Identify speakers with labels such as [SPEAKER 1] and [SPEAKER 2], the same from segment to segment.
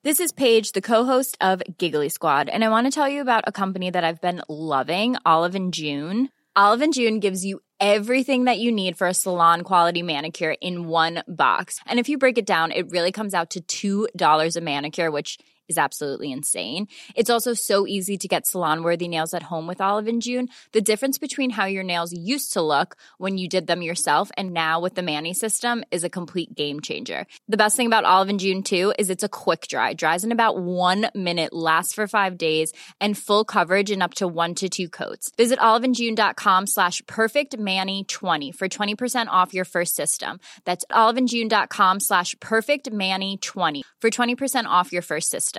[SPEAKER 1] This is Paige, the co-host of Giggly Squad, and I want to tell you about a company that I've been loving, Olive & June. Olive & June gives you everything that you need for a salon-quality manicure in one box. And if you break it down, it really comes out to $2 a manicure, which is absolutely insane. It's also so easy to get salon-worthy nails at home with Olive & June. The difference between how your nails used to look when you did them yourself and now with the Mani system is a complete game changer. The best thing about Olive & June, too, is it's a quick dry. Dries in about 1 minute, lasts for 5 days, and full coverage in up to 1 to 2 coats. Visit oliveandjune.com/perfectmani20 for 20% off your first system. That's oliveandjune.com/perfectmani20 for 20% off your first system.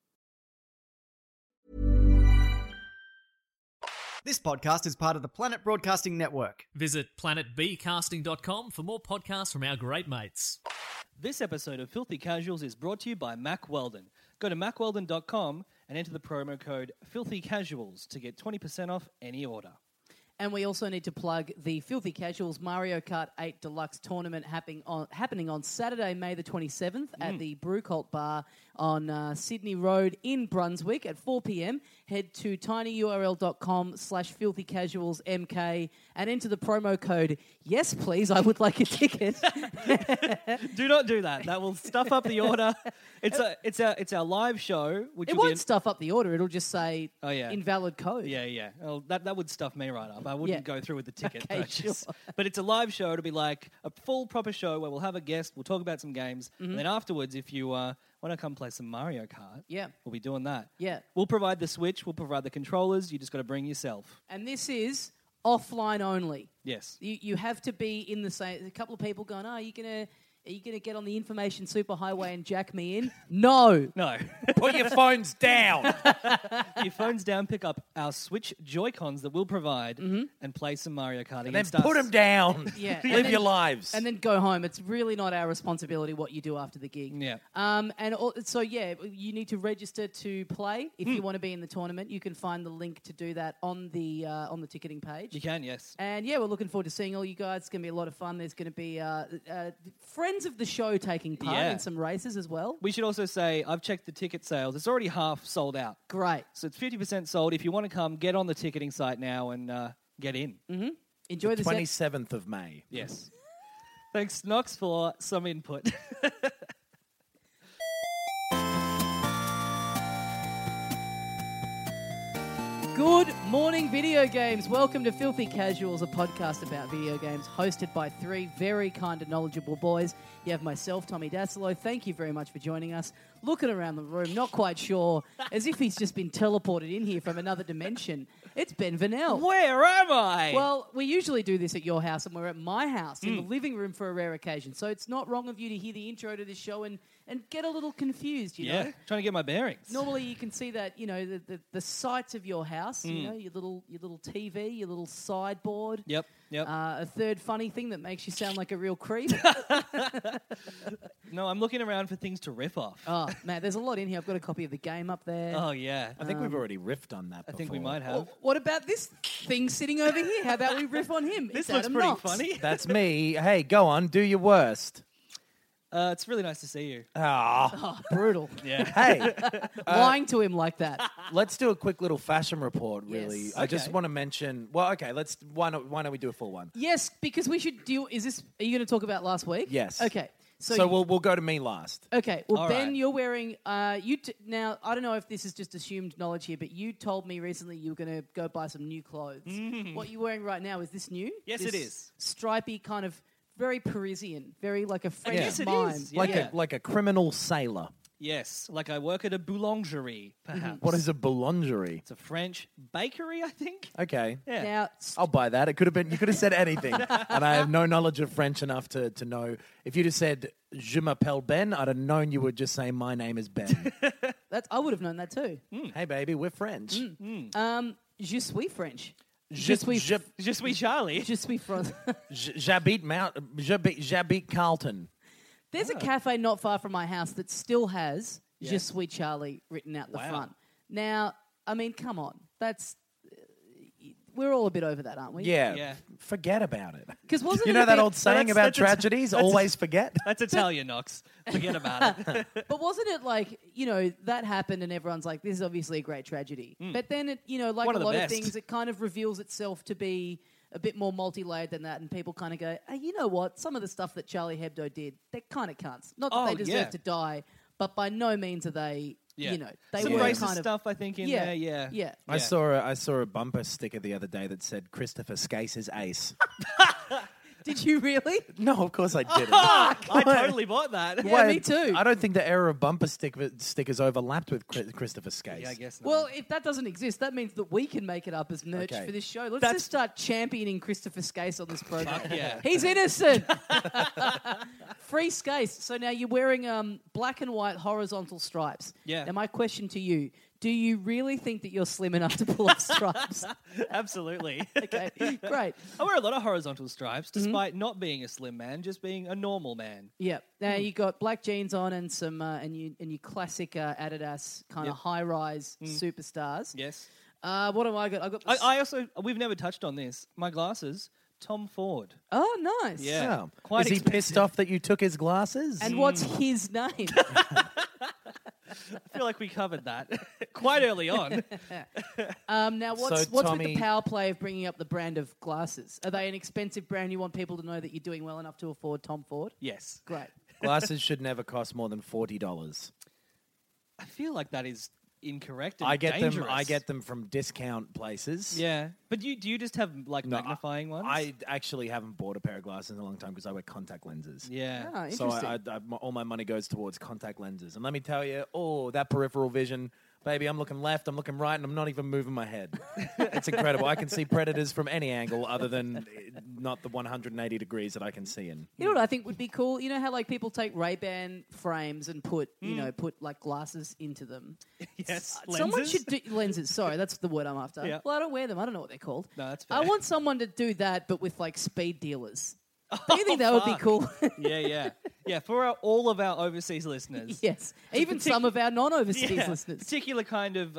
[SPEAKER 2] This podcast is part of the Planet Broadcasting Network.
[SPEAKER 3] Visit planetbcasting.com for more podcasts from our great mates.
[SPEAKER 4] This episode of Filthy Casuals is brought to you by Mack Weldon. Go to mackweldon.com and enter the promo code Filthy Casuals to get 20% off any order.
[SPEAKER 5] And we also need to plug the Filthy Casuals Mario Kart 8 Deluxe Tournament happening on Saturday, May the 27th at the Brew Cult Bar on Sydney Road in Brunswick at 4 p.m. Head to tinyurl.com/filthycasualsmk and enter the promo code, yes, please, I would like a ticket.
[SPEAKER 4] Do not do that. That will stuff up the order. It's our live show. Which
[SPEAKER 5] It won't stuff up the order. It'll just say invalid code.
[SPEAKER 4] Yeah. Well, that would stuff me right up. I wouldn't go through with the ticket purchase.
[SPEAKER 5] Sure.
[SPEAKER 4] But it's a live show. It'll be like a full proper show where we'll have a guest. We'll talk about some games. And then afterwards, if you want to come play some Mario Kart, we'll be doing that.
[SPEAKER 5] Yeah.
[SPEAKER 4] We'll provide the Switch. We'll provide the controllers. You just got to bring yourself.
[SPEAKER 5] And this is offline only.
[SPEAKER 4] Yes.
[SPEAKER 5] You have to be in the same... A couple of people going, are you going to get on the information superhighway and jack me in? No.
[SPEAKER 6] Put your phones down.
[SPEAKER 4] Your phones down, pick up our Switch Joy-Cons that we'll provide and play some Mario Kart
[SPEAKER 6] And then
[SPEAKER 4] against us.
[SPEAKER 6] put them down.
[SPEAKER 5] Yeah.
[SPEAKER 6] Live your lives.
[SPEAKER 5] And then go home. It's really not our responsibility what you do after the gig.
[SPEAKER 4] Yeah.
[SPEAKER 5] So you need to register to play if you want to be in the tournament. You can find the link to do that on the ticketing page.
[SPEAKER 4] You can, yes.
[SPEAKER 5] And we're looking forward to seeing all you guys. It's going to be a lot of fun. There's going to be friends of the show taking part in some races as well.
[SPEAKER 4] We should also say, I've checked the ticket sales. It's already half sold out.
[SPEAKER 5] Great.
[SPEAKER 4] So it's 50% sold. If you want to come, get on the ticketing site now and get in.
[SPEAKER 5] Mm-hmm. Enjoy the
[SPEAKER 6] 27th of May.
[SPEAKER 4] Yes. Thanks, Knox, for some input.
[SPEAKER 5] Good morning, video games. Welcome to Filthy Casuals, a podcast about video games hosted by 3 very kind and knowledgeable boys. You have myself, Tommy Dasilo. Thank you very much for joining us. Looking around the room, not quite sure, as if he's just been teleported in here from another dimension. It's Ben Vanel.
[SPEAKER 4] Where am I?
[SPEAKER 5] Well, we usually do this at your house, and we're at my house in the living room for a rare occasion. So it's not wrong of you to hear the intro to this show and get a little confused, you know?
[SPEAKER 4] Trying to get my bearings.
[SPEAKER 5] Normally you can see that, the sights of your house, your little TV, your little sideboard.
[SPEAKER 4] Yep.
[SPEAKER 5] A third funny thing that makes you sound like a real creep.
[SPEAKER 4] No, I'm looking around for things to riff off.
[SPEAKER 5] Oh, man, there's a lot in here. I've got a copy of the game up there.
[SPEAKER 4] Oh, yeah.
[SPEAKER 6] I think we've already riffed on that before.
[SPEAKER 4] I think we might have.
[SPEAKER 5] What about this thing sitting over here? How about we riff on him?
[SPEAKER 4] This
[SPEAKER 5] It's
[SPEAKER 4] looks
[SPEAKER 5] Adam
[SPEAKER 4] pretty
[SPEAKER 5] Knox.
[SPEAKER 4] funny.
[SPEAKER 6] That's me. Hey, go on. Do your worst.
[SPEAKER 4] It's really nice to see you.
[SPEAKER 6] Ah.
[SPEAKER 5] Brutal.
[SPEAKER 4] Yeah.
[SPEAKER 6] Hey,
[SPEAKER 5] Lying to him like that.
[SPEAKER 6] let's do a quick little fashion report, really.
[SPEAKER 5] Yes.
[SPEAKER 6] I just want to mention... Well, okay, why don't we do a full one?
[SPEAKER 5] Yes, because we should do... Are you going to talk about last week?
[SPEAKER 6] Yes.
[SPEAKER 5] Okay.
[SPEAKER 6] So we'll go to me last.
[SPEAKER 5] Okay. Well,
[SPEAKER 4] All
[SPEAKER 5] Ben,
[SPEAKER 4] right.
[SPEAKER 5] you're wearing... now, I don't know if this is just assumed knowledge here, but you told me recently you were going to go buy some new clothes. What you're wearing right now, is this new?
[SPEAKER 4] Yes,
[SPEAKER 5] This
[SPEAKER 4] it is.
[SPEAKER 5] Stripy kind of... Very Parisian, very like a French
[SPEAKER 4] guess it
[SPEAKER 5] mime.
[SPEAKER 4] is,
[SPEAKER 6] Like a criminal sailor.
[SPEAKER 4] Yes, like I work at a boulangerie, perhaps.
[SPEAKER 6] What is a boulangerie?
[SPEAKER 4] It's a French bakery, I think.
[SPEAKER 6] Okay.
[SPEAKER 4] Yeah.
[SPEAKER 5] Now,
[SPEAKER 6] I'll buy that. You could have said anything. And I have no knowledge of French enough to know. If you'd have said, je m'appelle Ben, I'd have known you would just say, my name is Ben.
[SPEAKER 5] I would have known that too.
[SPEAKER 6] Hey, baby, we're French.
[SPEAKER 5] Je suis French.
[SPEAKER 6] Je suis
[SPEAKER 4] Charlie.
[SPEAKER 5] Je suis France.
[SPEAKER 6] J'habite Carlton.
[SPEAKER 5] There's a cafe not far from my house that still has Je suis Charlie written out the front. Now, I mean, come on. That's we're all a bit over that, aren't we?
[SPEAKER 6] Yeah.
[SPEAKER 4] Yeah.
[SPEAKER 6] Forget about it.
[SPEAKER 5] Because wasn't
[SPEAKER 6] You
[SPEAKER 5] it
[SPEAKER 6] know
[SPEAKER 5] a
[SPEAKER 6] that
[SPEAKER 5] bit-
[SPEAKER 6] old saying
[SPEAKER 4] that's-
[SPEAKER 6] about
[SPEAKER 4] that's a-
[SPEAKER 6] tragedies? Always forget.
[SPEAKER 4] That's Italian, Knox. Forget about it.
[SPEAKER 5] But wasn't it like, that happened and everyone's like, this is obviously a great tragedy. But then, it, like
[SPEAKER 4] One
[SPEAKER 5] a
[SPEAKER 4] of the
[SPEAKER 5] lot of
[SPEAKER 4] best.
[SPEAKER 5] things, it kind of reveals itself to be a bit more multi-layered than that. And people kind of go, hey, you know what? Some of the stuff that Charlie Hebdo did, they're kind of cunts. Not that they deserve
[SPEAKER 4] yeah.
[SPEAKER 5] to die, but by no means are they,
[SPEAKER 4] Yeah.
[SPEAKER 5] they
[SPEAKER 4] Some
[SPEAKER 5] were
[SPEAKER 4] racist
[SPEAKER 5] kind of...
[SPEAKER 4] stuff, I think, in
[SPEAKER 5] Yeah,
[SPEAKER 4] there. Yeah.
[SPEAKER 5] yeah.
[SPEAKER 6] I saw a bumper sticker the other day that said Christopher Skase is ace.
[SPEAKER 5] Did you really?
[SPEAKER 6] No, of course I didn't.
[SPEAKER 4] I totally bought that.
[SPEAKER 5] Yeah, me too.
[SPEAKER 6] I don't think the era of bumper stickers overlapped with Christopher Skase.
[SPEAKER 4] Yeah, I guess not.
[SPEAKER 5] Well, if that doesn't exist, that means that we can make it up as merch
[SPEAKER 6] Okay.
[SPEAKER 5] for this show. Let's
[SPEAKER 4] That's-
[SPEAKER 5] just start championing Christopher Skase on this program.
[SPEAKER 4] yeah.
[SPEAKER 5] He's innocent. Free Skase. So now you're wearing black and white horizontal stripes.
[SPEAKER 4] Yeah.
[SPEAKER 5] Now my question to you, do you really think that you're slim enough to pull off stripes?
[SPEAKER 4] Absolutely.
[SPEAKER 5] Okay, great.
[SPEAKER 4] I wear a lot of horizontal stripes, despite not being a slim man, just being a normal man.
[SPEAKER 5] Yeah. Now you got black jeans on and some and you classic Adidas kind of
[SPEAKER 4] Yep.
[SPEAKER 5] high rise superstars.
[SPEAKER 4] Yes.
[SPEAKER 5] What have I got? I got.
[SPEAKER 4] I also, we've never touched on this. My glasses, Tom Ford.
[SPEAKER 5] Oh, nice.
[SPEAKER 4] Yeah.
[SPEAKER 6] Oh.
[SPEAKER 4] Quite
[SPEAKER 6] Is he
[SPEAKER 4] expensive.
[SPEAKER 6] pissed off that you took his glasses?
[SPEAKER 5] And what's his name?
[SPEAKER 4] I feel like we covered that quite early on.
[SPEAKER 5] Now, what's
[SPEAKER 6] So,
[SPEAKER 5] with
[SPEAKER 6] Tommy-
[SPEAKER 5] the power play of bringing up the brand of glasses? Are they an expensive brand? You want people to know that you're doing well enough to afford Tom Ford?
[SPEAKER 4] Yes.
[SPEAKER 5] Great.
[SPEAKER 6] Glasses should never cost more than $40.
[SPEAKER 4] I feel like that is incorrect and
[SPEAKER 6] I get
[SPEAKER 4] dangerous.
[SPEAKER 6] them from discount places.
[SPEAKER 4] Yeah. But do you just have, like,
[SPEAKER 6] No,
[SPEAKER 4] magnifying ones?
[SPEAKER 6] I actually haven't bought a pair of glasses in a long time because I wear contact lenses.
[SPEAKER 4] Yeah.
[SPEAKER 5] Ah,
[SPEAKER 6] So
[SPEAKER 5] interesting.
[SPEAKER 6] all my money goes towards contact lenses. And let me tell you, that peripheral vision, baby, I'm looking left, I'm looking right, and I'm not even moving my head. It's incredible. I can see predators from any angle other than not the 180 degrees that I can see in.
[SPEAKER 5] You know what I think would be cool? You know how like people take Ray-Ban frames and put put like glasses into them.
[SPEAKER 4] Yes.
[SPEAKER 5] Someone
[SPEAKER 4] Lenses?
[SPEAKER 5] should do lenses. Sorry, that's the word I'm after.
[SPEAKER 4] Yeah.
[SPEAKER 5] Well, I don't wear them. I don't know what they're called.
[SPEAKER 4] No, that's
[SPEAKER 5] I
[SPEAKER 4] fair.
[SPEAKER 5] want someone to do that, but with like speed dealers. Do you think that would be
[SPEAKER 4] fuck.
[SPEAKER 5] cool?
[SPEAKER 4] Yeah. Yeah, for all of our overseas listeners.
[SPEAKER 5] Yes, even some of our non-overseas
[SPEAKER 4] Yeah,
[SPEAKER 5] listeners.
[SPEAKER 4] particular kind of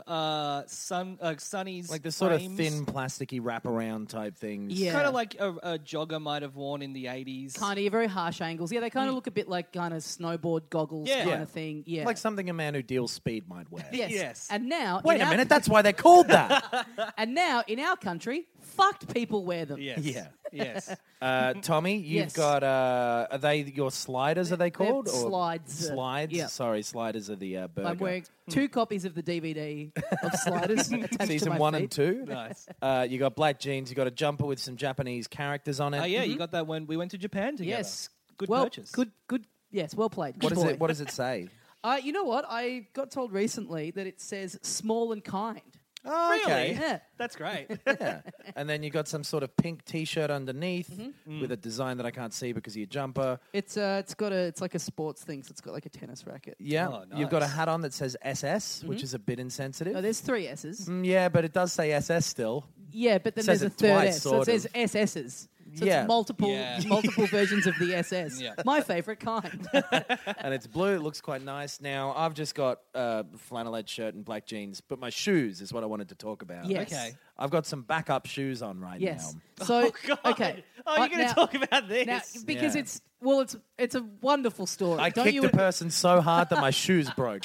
[SPEAKER 4] sunnies,
[SPEAKER 6] Like the sort of
[SPEAKER 4] frames.
[SPEAKER 6] thin, plasticky wraparound type things.
[SPEAKER 5] Yeah.
[SPEAKER 4] kind of like a jogger might have worn in the 80s.
[SPEAKER 5] Kind of very harsh angles. Yeah, they kind of look a bit like kind of snowboard goggles
[SPEAKER 4] Yeah.
[SPEAKER 5] kind
[SPEAKER 6] Yeah.
[SPEAKER 5] of thing. Yeah.
[SPEAKER 6] Like something a man who deals speed might wear.
[SPEAKER 5] yes.
[SPEAKER 4] Yes.
[SPEAKER 5] And now,
[SPEAKER 6] Wait
[SPEAKER 5] in
[SPEAKER 6] a
[SPEAKER 5] our-
[SPEAKER 6] minute, that's why they're called that.
[SPEAKER 5] And now in our country, fucked people wear them.
[SPEAKER 4] Yes.
[SPEAKER 6] Yeah.
[SPEAKER 4] Yes.
[SPEAKER 6] Tommy, you've
[SPEAKER 5] Yes.
[SPEAKER 6] got, are they your sliders, are they called?
[SPEAKER 5] They're
[SPEAKER 6] Or
[SPEAKER 5] slides.
[SPEAKER 6] Slides?
[SPEAKER 5] Yeah.
[SPEAKER 6] Sorry, sliders are the burger.
[SPEAKER 5] I'm wearing 2 copies of the DVD of Sliders attached to
[SPEAKER 6] Season
[SPEAKER 5] my
[SPEAKER 6] 1
[SPEAKER 5] feet.
[SPEAKER 6] and 2.
[SPEAKER 4] Nice.
[SPEAKER 6] You got black jeans, you got a jumper with some Japanese characters on it.
[SPEAKER 4] Oh, yeah, you got that when we went to Japan together.
[SPEAKER 5] Yes.
[SPEAKER 4] Good
[SPEAKER 5] well,
[SPEAKER 4] purchase.
[SPEAKER 5] Good. Yes, well played.
[SPEAKER 6] What
[SPEAKER 5] Good
[SPEAKER 6] is
[SPEAKER 5] boy.
[SPEAKER 6] it? What does it say?
[SPEAKER 5] You know what? I got told recently that it says small and kind.
[SPEAKER 6] Oh,
[SPEAKER 4] Really?
[SPEAKER 6] okay.
[SPEAKER 5] Yeah.
[SPEAKER 4] That's great.
[SPEAKER 6] Yeah. And then you got some sort of pink T-shirt underneath
[SPEAKER 5] Mm-hmm.
[SPEAKER 6] with a design that I can't see because of your jumper.
[SPEAKER 5] It's like a sports thing, so it's got like a tennis racket.
[SPEAKER 6] Yeah.
[SPEAKER 4] Oh,
[SPEAKER 6] You've got a
[SPEAKER 4] nice.
[SPEAKER 6] hat on that says SS, which is a bit insensitive.
[SPEAKER 5] Oh, there's 3 S's.
[SPEAKER 6] Yeah, but it does say SS still.
[SPEAKER 5] Yeah, but then
[SPEAKER 6] Says
[SPEAKER 5] there's a
[SPEAKER 6] it
[SPEAKER 5] third
[SPEAKER 6] twice,
[SPEAKER 5] S, so
[SPEAKER 6] sort
[SPEAKER 5] it says
[SPEAKER 6] of.
[SPEAKER 5] SS's. So
[SPEAKER 6] Yeah.
[SPEAKER 5] it's multiple
[SPEAKER 4] Yeah.
[SPEAKER 5] multiple versions of the SS.
[SPEAKER 4] Yeah.
[SPEAKER 5] My favourite kind.
[SPEAKER 6] And it's blue. It looks quite nice. Now, I've just got a flannelette shirt and black jeans, but my shoes is what I wanted to talk about.
[SPEAKER 5] Yes.
[SPEAKER 4] Okay.
[SPEAKER 6] I've got some backup shoes on right
[SPEAKER 5] Yes.
[SPEAKER 6] now.
[SPEAKER 5] So
[SPEAKER 4] God.
[SPEAKER 5] okay.
[SPEAKER 4] Oh, you're going to
[SPEAKER 5] now-
[SPEAKER 4] talk about this?
[SPEAKER 5] Now, because
[SPEAKER 6] Yeah.
[SPEAKER 5] it's a wonderful story.
[SPEAKER 6] I
[SPEAKER 5] Don't
[SPEAKER 6] kicked
[SPEAKER 5] you
[SPEAKER 6] a person so hard that my shoes broke.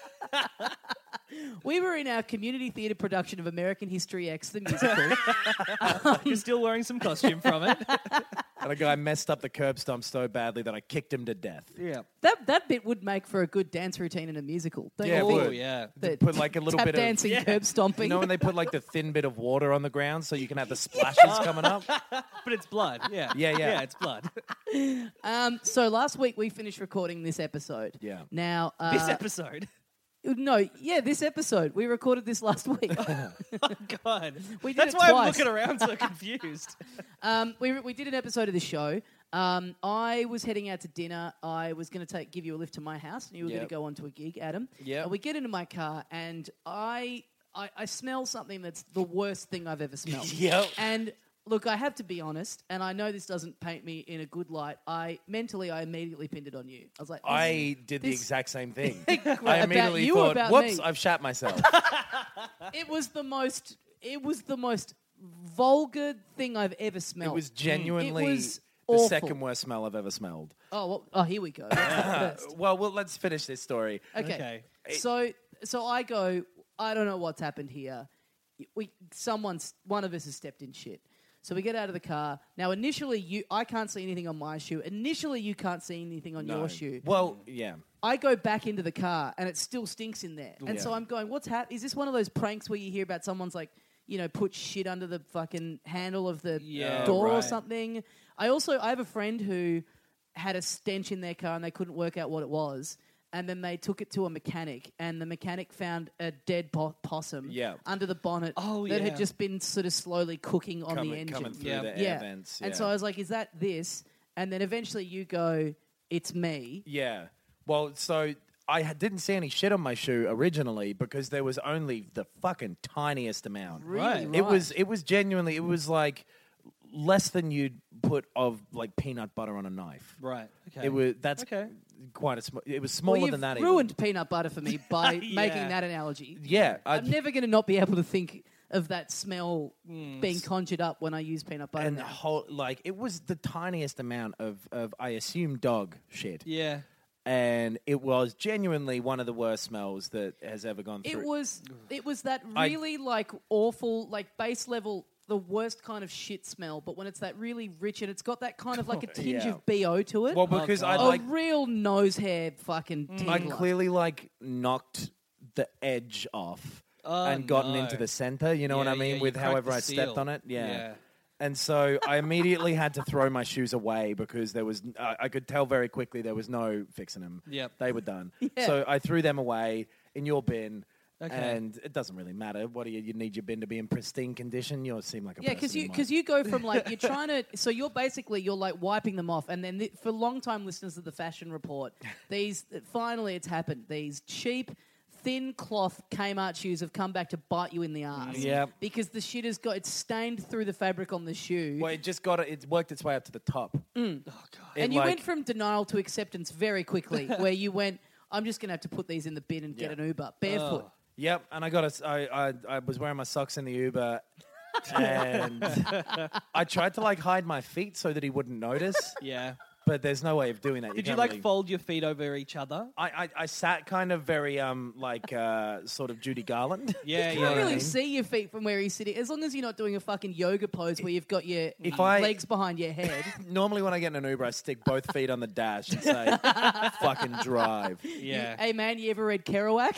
[SPEAKER 5] We were in our community theatre production of American History X, the musical.
[SPEAKER 4] You're still wearing some costume from it.
[SPEAKER 6] And a guy messed up the curb stomp so badly that I kicked him to death.
[SPEAKER 4] Yeah.
[SPEAKER 5] That bit would make for a good dance routine in a musical. Don't
[SPEAKER 6] Yeah,
[SPEAKER 5] you
[SPEAKER 6] it
[SPEAKER 5] think?
[SPEAKER 6] would.
[SPEAKER 4] Oh, yeah.
[SPEAKER 5] The
[SPEAKER 6] Put like a little
[SPEAKER 5] tap
[SPEAKER 6] bit of...
[SPEAKER 5] dancing, curb stomping.
[SPEAKER 6] You know when they put like the thin bit of water on the ground so you can have the splashes coming up?
[SPEAKER 4] But it's blood. Yeah.
[SPEAKER 6] Yeah.
[SPEAKER 4] Yeah, it's blood.
[SPEAKER 5] So last week we finished recording this episode.
[SPEAKER 6] Yeah.
[SPEAKER 5] Now
[SPEAKER 4] This episode.
[SPEAKER 5] this episode. We recorded this last week.
[SPEAKER 4] Oh, God.
[SPEAKER 5] We did
[SPEAKER 4] That's
[SPEAKER 5] it
[SPEAKER 4] why I'm
[SPEAKER 5] twice.
[SPEAKER 4] looking around so confused.
[SPEAKER 5] We did an episode of the show. I was heading out to dinner. I was going to give you a lift to my house, and you were going
[SPEAKER 6] Yep.
[SPEAKER 5] to go onto a gig, Adam.
[SPEAKER 6] Yep.
[SPEAKER 5] We get into my car, and I smell something that's the worst thing I've ever smelled.
[SPEAKER 6] Yep.
[SPEAKER 5] And look, I have to be honest, and I know this doesn't paint me in a good light. I immediately pinned it on you. I was like,
[SPEAKER 6] I did the
[SPEAKER 5] this-
[SPEAKER 6] exact same thing.
[SPEAKER 5] About
[SPEAKER 6] I immediately
[SPEAKER 5] you or
[SPEAKER 6] thought,
[SPEAKER 5] about
[SPEAKER 6] whoops,
[SPEAKER 5] me?
[SPEAKER 6] I've shat myself.
[SPEAKER 5] It was the most vulgar thing I've ever smelled.
[SPEAKER 6] It was genuinely
[SPEAKER 5] It was
[SPEAKER 6] the
[SPEAKER 5] awful.
[SPEAKER 6] second worst smell I've ever smelled.
[SPEAKER 5] Here we go. That's the first.
[SPEAKER 6] Well, let's finish this story.
[SPEAKER 5] Okay. So I go, I don't know what's happened here. One of us has stepped in shit. So we get out of the car. Now, initially, I can't see anything on my shoe. Initially, you can't see anything on your shoe.
[SPEAKER 6] Well, yeah.
[SPEAKER 5] I go back into the car, and it still stinks in there. And
[SPEAKER 6] Yeah.
[SPEAKER 5] so I'm going, what's happening? Is this one of those pranks where you hear about someone's like, put shit under the fucking handle of the door or
[SPEAKER 4] right.
[SPEAKER 5] something? I have a friend who had a stench in their car, and they couldn't work out what it was. And then they took it to a mechanic, and the mechanic found a dead possum under the bonnet that had just been sort of slowly cooking on the engine.
[SPEAKER 6] Coming through the air vents.
[SPEAKER 5] And so I was like, is that this? And then eventually you go, it's me.
[SPEAKER 6] Yeah. Well, so I didn't see any shit on my shoe originally because there was only the fucking tiniest amount.
[SPEAKER 5] Really?
[SPEAKER 6] It was genuinely, it was like less than you'd put of like peanut butter on a knife.
[SPEAKER 4] Right. Okay.
[SPEAKER 6] Quite a it was smaller than that.
[SPEAKER 5] You've ruined peanut butter for me by making that analogy.
[SPEAKER 6] Yeah,
[SPEAKER 5] I'm never going to not be able to think of that smell being conjured up when I use peanut butter.
[SPEAKER 6] And
[SPEAKER 5] now.
[SPEAKER 6] it was the tiniest amount of I assume dog shit.
[SPEAKER 4] Yeah.
[SPEAKER 6] And it was genuinely one of the worst smells that has ever gone through.
[SPEAKER 5] It was that really awful base level. The worst kind of shit smell, but when it's that really rich and it's got that kind of like a tinge of BO to it.
[SPEAKER 6] Well, because
[SPEAKER 5] a real nose hair fucking
[SPEAKER 6] I
[SPEAKER 5] tingler.
[SPEAKER 6] clearly knocked the edge off and gotten into the center. You know what I mean? With however I stepped on it. Yeah. And so I immediately had to throw my shoes away because there was I could tell very quickly there was no fixing them.
[SPEAKER 4] Yep.
[SPEAKER 6] They were done.
[SPEAKER 5] Yeah.
[SPEAKER 6] So I threw them away in your bin.
[SPEAKER 4] Okay.
[SPEAKER 6] And it doesn't really matter. What do you need your bin to be in pristine condition? You seem like a
[SPEAKER 5] because
[SPEAKER 6] person
[SPEAKER 5] you go from you're trying to you're wiping them off, and then for long-time listeners of the Fashion Report, finally it's happened. These cheap, thin cloth Kmart shoes have come back to bite you in the ass.
[SPEAKER 6] Yep.
[SPEAKER 5] Because the shit it's stained through the fabric on the shoe.
[SPEAKER 6] Well, it worked its way up to the top.
[SPEAKER 4] Oh god.
[SPEAKER 5] And you went from denial to acceptance very quickly, where you went, I'm just going to have to put these in the bin and get an Uber barefoot.
[SPEAKER 6] Yep, and I was wearing my socks in the Uber, and I tried to hide my feet so that he wouldn't notice.
[SPEAKER 4] Yeah.
[SPEAKER 6] But there's no way of doing that.
[SPEAKER 4] Did you fold your feet over each other?
[SPEAKER 6] I sat kind of very sort of Judy Garland.
[SPEAKER 4] Yeah,
[SPEAKER 5] You can't really see your feet from where he's sitting, as long as you're not doing a fucking yoga pose where you've got your legs behind your head.
[SPEAKER 6] Normally when I get in an Uber, I stick both feet on the dash and say, fucking drive.
[SPEAKER 4] Yeah.
[SPEAKER 5] Hey, man, you ever read Kerouac?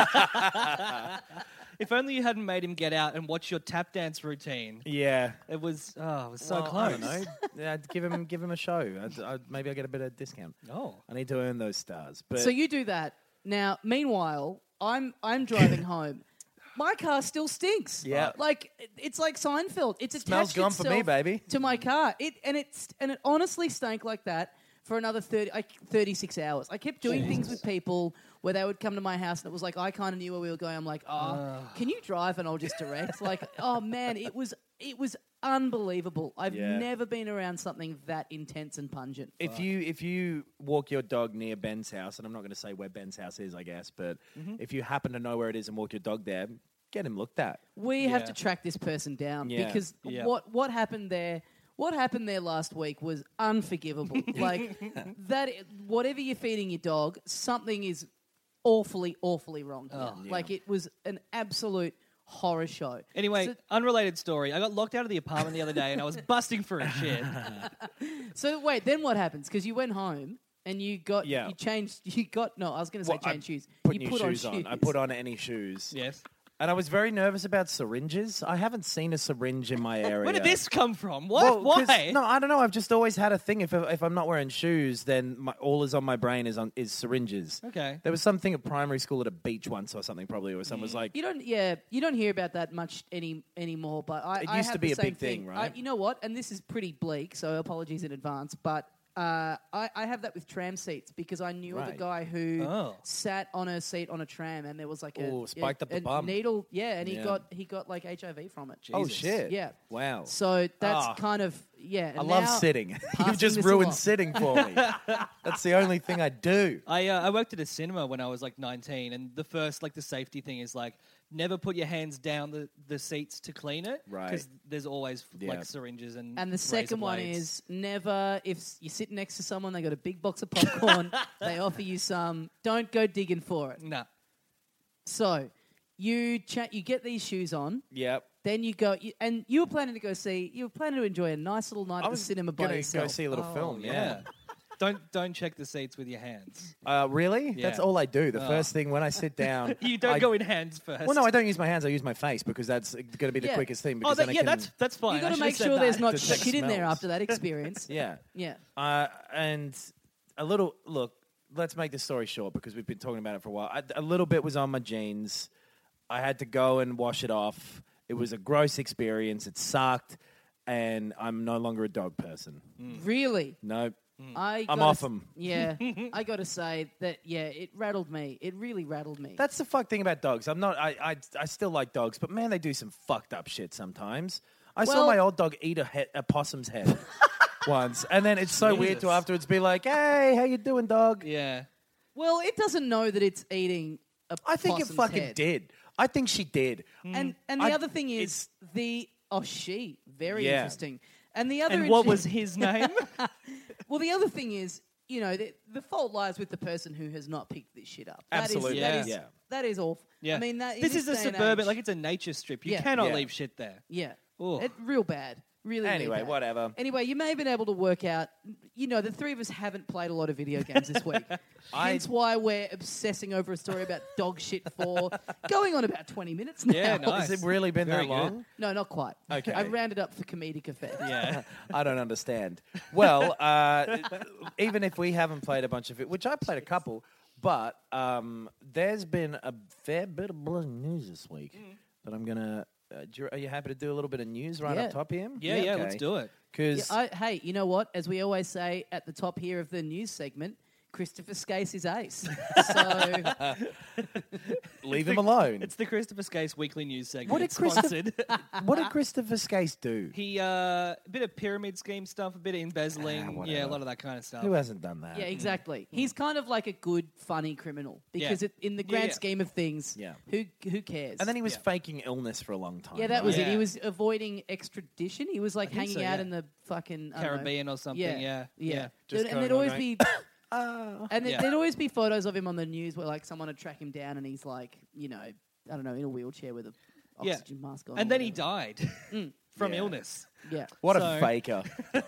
[SPEAKER 4] If only you hadn't made him get out and watch your tap dance routine.
[SPEAKER 6] Yeah.
[SPEAKER 4] It was so
[SPEAKER 6] Well,
[SPEAKER 4] close.
[SPEAKER 6] I don't know. Yeah, give him a show. Maybe I get a bit of discount.
[SPEAKER 4] Oh.
[SPEAKER 6] I need to earn those stars. But
[SPEAKER 5] So you do that. Now, meanwhile, I'm driving home. My car still stinks.
[SPEAKER 6] Yeah.
[SPEAKER 5] It's like Seinfeld. It's
[SPEAKER 6] Smell's
[SPEAKER 5] attached
[SPEAKER 6] gone for me,
[SPEAKER 5] itself
[SPEAKER 6] baby.
[SPEAKER 5] to my car. It honestly stank like that for another 36 hours. I kept doing things with people where they would come to my house and it was like I kind of knew where we were going. I'm like, can you drive and I'll just direct? Oh man, it was unbelievable. I've never been around something that intense and pungent.
[SPEAKER 6] If you walk your dog near Ben's house, and I'm not going to say where Ben's house is, I guess, but if you happen to know where it is and walk your dog there, get him looked at.
[SPEAKER 5] We have to track this person down because what happened there. What happened there last week was unforgivable. Whatever you're feeding your dog, something is awfully, awfully wrong here. It was an absolute horror show.
[SPEAKER 4] Anyway, unrelated story. I got locked out of the apartment the other day and I was busting for a shit.
[SPEAKER 5] So wait, then what happens? Because you went home and you changed. I was going to say change shoes.
[SPEAKER 6] You put shoes on. I put on any shoes.
[SPEAKER 4] Yes.
[SPEAKER 6] And I was very nervous about syringes. I haven't seen a syringe in my area.
[SPEAKER 4] Where did this come from? What? Why?
[SPEAKER 6] No, I don't know. I've just always had a thing. If I'm not wearing shoes, then all is on my brain is syringes.
[SPEAKER 4] Okay.
[SPEAKER 6] There was something at primary school at a beach once or something probably, where someone was like,
[SPEAKER 5] you don't hear about that much anymore. But I
[SPEAKER 6] used
[SPEAKER 5] have
[SPEAKER 6] to be
[SPEAKER 5] the
[SPEAKER 6] a
[SPEAKER 5] same
[SPEAKER 6] big thing, right?
[SPEAKER 5] You know what? And this is pretty bleak, so apologies in advance. But I have that with tram seats because I knew of a guy who sat on a seat on a tram and there was
[SPEAKER 6] spiked up the bum.
[SPEAKER 5] needle, and he got like HIV from it.
[SPEAKER 6] oh shit,
[SPEAKER 5] Yeah,
[SPEAKER 6] wow.
[SPEAKER 5] So that's kind of yeah. And
[SPEAKER 6] I love
[SPEAKER 5] now
[SPEAKER 6] sitting. You've
[SPEAKER 5] passing
[SPEAKER 6] just
[SPEAKER 5] this
[SPEAKER 6] ruined
[SPEAKER 5] along.
[SPEAKER 6] sitting for me. That's the only thing I do.
[SPEAKER 4] I worked at a cinema when I was like 19, and the first the safety thing is never put your hands down the seats to clean it,
[SPEAKER 6] Right.
[SPEAKER 4] Because there's always
[SPEAKER 6] Yeah.
[SPEAKER 4] syringes and
[SPEAKER 5] And the second one
[SPEAKER 4] blades.
[SPEAKER 5] is never, if you sit next to someone, they got a big box of popcorn, they offer you some, don't go digging for it.
[SPEAKER 4] nah.
[SPEAKER 5] So you get these shoes on,
[SPEAKER 6] Yep.
[SPEAKER 5] then you go, and you were planning to enjoy a nice little night
[SPEAKER 6] I
[SPEAKER 5] at the
[SPEAKER 6] was
[SPEAKER 5] cinema by
[SPEAKER 6] gonna
[SPEAKER 5] yourself.
[SPEAKER 6] go see a little film. Yeah.
[SPEAKER 4] Don't check the seats with your hands.
[SPEAKER 6] Really?
[SPEAKER 4] Yeah.
[SPEAKER 6] That's all I do. The first thing when I sit down,
[SPEAKER 4] You don't
[SPEAKER 6] I-
[SPEAKER 4] go in hands first.
[SPEAKER 6] Well, no, I don't use my hands. I use my face because that's going to be the
[SPEAKER 5] Yeah.
[SPEAKER 6] quickest thing.
[SPEAKER 4] Oh,
[SPEAKER 6] Because then I can,
[SPEAKER 4] that's fine.
[SPEAKER 5] You got
[SPEAKER 4] I
[SPEAKER 5] to
[SPEAKER 4] should've
[SPEAKER 5] make
[SPEAKER 4] said
[SPEAKER 5] sure there's
[SPEAKER 4] that.
[SPEAKER 5] not
[SPEAKER 6] Detect
[SPEAKER 5] shit in there
[SPEAKER 6] smells.
[SPEAKER 5] after that experience.
[SPEAKER 6] Yeah.
[SPEAKER 5] Yeah.
[SPEAKER 6] And a little look. Let's make this story short because we've been talking about it for a while. A little bit was on my jeans. I had to go and wash it off. It was a gross experience. It sucked, and I'm no longer a dog person.
[SPEAKER 5] Really?
[SPEAKER 6] No,
[SPEAKER 5] I'm
[SPEAKER 6] off 'em.
[SPEAKER 5] Yeah, I got to say that. Yeah, it rattled me. It really rattled me.
[SPEAKER 6] that's the fuck thing about dogs. I'm not. I still like dogs, but man, they do some fucked up shit sometimes. I saw
[SPEAKER 5] Well-
[SPEAKER 6] my old dog eat a possum's head once, and then it's so weird to
[SPEAKER 4] Jesus.
[SPEAKER 6] afterwards be like, "Hey, how you doing, dog?"
[SPEAKER 4] Yeah.
[SPEAKER 5] Well, it doesn't know that it's eating a
[SPEAKER 6] I think it
[SPEAKER 5] possum's
[SPEAKER 6] fucking
[SPEAKER 5] head.
[SPEAKER 6] did. I think she did.
[SPEAKER 5] And the
[SPEAKER 6] I-
[SPEAKER 5] other thing is she very
[SPEAKER 6] Yeah.
[SPEAKER 5] interesting. And the other
[SPEAKER 4] And what was
[SPEAKER 5] interesting-
[SPEAKER 4] his name?
[SPEAKER 5] well, the other thing is, the fault lies with the person who has not picked this shit up.
[SPEAKER 6] Absolutely.
[SPEAKER 4] Yeah.
[SPEAKER 5] That is awful.
[SPEAKER 4] Yeah.
[SPEAKER 5] I mean, that
[SPEAKER 4] this is a
[SPEAKER 5] day and
[SPEAKER 4] suburban,
[SPEAKER 5] age-
[SPEAKER 4] it's a nature strip. You
[SPEAKER 5] Yeah.
[SPEAKER 4] cannot
[SPEAKER 6] Yeah.
[SPEAKER 4] leave shit there.
[SPEAKER 5] yeah,
[SPEAKER 4] Ugh.
[SPEAKER 5] it real bad. Really, really
[SPEAKER 6] Anyway,
[SPEAKER 5] bad.
[SPEAKER 6] whatever.
[SPEAKER 5] Anyway, you may have been able to work out, the three of us haven't played a lot of video games this week. Hence why we're obsessing over a story about dog shit for going on about 20 minutes now.
[SPEAKER 4] Yeah, nice.
[SPEAKER 6] Has it really been
[SPEAKER 4] Very
[SPEAKER 6] that long?
[SPEAKER 4] good.
[SPEAKER 5] No, not quite.
[SPEAKER 6] Okay.
[SPEAKER 5] I rounded up for comedic effect.
[SPEAKER 4] Yeah.
[SPEAKER 6] I don't understand. Well, even if we haven't played a bunch of it, which I played a couple, but there's been a fair bit of bloody news this week that I'm gonna. Are you happy to do a little bit of news right
[SPEAKER 5] Yeah.
[SPEAKER 6] up top here?
[SPEAKER 4] Yeah, let's do it.
[SPEAKER 6] Because
[SPEAKER 5] Hey, you know what? As we always say at the top here of the news segment, Christopher Skase is ace. So
[SPEAKER 6] leave him alone.
[SPEAKER 4] It's the Christopher Skase weekly news segment.
[SPEAKER 6] What did
[SPEAKER 4] It's sponsored.
[SPEAKER 6] What did Christopher Skase do?
[SPEAKER 4] He a bit of pyramid scheme stuff, a bit of embezzling,
[SPEAKER 6] whatever.
[SPEAKER 4] yeah, a lot of that kind of stuff.
[SPEAKER 6] Who hasn't done that?
[SPEAKER 5] yeah, exactly. He's kind of like a good, funny criminal because
[SPEAKER 4] Yeah.
[SPEAKER 5] in the grand
[SPEAKER 4] Yeah.
[SPEAKER 5] scheme of things,
[SPEAKER 6] Yeah.
[SPEAKER 5] who cares?
[SPEAKER 6] And then he was
[SPEAKER 4] Yeah.
[SPEAKER 6] faking illness for a long time.
[SPEAKER 5] yeah, that was
[SPEAKER 6] right?
[SPEAKER 5] it. He
[SPEAKER 4] Yeah.
[SPEAKER 5] was avoiding extradition. He was like
[SPEAKER 4] think
[SPEAKER 5] hanging
[SPEAKER 4] so,
[SPEAKER 5] out
[SPEAKER 4] yeah.
[SPEAKER 5] in the fucking I don't know.
[SPEAKER 4] Caribbean or something.
[SPEAKER 5] Yeah,
[SPEAKER 4] Yeah.
[SPEAKER 6] Just
[SPEAKER 5] and
[SPEAKER 6] going
[SPEAKER 5] there'd
[SPEAKER 6] on
[SPEAKER 5] always
[SPEAKER 6] going,
[SPEAKER 5] be. And
[SPEAKER 4] Yeah.
[SPEAKER 5] there'd always be photos of him on the news where like someone would track him down and he's like, I don't know, in a wheelchair with a
[SPEAKER 4] Yeah.
[SPEAKER 5] oxygen mask on.
[SPEAKER 4] And
[SPEAKER 5] or
[SPEAKER 4] then he
[SPEAKER 5] whatever.
[SPEAKER 4] died from
[SPEAKER 6] Yeah.
[SPEAKER 4] illness.
[SPEAKER 5] Yeah.
[SPEAKER 6] What
[SPEAKER 4] So-
[SPEAKER 6] a faker.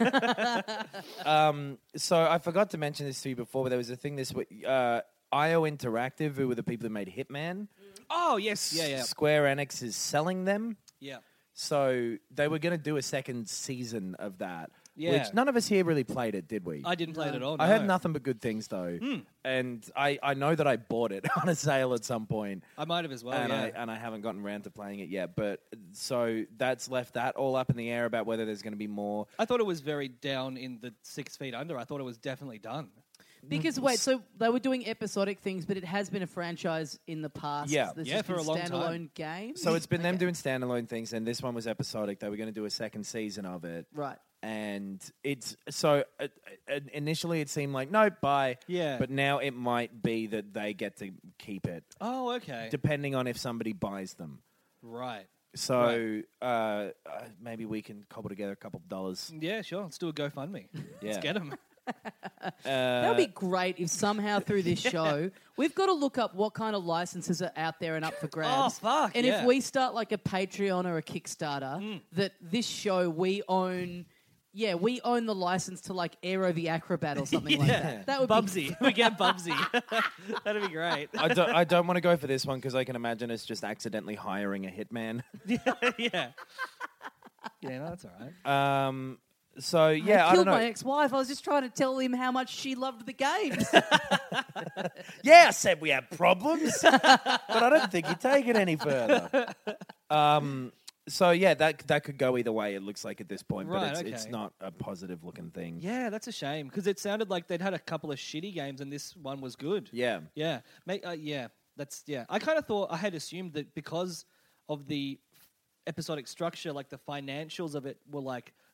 [SPEAKER 6] So I forgot to mention this to you before, but there was a thing this week. IO Interactive, who were the people who made Hitman.
[SPEAKER 4] Oh, yes. Yeah.
[SPEAKER 6] Square Enix is selling them.
[SPEAKER 4] Yeah.
[SPEAKER 6] So they were going to do a second season of that.
[SPEAKER 4] Yeah.
[SPEAKER 6] Which none of us here really played it, did we?
[SPEAKER 4] I didn't play it at all.
[SPEAKER 6] I
[SPEAKER 4] no.
[SPEAKER 6] heard nothing but good things, though. And I know that I bought it on a sale at some point,
[SPEAKER 4] I might have as well,
[SPEAKER 6] and
[SPEAKER 4] yeah.
[SPEAKER 6] I haven't gotten around to playing it yet. But so that's left that all up in the air about whether there's going to be more.
[SPEAKER 4] I thought it was very down in the 6 feet under. I thought it was definitely done.
[SPEAKER 5] Because wait, so they were doing episodic things, but it has been a franchise in the past.
[SPEAKER 6] Yeah.
[SPEAKER 5] There's
[SPEAKER 4] Yeah,
[SPEAKER 5] just
[SPEAKER 4] for
[SPEAKER 5] been
[SPEAKER 4] a long
[SPEAKER 5] standalone
[SPEAKER 4] time.
[SPEAKER 5] games.
[SPEAKER 6] So it's been them
[SPEAKER 5] Okay.
[SPEAKER 6] doing standalone things, and this one was episodic. They were going to do a second season of it.
[SPEAKER 5] Right.
[SPEAKER 6] And it's so initially it seemed like no, bye.
[SPEAKER 4] Yeah.
[SPEAKER 6] But now it might be that they get to keep it,
[SPEAKER 4] Oh, okay.
[SPEAKER 6] depending on if somebody buys them.
[SPEAKER 4] Right.
[SPEAKER 6] So maybe we can cobble together a couple of dollars.
[SPEAKER 4] Yeah, sure. Let's do a GoFundMe.
[SPEAKER 6] Yeah.
[SPEAKER 4] Let's get them.
[SPEAKER 5] That would be great if somehow through this show we've got to look up what kind of licenses are out there and up for grabs.
[SPEAKER 4] Oh, fuck,
[SPEAKER 5] And
[SPEAKER 4] yeah.
[SPEAKER 5] if we start like a Patreon or a Kickstarter, that this show we own. Yeah, we own the license to like Aero the Acrobat or something like that. That would be
[SPEAKER 4] Bubsy. We get Bubsy. That'd be great.
[SPEAKER 6] I don't want to go for this one because I can imagine us just accidentally hiring a hitman.
[SPEAKER 4] Yeah. Yeah, no, that's all right.
[SPEAKER 6] So yeah,
[SPEAKER 5] I
[SPEAKER 6] I don't
[SPEAKER 5] killed
[SPEAKER 6] know.
[SPEAKER 5] my ex-wife. I was just trying to tell him how much she loved the games.
[SPEAKER 6] Yeah, I said we have problems, but I don't think you take it any further. So yeah, that could go either way. It looks like at this point,
[SPEAKER 4] Right,
[SPEAKER 6] but it's
[SPEAKER 4] okay.
[SPEAKER 6] not a positive looking thing.
[SPEAKER 4] Yeah, that's a shame because it sounded like they'd had a couple of shitty games and this one was good.
[SPEAKER 6] Yeah.
[SPEAKER 4] Yeah. I kind of thought I had assumed that because of the episodic structure, like the financials of it were like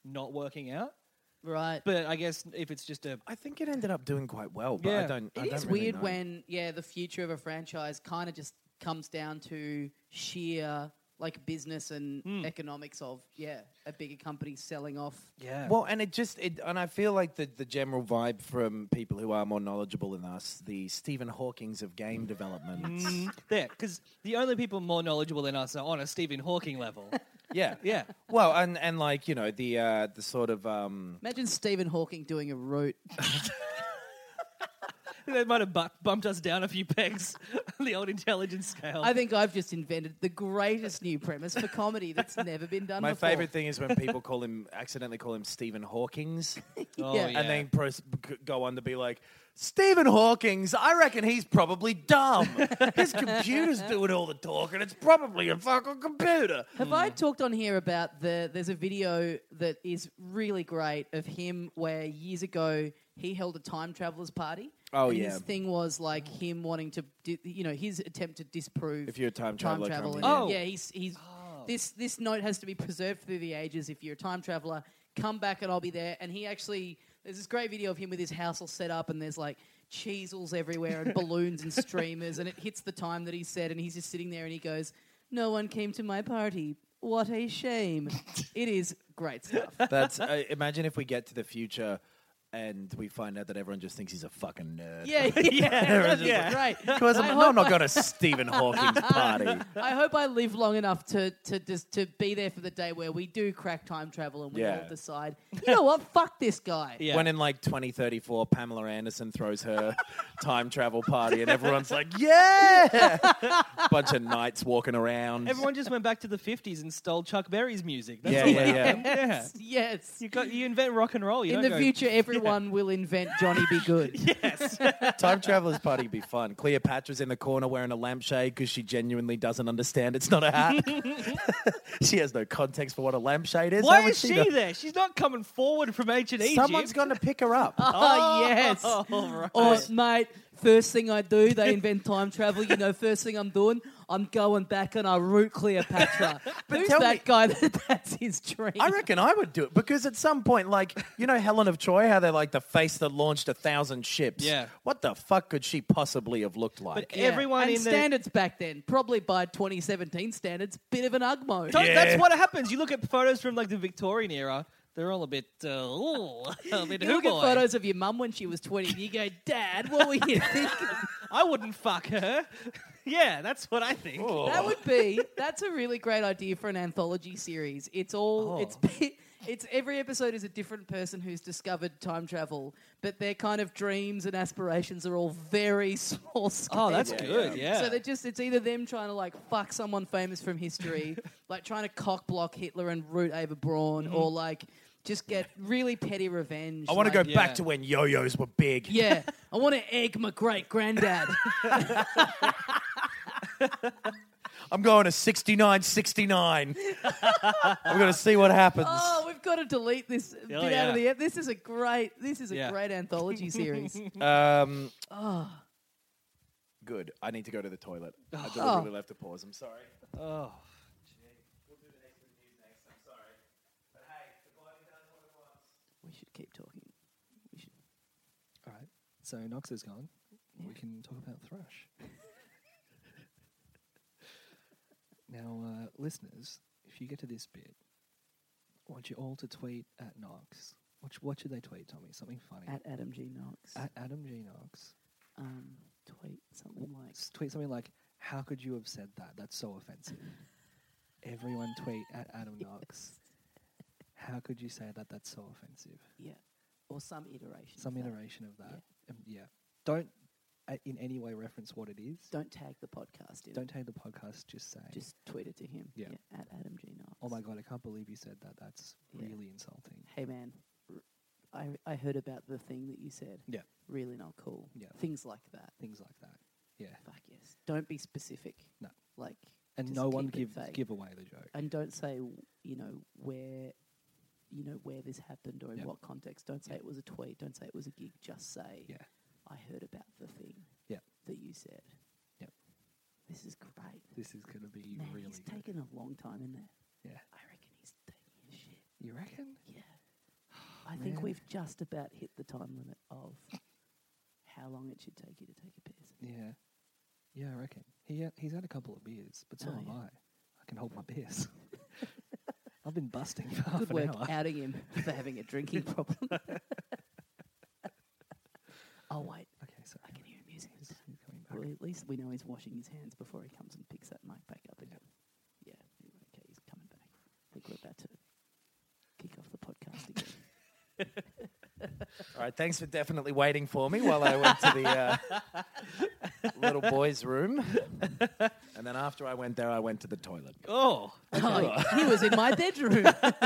[SPEAKER 4] not working out.
[SPEAKER 5] Right.
[SPEAKER 4] But I guess if it's just a
[SPEAKER 6] I think it ended up doing quite well, but
[SPEAKER 4] Yeah.
[SPEAKER 6] I don't
[SPEAKER 5] It is
[SPEAKER 6] really
[SPEAKER 5] weird
[SPEAKER 6] know.
[SPEAKER 5] when, the future of a franchise kind of just comes down to sheer like business and economics of a bigger company selling off.
[SPEAKER 4] yeah.
[SPEAKER 6] Well, and and I feel like the general vibe from people who are more knowledgeable than us, the Stephen Hawkings of game development.
[SPEAKER 4] There, because the only people more knowledgeable than us are on a Stephen Hawking level.
[SPEAKER 6] Yeah,
[SPEAKER 4] Yeah.
[SPEAKER 6] Well, and like the sort of
[SPEAKER 5] Imagine Stephen Hawking doing a route.
[SPEAKER 4] They might have bumped us down a few pegs on the old intelligence scale.
[SPEAKER 5] I think I've just invented the greatest new premise for comedy that's never been done
[SPEAKER 6] my
[SPEAKER 5] before.
[SPEAKER 6] favorite thing is when people accidentally call him Stephen Hawkings,
[SPEAKER 4] Oh,
[SPEAKER 5] yeah.
[SPEAKER 6] and then go on to be like, Stephen Hawkings, I reckon he's probably dumb. His computer's doing all the talking. It's probably a fucking computer.
[SPEAKER 5] Have I talked on here about there's a video that is really great of him where years ago he held a time traveler's party.
[SPEAKER 6] Oh,
[SPEAKER 5] and
[SPEAKER 6] yeah.
[SPEAKER 5] His thing was like him wanting to, his attempt to disprove
[SPEAKER 6] If you're a time traveler,
[SPEAKER 5] travel.
[SPEAKER 6] come
[SPEAKER 5] And
[SPEAKER 6] here.
[SPEAKER 4] Oh.
[SPEAKER 5] he's this note has to be preserved through the ages. If you're a time traveler, come back and I'll be there. And he actually, there's this great video of him with his house all set up, and there's like cheesels everywhere and balloons and streamers, and it hits the time that he said, and he's just sitting there and he goes, "No one came to my party. What a shame." It is great stuff.
[SPEAKER 6] That's imagine if we get to the future and we find out that everyone just thinks he's a fucking nerd.
[SPEAKER 5] Yeah, that's great.
[SPEAKER 6] Because
[SPEAKER 5] I
[SPEAKER 6] I'm
[SPEAKER 5] hope
[SPEAKER 6] not going to Stephen Hawking's party.
[SPEAKER 5] I hope I live long enough to be there for the day where we do crack time travel and we
[SPEAKER 6] Yeah.
[SPEAKER 5] all decide, you know what, fuck this guy.
[SPEAKER 4] Yeah.
[SPEAKER 6] When in like 2034, Pamela Anderson throws her time travel party and everyone's like, yeah! Bunch of knights walking around.
[SPEAKER 4] Everyone just went back to the 50s and stole Chuck Berry's music. That's
[SPEAKER 6] Yeah,
[SPEAKER 4] all
[SPEAKER 6] yeah,
[SPEAKER 4] they
[SPEAKER 6] yeah.
[SPEAKER 4] did. Yeah.
[SPEAKER 5] Yes.
[SPEAKER 4] You invent rock and roll. You
[SPEAKER 5] In
[SPEAKER 4] don't
[SPEAKER 5] the
[SPEAKER 4] go,
[SPEAKER 5] future, everyone will invent Johnny Be Good.
[SPEAKER 4] Yes.
[SPEAKER 6] Time traveler's party would be fun. Cleopatra's in the corner wearing a lampshade because she genuinely doesn't understand it's not a hat. She has no context for what a lampshade is. How
[SPEAKER 4] Why
[SPEAKER 6] would
[SPEAKER 4] is she
[SPEAKER 6] know?
[SPEAKER 4] there? She's not coming forward from ancient Egypt.
[SPEAKER 6] Someone's going to pick her up.
[SPEAKER 5] Oh, yes.
[SPEAKER 4] Oh, right.
[SPEAKER 5] Oh, mate, first thing I do, they invent time travel. First thing I'm doing, I'm going back and I root Cleopatra. Who's
[SPEAKER 6] tell
[SPEAKER 5] that
[SPEAKER 6] me-
[SPEAKER 5] guy that's his dream?
[SPEAKER 6] I reckon I would do it because at some point, like, Helen of Troy, how they're like the face that launched 1,000 ships.
[SPEAKER 4] Yeah.
[SPEAKER 6] What the fuck could she possibly have looked like?
[SPEAKER 4] But everyone
[SPEAKER 5] and
[SPEAKER 4] in the...
[SPEAKER 5] standards back then, probably by 2017 standards, bit of an ugmo.
[SPEAKER 4] That's what happens. You look at photos from like the Victorian era, they're all a bit a bit
[SPEAKER 5] You look at
[SPEAKER 4] hoo-boy.
[SPEAKER 5] photos of your mum when she was 20 and you go, Dad, what were you thinking?
[SPEAKER 4] I wouldn't fuck her. Yeah, that's what I think.
[SPEAKER 5] That's a really great idea for an anthology series. It's all, it's every episode is a different person who's discovered time travel, but their kind of dreams and aspirations are all very small scale.
[SPEAKER 4] Oh, that's good. Yeah.
[SPEAKER 5] So it's either them trying to like fuck someone famous from history, like trying to cock block Hitler and root Ava Braun, or like just get really petty revenge.
[SPEAKER 6] I want to
[SPEAKER 5] like,
[SPEAKER 6] go back to when yo-yos were big.
[SPEAKER 5] Yeah, I want to egg my great granddad.
[SPEAKER 6] I'm going to 69-69. I'm going to see what happens.
[SPEAKER 5] Oh, we've got to delete this bit out
[SPEAKER 4] yeah.
[SPEAKER 5] of the. This is a great
[SPEAKER 4] Yeah.
[SPEAKER 5] great anthology series.
[SPEAKER 6] Good. I need to go to the toilet. I
[SPEAKER 5] Oh.
[SPEAKER 6] deliberately left a pause. I'm sorry.
[SPEAKER 4] Oh.
[SPEAKER 6] We'll do the next news next. I'm sorry. But hey, the body does what it wants.
[SPEAKER 5] We should keep talking. We should.
[SPEAKER 4] All right. So Nox is gone. We can talk about Thrush. Now, listeners, if you get to this bit, I want you all to tweet at Nox. What should they tweet, Tommy? Something funny.
[SPEAKER 5] At Adam G Knox.
[SPEAKER 4] At Adam G Knox.
[SPEAKER 5] Tweet something like.
[SPEAKER 4] Tweet something like, "How could you have said that? That's so offensive." Everyone tweet at Adam Knox. How could you say that? That's so offensive.
[SPEAKER 5] Yeah, or some iteration.
[SPEAKER 4] Some
[SPEAKER 5] of that.
[SPEAKER 4] iteration of that. Yeah. Don't in any way reference what it is.
[SPEAKER 5] Don't tag the podcast in.
[SPEAKER 4] Don't take the podcast. Just say.
[SPEAKER 5] Just tweet it to him.
[SPEAKER 4] Yeah.
[SPEAKER 5] At Adam G Knox.
[SPEAKER 4] Oh my god! I can't believe you said that. That's
[SPEAKER 5] Yeah.
[SPEAKER 4] really insulting.
[SPEAKER 5] Hey man, I heard about the thing that you said.
[SPEAKER 4] Yeah.
[SPEAKER 5] Really not cool.
[SPEAKER 4] Yeah.
[SPEAKER 5] Things like that.
[SPEAKER 4] Things like that. Yeah.
[SPEAKER 5] Fuck yes. Don't be specific.
[SPEAKER 4] No.
[SPEAKER 5] Like.
[SPEAKER 4] And
[SPEAKER 5] just
[SPEAKER 4] no one
[SPEAKER 5] keep it vague.
[SPEAKER 4] give away the joke.
[SPEAKER 5] And don't say, where this happened or in
[SPEAKER 4] Yep.
[SPEAKER 5] what context. Don't say it was a tweet. Don't say it was a gig. Just say,
[SPEAKER 4] Yeah.
[SPEAKER 5] I heard about the thing
[SPEAKER 4] Yep.
[SPEAKER 5] that you said.
[SPEAKER 4] Yep.
[SPEAKER 5] This is great.
[SPEAKER 4] This is going to be
[SPEAKER 5] Man,
[SPEAKER 4] really
[SPEAKER 5] he's
[SPEAKER 4] good.
[SPEAKER 5] taken a long time in there.
[SPEAKER 4] Yeah.
[SPEAKER 5] I reckon he's taking his shit.
[SPEAKER 4] You reckon?
[SPEAKER 5] Yeah. I think we've just about hit the time limit of how long it should take you to take a piss.
[SPEAKER 4] Yeah. Yeah, I reckon. He's had a couple of beers, but so
[SPEAKER 5] Oh,
[SPEAKER 4] am
[SPEAKER 5] yeah.
[SPEAKER 4] I can hold my beers. I've been busting for half
[SPEAKER 5] Good
[SPEAKER 4] an
[SPEAKER 5] work
[SPEAKER 4] hour.
[SPEAKER 5] outing him for having a drinking problem. Oh, wait.
[SPEAKER 4] Okay, sorry.
[SPEAKER 5] I can hear him using his
[SPEAKER 4] He's coming back.
[SPEAKER 5] Well, at least we know he's washing his hands before he comes and picks that mic back up again. Yeah, okay, he's coming back. I think we're about to kick off the podcast again.
[SPEAKER 6] All right, thanks for definitely waiting for me while I went to the little boy's room. And then after I went there, I went to the toilet.
[SPEAKER 4] Oh,
[SPEAKER 5] Oh, he was in my bedroom.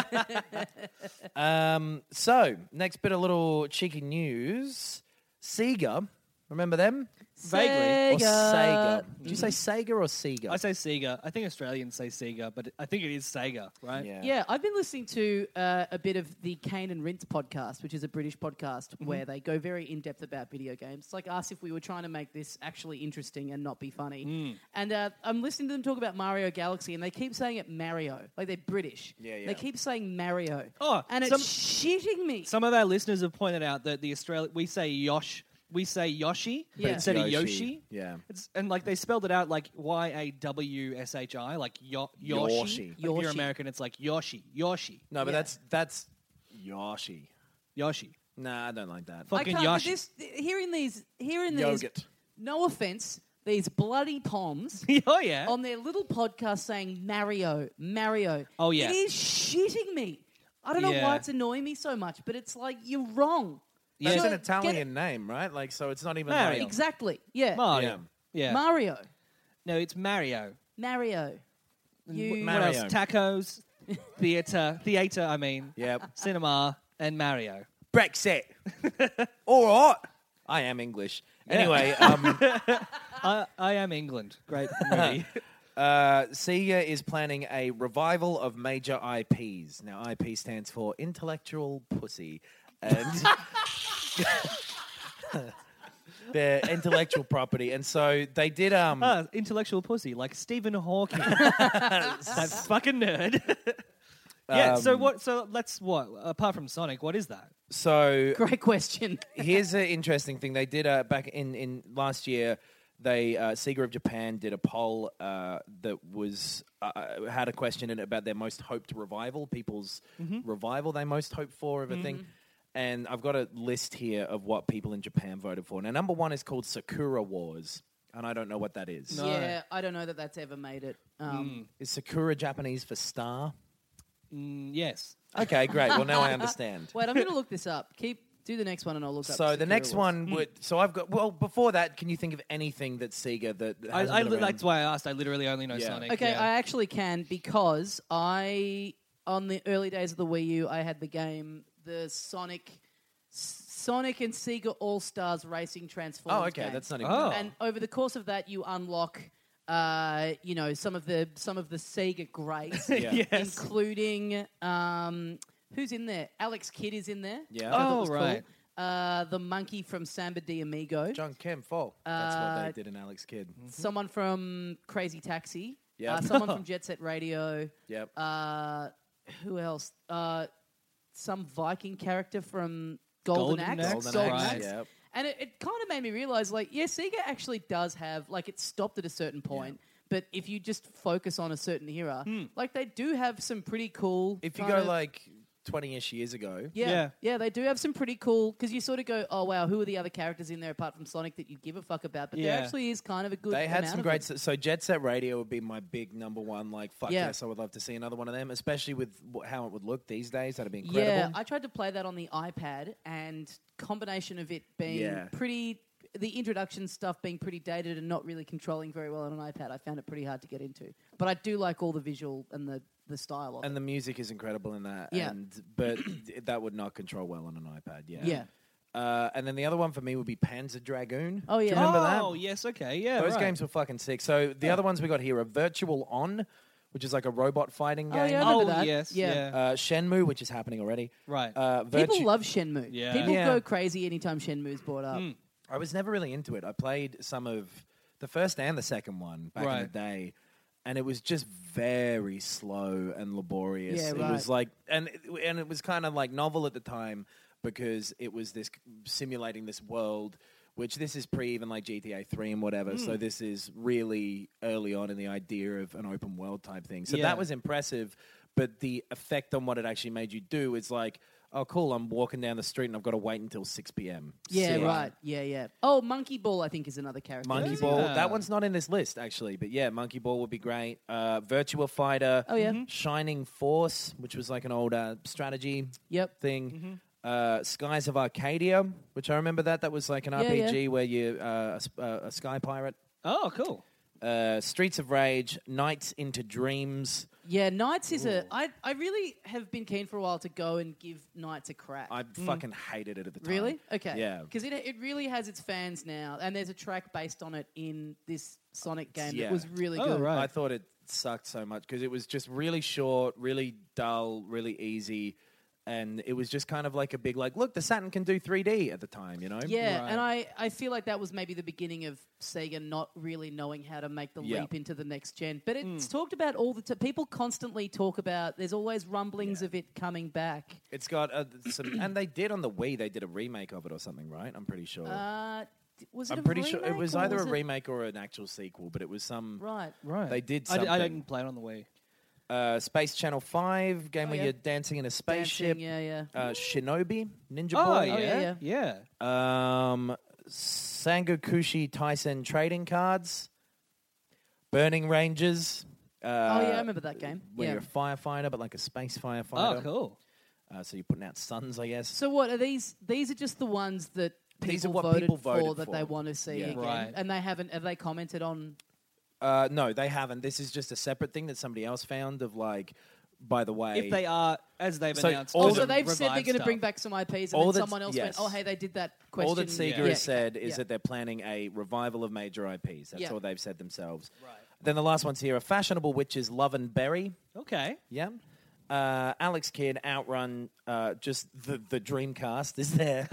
[SPEAKER 6] So, next bit of little cheeky news. Sega, remember them?
[SPEAKER 4] Vaguely.
[SPEAKER 6] Or Sega. Did you say Sega or Sega?
[SPEAKER 4] I say Sega. I think Australians say Sega, but I think it is Sega, right?
[SPEAKER 6] Yeah.
[SPEAKER 5] Yeah, I've been listening to a bit of the Kane and Rince podcast, which is a British podcast where they go very in-depth about video games. It's like us if we were trying to make this actually interesting and not be funny. And I'm listening to them talk about Mario Galaxy, and they keep saying it Mario. Like, they're British.
[SPEAKER 6] Yeah, yeah.
[SPEAKER 5] They keep saying Mario.
[SPEAKER 4] Oh,
[SPEAKER 5] and it's shitting me.
[SPEAKER 4] Some of our listeners have pointed out that we say Yoshi
[SPEAKER 5] Yeah.
[SPEAKER 4] instead of
[SPEAKER 6] Yoshi.
[SPEAKER 4] Yoshi.
[SPEAKER 6] Yeah.
[SPEAKER 4] And like they spelled it out like Yawshi, like Yoshi.
[SPEAKER 6] Yoshi.
[SPEAKER 4] Like if you're
[SPEAKER 5] Yoshi.
[SPEAKER 4] American, it's like Yoshi.
[SPEAKER 6] No, but
[SPEAKER 5] Yeah.
[SPEAKER 6] that's Yoshi.
[SPEAKER 4] Yoshi.
[SPEAKER 6] Nah, I don't like that.
[SPEAKER 5] I
[SPEAKER 4] Fucking
[SPEAKER 5] can't.
[SPEAKER 4] Yoshi.
[SPEAKER 5] Hearing these,
[SPEAKER 6] Yogurt.
[SPEAKER 5] no offense, these bloody poms
[SPEAKER 4] Oh yeah.
[SPEAKER 5] on their little podcast saying Mario.
[SPEAKER 4] Oh, yeah.
[SPEAKER 5] It is shitting me. I don't know
[SPEAKER 4] Yeah.
[SPEAKER 5] why it's annoying me so much, but it's like, you're wrong.
[SPEAKER 6] That's
[SPEAKER 5] So
[SPEAKER 6] an
[SPEAKER 5] get
[SPEAKER 6] Italian name, right? Like, so it's not even
[SPEAKER 4] Mario.
[SPEAKER 6] like...
[SPEAKER 5] Exactly. Yeah.
[SPEAKER 4] Mario. Yeah.
[SPEAKER 5] Mario.
[SPEAKER 4] No, it's Mario.
[SPEAKER 5] Mario. You.
[SPEAKER 6] Mario.
[SPEAKER 4] What else? Tacos, theater. I mean,
[SPEAKER 6] Yep.
[SPEAKER 4] cinema, and Mario.
[SPEAKER 6] Brexit. All right. I am English. Anyway,
[SPEAKER 4] I am England. Great movie.
[SPEAKER 6] Sega is planning a revival of major IPs. Now, IP stands for intellectual pussy. And their intellectual property. And so they did...
[SPEAKER 4] Intellectual pussy, like Stephen Hawking. That fucking nerd. Yeah. So let's what? Apart from Sonic, what is that?
[SPEAKER 6] So
[SPEAKER 5] Great question.
[SPEAKER 6] here's an interesting thing. They did back in last year. They Sega of Japan did a poll that was had a question in it about their most hoped revival, people's revival they most hoped for of a thing. And I've got a list here of what people in Japan voted for. Now, number one is called Sakura Wars, and I don't know what that is.
[SPEAKER 4] No.
[SPEAKER 5] Yeah, I don't know that that's ever made it.
[SPEAKER 6] Is Sakura Japanese for star?
[SPEAKER 4] Yes.
[SPEAKER 6] Okay, great. Well, now I understand.
[SPEAKER 5] Wait, I'm going to look this up. Do the next one, and I'll look up.
[SPEAKER 6] So the
[SPEAKER 5] Sakura
[SPEAKER 6] next
[SPEAKER 5] Wars.
[SPEAKER 6] one would. So I've got. Well, before that, can you think of anything that Sega that hasn't been around?
[SPEAKER 4] That's why I asked. I literally only know
[SPEAKER 6] Yeah.
[SPEAKER 4] Sonic.
[SPEAKER 5] Okay,
[SPEAKER 4] yeah.
[SPEAKER 5] I actually can because on the early days of the Wii U, I had the game, the Sonic and Sega All Stars Racing Transformers.
[SPEAKER 6] Oh, okay,
[SPEAKER 5] game.
[SPEAKER 6] that's not even.
[SPEAKER 4] Oh.
[SPEAKER 5] And over the course of that, you unlock, some of the Sega greats,
[SPEAKER 6] Yeah.
[SPEAKER 4] Yes.
[SPEAKER 5] including who's in there? Alex Kidd is in there.
[SPEAKER 6] Yeah.
[SPEAKER 5] which I thought
[SPEAKER 4] Oh,
[SPEAKER 5] was
[SPEAKER 4] right.
[SPEAKER 5] Cool. The monkey from Samba de Amigo.
[SPEAKER 6] John Kim Fall. That's what they did in Alex Kidd.
[SPEAKER 5] Someone from Crazy Taxi.
[SPEAKER 6] Yep.
[SPEAKER 5] Someone from Jet Set Radio.
[SPEAKER 6] Yep.
[SPEAKER 5] Who else? Some Viking character from Golden Axe.
[SPEAKER 6] Golden Axe.
[SPEAKER 4] Right.
[SPEAKER 6] Yep.
[SPEAKER 5] And it kind of made me realize, like, yeah, Sega actually does have, like, it's stopped at a certain point, but if you just focus on a certain era, like, they do have some pretty cool.
[SPEAKER 6] If you
[SPEAKER 5] kind
[SPEAKER 6] go
[SPEAKER 5] of-
[SPEAKER 6] like 20-ish years ago.
[SPEAKER 5] Yeah, they do have some pretty cool, because you sort of go, oh, wow, who are the other characters in there apart from Sonic that you give a fuck about? But
[SPEAKER 4] Yeah.
[SPEAKER 5] there actually is kind of a good
[SPEAKER 6] They had
[SPEAKER 5] amount
[SPEAKER 6] some
[SPEAKER 5] of
[SPEAKER 6] great.
[SPEAKER 5] them.
[SPEAKER 6] So Jet Set Radio would be my big number one. Like, fuck
[SPEAKER 5] Yeah.
[SPEAKER 6] yes, I would love to see another one of them, especially with how it would look these days. That'd be incredible.
[SPEAKER 5] Yeah, I tried to play that on the iPad, and combination of it being
[SPEAKER 6] Yeah.
[SPEAKER 5] the introduction stuff being pretty dated and not really controlling very well on an iPad, I found it pretty hard to get into. But I do like all the visual and the style of it.
[SPEAKER 6] And the music is incredible in that.
[SPEAKER 5] Yeah.
[SPEAKER 6] But that would not control well on an iPad. Yeah.
[SPEAKER 5] Yeah.
[SPEAKER 6] And then the other one for me would be Panzer Dragoon.
[SPEAKER 5] Oh, yeah.
[SPEAKER 6] Do you remember that?
[SPEAKER 4] Oh, yes. Okay. Yeah.
[SPEAKER 6] Those
[SPEAKER 4] right.
[SPEAKER 6] games were fucking sick. So the other ones we got here are Virtual On, which is like a robot fighting game.
[SPEAKER 5] Oh, yeah, I remember
[SPEAKER 4] Oh,
[SPEAKER 5] that.
[SPEAKER 4] yes.
[SPEAKER 5] Yeah.
[SPEAKER 4] Yeah.
[SPEAKER 6] Shenmue, which is happening already.
[SPEAKER 4] Right.
[SPEAKER 5] People love Shenmue.
[SPEAKER 4] Yeah.
[SPEAKER 5] People
[SPEAKER 6] Yeah.
[SPEAKER 5] go crazy anytime Shenmue's brought up.
[SPEAKER 6] I was never really into it. I played some of the first and the second one back in
[SPEAKER 4] Right.
[SPEAKER 6] the day. and it was just very slow and laborious.
[SPEAKER 5] Yeah,
[SPEAKER 6] It
[SPEAKER 5] right.
[SPEAKER 6] was like, and it was kind of like novel at the time because it was this simulating this world, which this is pre even like GTA 3 and whatever. So this is really early on in the idea of an open world type thing. So
[SPEAKER 4] Yeah.
[SPEAKER 6] that was impressive, but the effect on what it actually made you do is like, oh, cool, I'm walking down the street and I've got to wait until 6 p.m.
[SPEAKER 5] Yeah,
[SPEAKER 6] Sick.
[SPEAKER 5] right. Yeah. Oh, Monkey Ball, I think, is another character.
[SPEAKER 6] Monkey
[SPEAKER 5] Is it?
[SPEAKER 6] Ball.
[SPEAKER 4] Yeah.
[SPEAKER 6] That one's not in this list, actually. But yeah, Monkey Ball would be great. Virtua Fighter.
[SPEAKER 5] Oh, yeah.
[SPEAKER 6] Shining Force, which was like an old strategy
[SPEAKER 5] Yep.
[SPEAKER 6] thing. Skies of Arcadia, which I remember that. That was like an
[SPEAKER 5] Yeah,
[SPEAKER 6] RPG where you're a sky pirate.
[SPEAKER 4] Oh, cool.
[SPEAKER 6] Streets of Rage, Nights into Dreams.
[SPEAKER 5] Yeah, Knights is I really have been keen for a while to go and give Knights a crack.
[SPEAKER 6] I fucking hated it at the time.
[SPEAKER 5] Really? Okay.
[SPEAKER 6] Yeah.
[SPEAKER 5] Because it really has its fans now, and there's a track based on it in this Sonic game
[SPEAKER 6] Yeah.
[SPEAKER 5] that was really
[SPEAKER 4] Oh,
[SPEAKER 5] good.
[SPEAKER 4] right.
[SPEAKER 6] I thought it sucked so much because it was just really short, really dull, really easy. And it was just kind of like a big, like, look, the Saturn can do 3D at the time, you know?
[SPEAKER 5] Yeah,
[SPEAKER 4] Right.
[SPEAKER 5] and I feel like that was maybe the beginning of Sega not really knowing how to make the
[SPEAKER 6] Yeah.
[SPEAKER 5] leap into the next gen. But it's talked about all the time. People constantly talk about, there's always rumblings of it coming back.
[SPEAKER 6] It's got some, and they did on the Wii, they did a remake of it or something, right? I'm pretty sure.
[SPEAKER 5] Was it
[SPEAKER 6] I'm
[SPEAKER 5] a
[SPEAKER 6] pretty sure it
[SPEAKER 5] remake
[SPEAKER 6] was
[SPEAKER 5] or
[SPEAKER 6] either
[SPEAKER 5] was
[SPEAKER 6] a
[SPEAKER 5] it-
[SPEAKER 6] remake or an actual sequel, but it was some.
[SPEAKER 5] Right.
[SPEAKER 4] Right.
[SPEAKER 6] They did
[SPEAKER 4] I
[SPEAKER 6] something.
[SPEAKER 4] didn't play it on the Wii.
[SPEAKER 6] Space Channel 5, game where
[SPEAKER 5] yeah.
[SPEAKER 6] you're dancing in a spaceship.
[SPEAKER 5] Dancing, yeah.
[SPEAKER 6] Shinobi, Ninja
[SPEAKER 4] Oh,
[SPEAKER 6] Boy.
[SPEAKER 4] yeah.
[SPEAKER 5] yeah.
[SPEAKER 4] Yeah.
[SPEAKER 6] Sangokushi Tyson trading cards. Burning Rangers.
[SPEAKER 5] Oh, yeah, I remember that game.
[SPEAKER 6] Where
[SPEAKER 5] Yeah.
[SPEAKER 6] you're a firefighter, but like a space firefighter.
[SPEAKER 4] Oh, cool.
[SPEAKER 6] So you're putting out suns, I guess.
[SPEAKER 5] So what are these? These are just the ones that
[SPEAKER 6] These are
[SPEAKER 5] people
[SPEAKER 6] what people
[SPEAKER 5] for
[SPEAKER 6] voted
[SPEAKER 5] that
[SPEAKER 6] for.
[SPEAKER 5] they want to see
[SPEAKER 6] Yeah.
[SPEAKER 5] again,
[SPEAKER 4] Right.
[SPEAKER 5] and they haven't. Have they commented on?
[SPEAKER 6] No, they haven't. This is just a separate thing that somebody else found of like, by the way.
[SPEAKER 4] If they are, as they've
[SPEAKER 6] So
[SPEAKER 4] announced,
[SPEAKER 6] all
[SPEAKER 5] Oh,
[SPEAKER 6] the-
[SPEAKER 5] so
[SPEAKER 4] gonna
[SPEAKER 5] they've said they're
[SPEAKER 4] revive
[SPEAKER 5] going to bring
[SPEAKER 4] stuff.
[SPEAKER 5] back some IPs, and
[SPEAKER 6] All
[SPEAKER 5] then
[SPEAKER 6] that-
[SPEAKER 5] someone else went,
[SPEAKER 6] yes.
[SPEAKER 5] "Oh, hey, they did that question."
[SPEAKER 6] all that Sega has said is
[SPEAKER 5] yeah.
[SPEAKER 6] that they're planning a revival of major IPs. That's
[SPEAKER 5] Yeah.
[SPEAKER 6] all they've said themselves.
[SPEAKER 4] Right.
[SPEAKER 6] Then the last ones here are Fashionable Witches, Love and Berry.
[SPEAKER 4] Okay.
[SPEAKER 6] Yeah. Alex Kidd, Outrun, just the Dreamcast is there.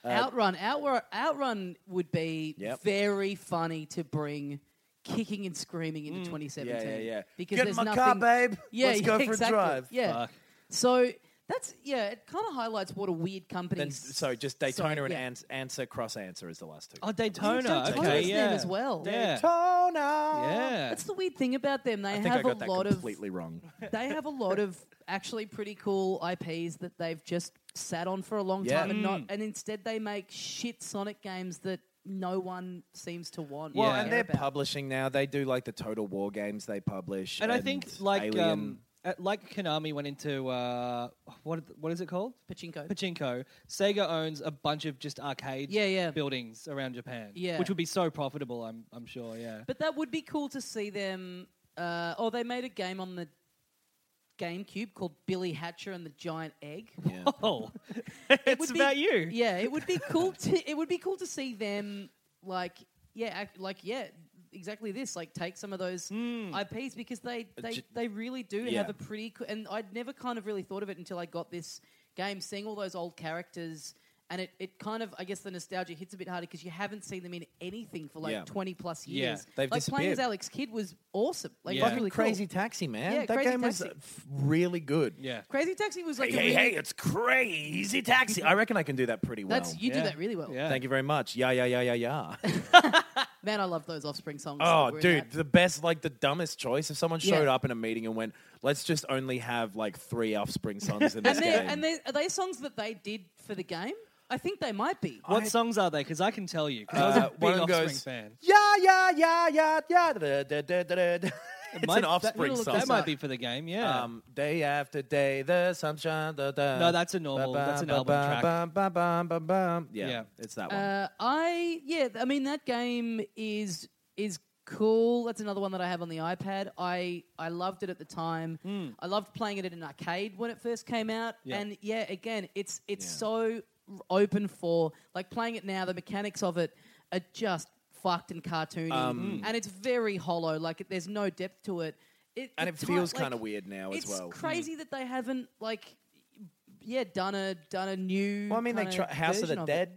[SPEAKER 5] Outrun would be
[SPEAKER 6] Yep.
[SPEAKER 5] very funny to bring kicking and screaming into 2017.
[SPEAKER 6] Yeah.
[SPEAKER 5] Because
[SPEAKER 6] Get in
[SPEAKER 5] there's
[SPEAKER 6] my
[SPEAKER 5] nothing.
[SPEAKER 6] car, babe.
[SPEAKER 5] Yeah,
[SPEAKER 6] Let's go for
[SPEAKER 5] exactly.
[SPEAKER 6] a drive.
[SPEAKER 5] Yeah.
[SPEAKER 4] Fuck.
[SPEAKER 5] So that's it kind of highlights what a weird company.
[SPEAKER 6] Then, sorry, just Daytona
[SPEAKER 5] Sorry,
[SPEAKER 6] and
[SPEAKER 5] yeah.
[SPEAKER 6] Answer, Cross Answer is the last two.
[SPEAKER 4] Oh, Daytona.
[SPEAKER 5] Daytona's
[SPEAKER 4] Okay,
[SPEAKER 5] them
[SPEAKER 4] yeah.
[SPEAKER 5] as well.
[SPEAKER 4] Yeah.
[SPEAKER 6] Daytona.
[SPEAKER 4] Yeah.
[SPEAKER 5] That's the weird thing about them. They
[SPEAKER 6] I think I
[SPEAKER 5] have
[SPEAKER 6] got
[SPEAKER 5] a
[SPEAKER 6] that
[SPEAKER 5] lot
[SPEAKER 6] completely wrong.
[SPEAKER 5] They have a lot of actually pretty cool IPs that they've just sat on for a long
[SPEAKER 6] Yeah.
[SPEAKER 5] time and instead they make shit Sonic games that no one seems to want.
[SPEAKER 6] Well,
[SPEAKER 5] or
[SPEAKER 6] and
[SPEAKER 5] care
[SPEAKER 6] they're
[SPEAKER 5] about.
[SPEAKER 6] publishing now. They do like the Total War games they publish.
[SPEAKER 4] And I think like
[SPEAKER 6] Alien.
[SPEAKER 4] like Konami went into what is it called?
[SPEAKER 5] Pachinko.
[SPEAKER 4] Pachinko. Sega owns a bunch of just arcade
[SPEAKER 5] Yeah.
[SPEAKER 4] buildings around Japan.
[SPEAKER 5] Yeah.
[SPEAKER 4] Which would be so profitable, I'm sure, yeah.
[SPEAKER 5] But that would be cool to see them. They made a game on the GameCube called Billy Hatcher and the Giant Egg.
[SPEAKER 6] Yeah.
[SPEAKER 4] Oh.
[SPEAKER 5] It
[SPEAKER 4] it's
[SPEAKER 5] would be-
[SPEAKER 4] about you.
[SPEAKER 5] Yeah, it would be cool to see them exactly this, like take some of those IPs because they really do
[SPEAKER 6] Yeah.
[SPEAKER 5] have a pretty and I'd never kind of really thought of it until I got this game, seeing all those old characters. And it kind of, I guess the nostalgia hits a bit harder because you haven't seen them in anything for like
[SPEAKER 6] Yeah.
[SPEAKER 5] 20 plus
[SPEAKER 4] Yeah.
[SPEAKER 5] years.
[SPEAKER 6] They've
[SPEAKER 5] like playing as
[SPEAKER 6] disappeared.
[SPEAKER 5] Alex Kidd was awesome. Like
[SPEAKER 4] Yeah.
[SPEAKER 5] it was
[SPEAKER 6] Fucking
[SPEAKER 5] really
[SPEAKER 6] Crazy
[SPEAKER 5] cool.
[SPEAKER 6] Taxi, man.
[SPEAKER 5] Yeah,
[SPEAKER 6] that
[SPEAKER 5] Crazy
[SPEAKER 6] game was
[SPEAKER 5] Taxi.
[SPEAKER 6] really good.
[SPEAKER 4] Yeah.
[SPEAKER 5] Crazy Taxi was like
[SPEAKER 6] Hey, it's Crazy Taxi. I reckon I can do that pretty well.
[SPEAKER 5] you do
[SPEAKER 4] Yeah.
[SPEAKER 5] that really well.
[SPEAKER 4] Yeah.
[SPEAKER 6] Thank you very much. Yeah.
[SPEAKER 5] Man, I love those Offspring songs.
[SPEAKER 6] Oh,
[SPEAKER 5] that were in
[SPEAKER 6] dude,
[SPEAKER 5] that.
[SPEAKER 6] the best, like the dumbest choice. If someone
[SPEAKER 5] Yeah.
[SPEAKER 6] showed up in a meeting and went, let's just only have like 3 Offspring songs in this game.
[SPEAKER 5] Are they songs that they did for the game? I think they might be.
[SPEAKER 4] What songs are they? Because I can tell you. Because I was a big
[SPEAKER 6] one of them
[SPEAKER 4] Offspring
[SPEAKER 6] goes,
[SPEAKER 4] fan.
[SPEAKER 6] Yeah. It's
[SPEAKER 4] Might-
[SPEAKER 6] an Offspring
[SPEAKER 5] look
[SPEAKER 6] song.
[SPEAKER 4] That
[SPEAKER 5] this
[SPEAKER 4] might
[SPEAKER 5] up.
[SPEAKER 4] be for the game, yeah.
[SPEAKER 6] Day after day, the sunshine.
[SPEAKER 4] No, that's a normal- that's an album track.
[SPEAKER 6] Yeah, it's that one.
[SPEAKER 5] I mean that game is cool. That's another one that I have on the iPad. I loved it at the time. I loved playing it in an arcade when it first came out.
[SPEAKER 4] Yeah.
[SPEAKER 5] And again, it's so open for like playing it now. The mechanics of it are just fucked and cartoony, and it's very hollow. Like there's no depth to it.
[SPEAKER 6] And it feels kind of weird now as well.
[SPEAKER 5] It's crazy that they haven't done a new.
[SPEAKER 6] Well, I mean, they
[SPEAKER 5] kinda
[SPEAKER 6] House of
[SPEAKER 5] version
[SPEAKER 6] the Dead.
[SPEAKER 5] it.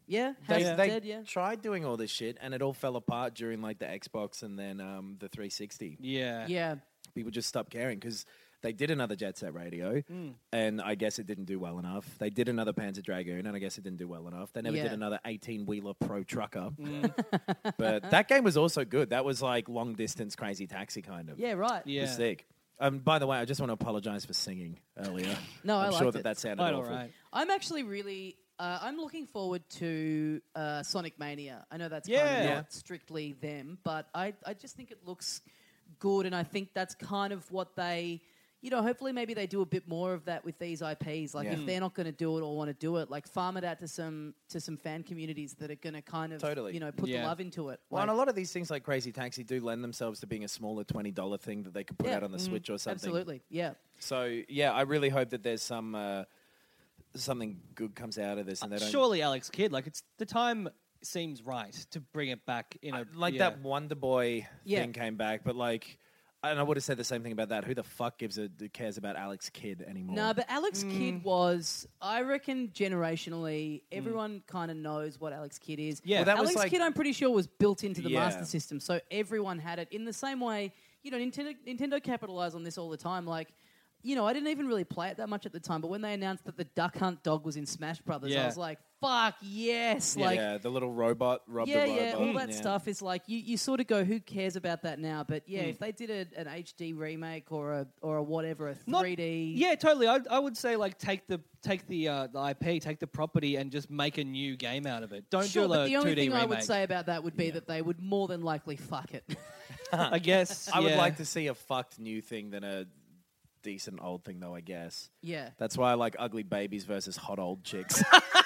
[SPEAKER 5] Yeah,
[SPEAKER 6] They,
[SPEAKER 5] House of
[SPEAKER 6] they
[SPEAKER 5] Dead, yeah.
[SPEAKER 6] tried doing all this shit, and it all fell apart during like the Xbox and then the 360.
[SPEAKER 4] Yeah.
[SPEAKER 5] Yeah.
[SPEAKER 6] People just stopped caring because they did another Jet Set Radio, and I guess it didn't do well enough. They did another Panzer Dragoon, and I guess it didn't do well enough. They never
[SPEAKER 5] Yeah.
[SPEAKER 6] did another 18-wheeler Pro Trucker. But that game was also good. That was like long-distance Crazy Taxi kind of.
[SPEAKER 5] Yeah, right.
[SPEAKER 6] It
[SPEAKER 4] Yeah.
[SPEAKER 6] was sick. By the way, I just want to apologize for singing earlier.
[SPEAKER 5] No, I
[SPEAKER 6] I'm
[SPEAKER 5] liked
[SPEAKER 6] sure
[SPEAKER 5] it.
[SPEAKER 6] that sounded
[SPEAKER 4] Quite
[SPEAKER 6] awful.
[SPEAKER 4] all right.
[SPEAKER 5] I'm actually really... I'm looking forward to Sonic Mania. I know that's
[SPEAKER 4] Yeah.
[SPEAKER 5] kind of
[SPEAKER 6] Yeah.
[SPEAKER 5] not strictly them, but I just think it looks good, and I think that's kind of what they... hopefully maybe they do a bit more of that with these IPs. Like,
[SPEAKER 6] Yeah.
[SPEAKER 5] if they're not going to do it or want to do it, like, farm it out to some fan communities that are going to kind of,
[SPEAKER 6] Totally.
[SPEAKER 5] put the
[SPEAKER 4] Yeah.
[SPEAKER 5] love into it.
[SPEAKER 6] Well,
[SPEAKER 5] Like,
[SPEAKER 6] and a lot of these things like Crazy Taxi do lend themselves to being a smaller $20 thing that they could put
[SPEAKER 5] Yeah.
[SPEAKER 6] out on the Switch or something.
[SPEAKER 5] absolutely, yeah.
[SPEAKER 6] So, yeah, I really hope that there's something good comes out of this. And they don't...
[SPEAKER 4] Surely Alex Kidd, like the time seems right to bring it back in a
[SPEAKER 6] that Wonder Boy
[SPEAKER 5] Yeah.
[SPEAKER 6] thing came back, but like... And I would have said the same thing about that. Who the fuck cares about Alex Kidd anymore?
[SPEAKER 5] No, but Alex Kidd was, I reckon, generationally, everyone kind of knows what Alex Kidd is.
[SPEAKER 4] Yeah. Well,
[SPEAKER 6] that was
[SPEAKER 5] Alex
[SPEAKER 6] like-
[SPEAKER 5] Kidd, I'm pretty sure, was built into the
[SPEAKER 6] Yeah.
[SPEAKER 5] Master System, so everyone had it. In the same way, Nintendo capitalized on this all the time. Like, I didn't even really play it that much at the time, but when they announced that the Duck Hunt dog was in Smash Brothers, I
[SPEAKER 4] Yeah.
[SPEAKER 5] was like, fuck, yes.
[SPEAKER 6] yeah,
[SPEAKER 5] Like,
[SPEAKER 6] the little robot, Rob
[SPEAKER 5] yeah,
[SPEAKER 6] the robot.
[SPEAKER 5] all that stuff is like you sort of go, who cares about that now? But yeah,
[SPEAKER 6] Hmm.
[SPEAKER 5] if they did an HD remake or a whatever, a
[SPEAKER 4] Not-
[SPEAKER 5] 3D,
[SPEAKER 4] Yeah, totally. I would say like take the IP, take the property, and just make a new game out of it. Don't
[SPEAKER 5] sure.
[SPEAKER 4] do
[SPEAKER 5] But
[SPEAKER 4] a
[SPEAKER 5] the only
[SPEAKER 4] 2D
[SPEAKER 5] thing
[SPEAKER 4] remake.
[SPEAKER 5] I would say about that would be that they would more than likely fuck it.
[SPEAKER 4] I guess
[SPEAKER 6] I would
[SPEAKER 4] yeah.
[SPEAKER 6] like to see a fucked new thing than a decent old thing, though, I guess.
[SPEAKER 5] Yeah.
[SPEAKER 6] That's why I like ugly babies versus hot old chicks.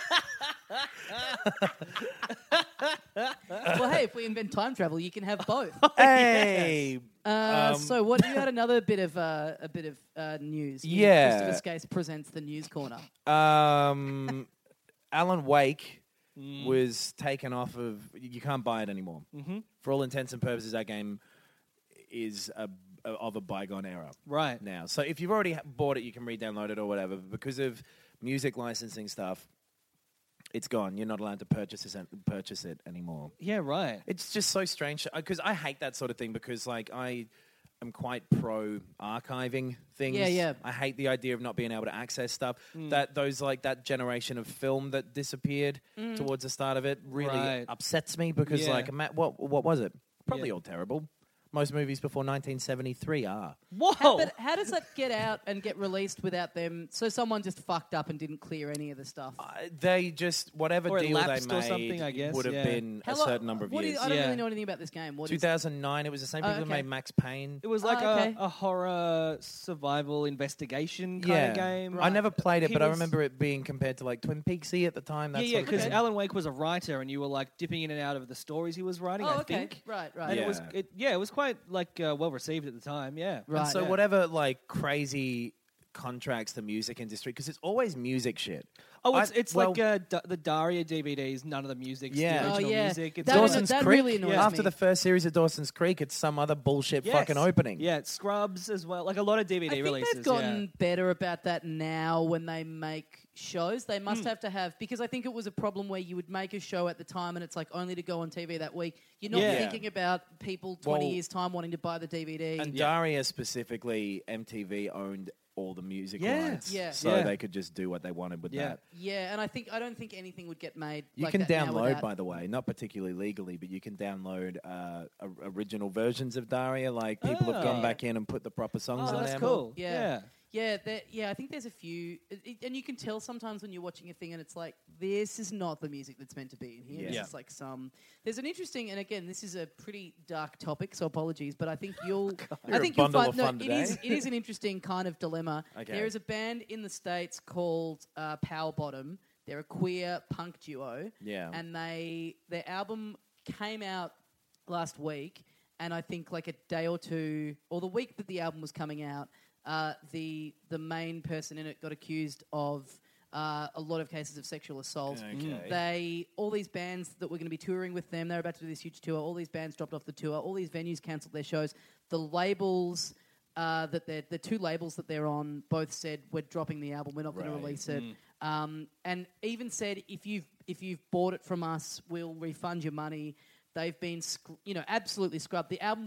[SPEAKER 5] Well, hey, if we invent time travel, you can have both.
[SPEAKER 6] Hey!
[SPEAKER 5] So, what you had another bit of news?
[SPEAKER 6] Yeah.
[SPEAKER 5] Christopher Skase presents the news corner.
[SPEAKER 6] Alan Wake was taken off of... You can't buy it anymore. Mm-hmm. For all intents and purposes, that game is of a bygone era
[SPEAKER 4] Right.
[SPEAKER 6] now. So if you've already bought it, you can re-download it or whatever. But because of music licensing stuff, it's gone. You're not allowed to purchase it anymore.
[SPEAKER 4] Yeah, right.
[SPEAKER 6] It's just so strange because I hate that sort of thing because like I am quite pro archiving things.
[SPEAKER 5] Yeah.
[SPEAKER 6] I hate the idea of not being able to access stuff. That generation of film that disappeared towards the start of it really
[SPEAKER 4] Right.
[SPEAKER 6] upsets me because
[SPEAKER 4] Yeah.
[SPEAKER 6] what was it? Probably
[SPEAKER 4] Yeah.
[SPEAKER 6] all terrible. Most movies before 1973 are.
[SPEAKER 4] Whoa.
[SPEAKER 5] But how does that get out and get released without them? So someone just fucked up and didn't clear any of the stuff.
[SPEAKER 6] They just whatever
[SPEAKER 4] Or it
[SPEAKER 6] deal they
[SPEAKER 4] lapsed or
[SPEAKER 6] made
[SPEAKER 4] something, I guess,
[SPEAKER 6] would have
[SPEAKER 4] yeah.
[SPEAKER 6] been a certain number of years.
[SPEAKER 5] I don't
[SPEAKER 4] Yeah.
[SPEAKER 5] really know anything about this game. What is
[SPEAKER 6] 2009. It was the same people that
[SPEAKER 5] okay.
[SPEAKER 6] made Max Payne.
[SPEAKER 4] It was like
[SPEAKER 5] okay.
[SPEAKER 4] a horror survival investigation kind of game.
[SPEAKER 6] I never played it,
[SPEAKER 4] He
[SPEAKER 6] but I
[SPEAKER 4] was-
[SPEAKER 6] remember it being compared to like Twin Peaksy at the time. That
[SPEAKER 4] Yeah,
[SPEAKER 6] sort of
[SPEAKER 4] because
[SPEAKER 6] thing.
[SPEAKER 4] Alan Wake was a writer, and you were like dipping in and out of the stories he was writing.
[SPEAKER 5] Oh,
[SPEAKER 4] I
[SPEAKER 5] okay.
[SPEAKER 4] think.
[SPEAKER 5] Right.
[SPEAKER 4] And
[SPEAKER 6] Yeah.
[SPEAKER 4] it was quite like well received at the time. Yeah.
[SPEAKER 5] Right.
[SPEAKER 6] And so
[SPEAKER 5] yeah.
[SPEAKER 6] whatever like crazy contracts the music industry because it's always music shit.
[SPEAKER 4] Oh, it's
[SPEAKER 6] well,
[SPEAKER 4] like the Daria DVDs. None of the music's
[SPEAKER 6] Yeah.
[SPEAKER 4] the
[SPEAKER 6] Oh,
[SPEAKER 4] original
[SPEAKER 5] yeah.
[SPEAKER 4] music. It's
[SPEAKER 5] That-
[SPEAKER 4] all-
[SPEAKER 6] Dawson's
[SPEAKER 5] that
[SPEAKER 6] Creek.
[SPEAKER 5] really annoys
[SPEAKER 6] After
[SPEAKER 5] me.
[SPEAKER 6] the first series of Dawson's Creek, it's some other bullshit
[SPEAKER 4] Yes.
[SPEAKER 6] fucking opening.
[SPEAKER 4] Yeah, it's Scrubs as well. Like a lot of DVD
[SPEAKER 5] I think
[SPEAKER 4] releases.
[SPEAKER 5] they've gotten better about that now when they make shows. They
[SPEAKER 6] Hmm.
[SPEAKER 5] must have to have, because I think it was a problem where you would make a show at the time and it's like only to go on TV that week. You're not
[SPEAKER 4] Yeah.
[SPEAKER 5] thinking about people 20
[SPEAKER 6] Well,
[SPEAKER 5] years' time wanting to buy the DVD.
[SPEAKER 6] And Daria specifically, MTV owned all the music
[SPEAKER 4] Yes.
[SPEAKER 6] rights,
[SPEAKER 5] Yeah.
[SPEAKER 6] so
[SPEAKER 4] Yeah.
[SPEAKER 6] they could just do what they wanted with
[SPEAKER 4] Yeah.
[SPEAKER 6] that.
[SPEAKER 5] Yeah, and I don't think anything would get made.
[SPEAKER 6] You
[SPEAKER 5] like
[SPEAKER 6] can
[SPEAKER 5] that now
[SPEAKER 6] download,
[SPEAKER 5] without-
[SPEAKER 6] by the way, not particularly legally, but you can download original versions of Daria. Like people have gone
[SPEAKER 4] Oh.
[SPEAKER 6] back in and put the proper songs
[SPEAKER 4] Oh,
[SPEAKER 6] on
[SPEAKER 4] that's
[SPEAKER 6] there.
[SPEAKER 4] cool.
[SPEAKER 5] Yeah. Yeah, I think there's a few, and you can tell sometimes when you're watching a thing and it's like, this is not the music that's meant to be in here.
[SPEAKER 6] Yeah.
[SPEAKER 5] This is like there's an interesting, and again, this is a pretty dark topic, so apologies, but I think you'll
[SPEAKER 6] You're a bundle of fun
[SPEAKER 5] it
[SPEAKER 6] today.
[SPEAKER 5] is an interesting kind of dilemma.
[SPEAKER 6] Okay.
[SPEAKER 5] There is a band in the States called Power Bottom. They're a queer punk duo.
[SPEAKER 6] Yeah.
[SPEAKER 5] And their album came out last week, and I think like a day or two, or the week that the album was coming out, the main person in it got accused of a lot of cases of sexual assault.
[SPEAKER 6] Okay.
[SPEAKER 5] All these bands that were going to be touring with them, they were about to do this huge tour. All these bands dropped off the tour. All these venues cancelled their shows. The labels the two labels that they're on both said we're dropping the album. We're not going to
[SPEAKER 6] Right.
[SPEAKER 5] release it. And even said if if you've bought it from us, we'll refund your money. They've been, absolutely scrubbed. The album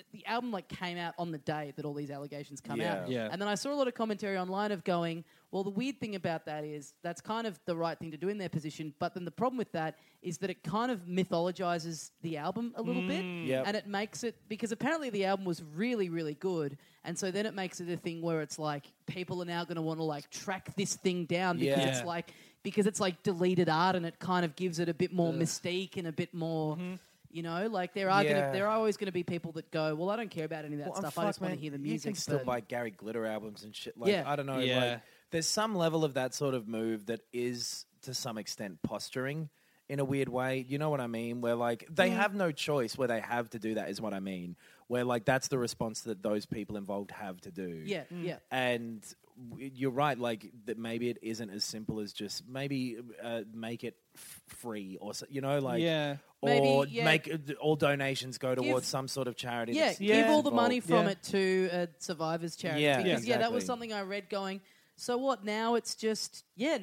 [SPEAKER 5] came out on the day that all these allegations come out.
[SPEAKER 4] Yeah.
[SPEAKER 5] And then I saw a lot of commentary online of going, well, the weird thing about that is that's kind of the right thing to do in their position. But then the problem with that is that it kind of mythologizes the album a little bit.
[SPEAKER 6] Yep.
[SPEAKER 5] And it makes it, because apparently the album was really, really good. And so then it makes it a thing where it's like people are now going to want to like track this thing down because it's like deleted art and it kind of gives it a bit more mystique and a bit more... You know, like there are always going to be people that go, well, I don't care about any of that stuff. I just want to hear the music.
[SPEAKER 6] You can still buy Gary Glitter albums and shit. Like,
[SPEAKER 5] Yeah.
[SPEAKER 6] I don't know.
[SPEAKER 4] Yeah.
[SPEAKER 6] Like, there's some level of that sort of move that is, to some extent, posturing in a weird way. You know what I mean? Where, like, they have no choice where they have to do that is what I mean. Where, like, that's the response that those people involved have to do.
[SPEAKER 5] Yeah, yeah.
[SPEAKER 6] And you're right, like, that maybe it isn't as simple as just maybe make it free or, you know, like...
[SPEAKER 4] Yeah.
[SPEAKER 6] Or
[SPEAKER 5] Maybe, yeah.
[SPEAKER 6] make all donations go towards some sort of charity.
[SPEAKER 5] Yeah,
[SPEAKER 6] that's
[SPEAKER 5] give all the money
[SPEAKER 6] involved.
[SPEAKER 5] from it to a survivors charity.
[SPEAKER 6] Yeah,
[SPEAKER 5] because, that was
[SPEAKER 6] exactly.
[SPEAKER 5] something I read going, so what, now it's just,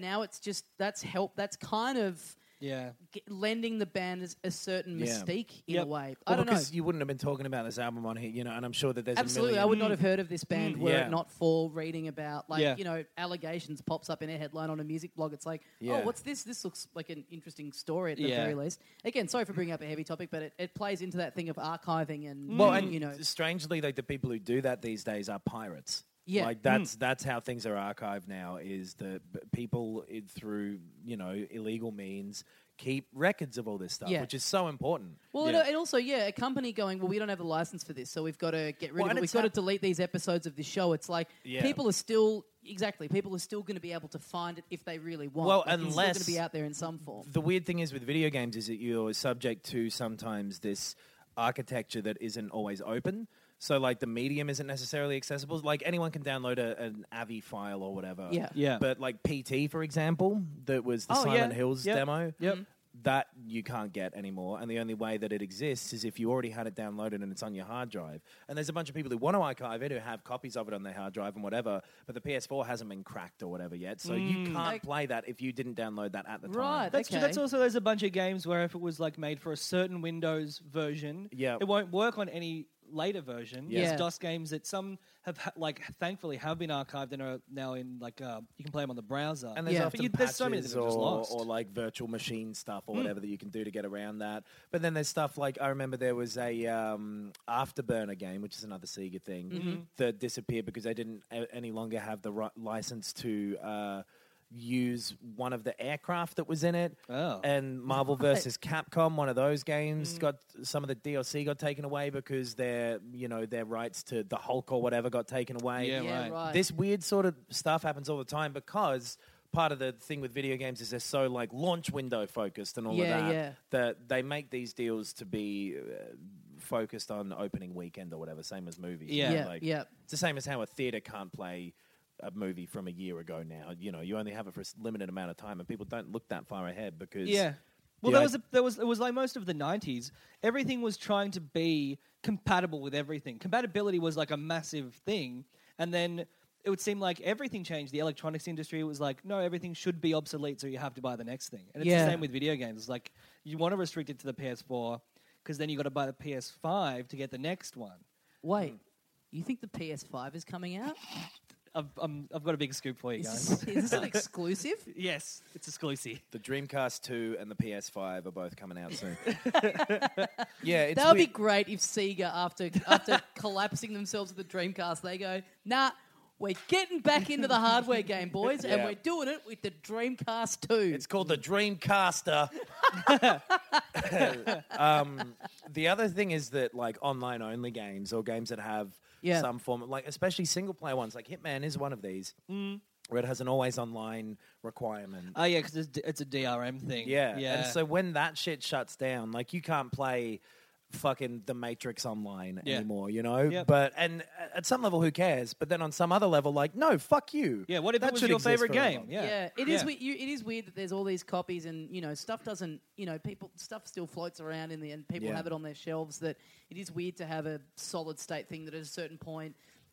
[SPEAKER 5] that's help, that's kind of
[SPEAKER 4] Yeah.
[SPEAKER 5] lending the band a certain
[SPEAKER 6] Yeah.
[SPEAKER 5] mystique in
[SPEAKER 4] Yep.
[SPEAKER 5] a way.
[SPEAKER 6] Well,
[SPEAKER 5] I don't know.
[SPEAKER 6] because you wouldn't have been talking about this album on here, you know, and I'm sure that there's
[SPEAKER 5] Absolutely,
[SPEAKER 6] a
[SPEAKER 5] I
[SPEAKER 6] million...
[SPEAKER 5] would not have heard of this band were
[SPEAKER 6] Yeah.
[SPEAKER 5] it not for reading about, like,
[SPEAKER 4] Yeah.
[SPEAKER 5] allegations pops up in a headline on a music blog. It's like,
[SPEAKER 6] Yeah.
[SPEAKER 5] oh, what's this? This looks like an interesting story at the
[SPEAKER 4] Yeah.
[SPEAKER 5] very least. Again, sorry for bringing up a heavy topic, but it plays into that thing of archiving and,
[SPEAKER 6] Well, and
[SPEAKER 5] you know.
[SPEAKER 6] strangely, like the people who do that these days are pirates.
[SPEAKER 5] Yeah.
[SPEAKER 6] Like that's how things are archived now. Is that people through illegal means keep records of all this stuff,
[SPEAKER 5] Yeah.
[SPEAKER 6] which is so important.
[SPEAKER 5] Well,
[SPEAKER 4] Yeah.
[SPEAKER 5] and also, a company going, well, we don't have the license for this, so we've got to get rid
[SPEAKER 6] Well,
[SPEAKER 5] of
[SPEAKER 6] and
[SPEAKER 5] it. We've
[SPEAKER 6] it's
[SPEAKER 5] got to delete these episodes of this show. It's like
[SPEAKER 6] Yeah.
[SPEAKER 5] people are still going to be able to find it if they really want.
[SPEAKER 6] Well,
[SPEAKER 5] like, it's still
[SPEAKER 6] unless-
[SPEAKER 5] going to be out there in some form.
[SPEAKER 6] The weird thing is with video games is that you're subject to sometimes this architecture that isn't always open. So, like, the medium isn't necessarily accessible. Like, anyone can download an AVI file or whatever.
[SPEAKER 5] Yeah.
[SPEAKER 4] Yeah.
[SPEAKER 6] But, like, PT, for example, that was the
[SPEAKER 4] Oh,
[SPEAKER 6] Silent
[SPEAKER 4] yeah.
[SPEAKER 6] Hills
[SPEAKER 4] Yep.
[SPEAKER 6] demo.
[SPEAKER 4] Yep.
[SPEAKER 6] That you can't get anymore. And the only way that it exists is if you already had it downloaded and it's on your hard drive. And there's a bunch of people who want to archive it, who have copies of it on their hard drive and whatever, but the PS4 hasn't been cracked or whatever yet. So you can't play that if you didn't download that at the time.
[SPEAKER 5] Right.
[SPEAKER 4] That's true.
[SPEAKER 5] Okay.
[SPEAKER 4] That's also, there's a bunch of games where if it was like made for a certain Windows version,
[SPEAKER 6] Yeah.
[SPEAKER 4] it won't work on any later version.
[SPEAKER 5] Yeah.
[SPEAKER 4] There's DOS games that some have thankfully have been archived and are now in like you can play them on the browser.
[SPEAKER 6] And there's
[SPEAKER 5] Yeah.
[SPEAKER 6] often
[SPEAKER 4] But there's so many that
[SPEAKER 6] patches
[SPEAKER 4] are just lost.
[SPEAKER 6] or like virtual machine stuff or whatever that you can do to get around that. But then there's stuff like, I remember there was a Afterburner game, which is another Sega thing, that disappeared because they didn't any longer have the license to use one of the aircraft that was in it.
[SPEAKER 4] Oh.
[SPEAKER 6] And Marvel vs. Capcom, one of those games, got some of the DLC got taken away because their rights to the Hulk or whatever got taken away.
[SPEAKER 4] Yeah, right.
[SPEAKER 6] This weird sort of stuff happens all the time because part of the thing with video games is they're so like launch window focused and all of that that they make these deals to be focused on opening weekend or whatever, same as movies.
[SPEAKER 4] Yeah.
[SPEAKER 5] Yeah,
[SPEAKER 6] Like,
[SPEAKER 5] yeah.
[SPEAKER 6] It's the same as how a theater can't play a movie from a year ago now. You know, you only have it for a limited amount of time and people don't look that far ahead because...
[SPEAKER 4] Yeah. Well,
[SPEAKER 6] Yeah,
[SPEAKER 4] it was like most of the 90s. Everything was trying to be compatible with everything. Compatibility was like a massive thing. And then it would seem like everything changed. The electronics industry was like, no, everything should be obsolete, so you have to buy the next thing. And it's
[SPEAKER 5] Yeah.
[SPEAKER 4] the same with video games. It's like you want to restrict it to the PS4 because then you got to buy the PS5 to get the next one.
[SPEAKER 5] Wait, you think the PS5 is coming out?
[SPEAKER 4] I've got a big scoop for you guys.
[SPEAKER 5] Is this an exclusive?
[SPEAKER 4] Yes, it's exclusive.
[SPEAKER 6] The Dreamcast 2 and the PS5 are both coming out soon. Yeah, it's
[SPEAKER 5] That would be
[SPEAKER 6] weird.
[SPEAKER 5] great if Sega, after collapsing themselves with the Dreamcast, they go, nah, we're getting back into the hardware game, boys, and
[SPEAKER 6] Yeah.
[SPEAKER 5] we're doing it with the Dreamcast 2.
[SPEAKER 6] It's called the Dreamcaster. The other thing is that like online only games or games that have
[SPEAKER 5] Yeah.
[SPEAKER 6] some form of, like especially single player ones, like Hitman is one of these, where it has an always online requirement.
[SPEAKER 4] Oh, yeah, because it's a DRM thing.
[SPEAKER 6] Yeah.
[SPEAKER 4] Yeah.
[SPEAKER 6] And so when that shit shuts down, like you can't play fucking The Matrix online
[SPEAKER 4] Yeah.
[SPEAKER 6] anymore, you know?
[SPEAKER 4] Yep.
[SPEAKER 6] But and at some level who cares? But then on some other level, like, no, fuck you.
[SPEAKER 4] Yeah, what if
[SPEAKER 6] That
[SPEAKER 4] it was
[SPEAKER 6] should
[SPEAKER 4] your
[SPEAKER 6] exist
[SPEAKER 4] favorite
[SPEAKER 6] for
[SPEAKER 4] game?
[SPEAKER 6] everyone.
[SPEAKER 4] Yeah.
[SPEAKER 5] It is. It is weird that there's all these copies, and stuff doesn't. Stuff still floats around and people
[SPEAKER 6] Yeah.
[SPEAKER 5] have it on their shelves. That it is weird to have a solid state thing that at a certain point,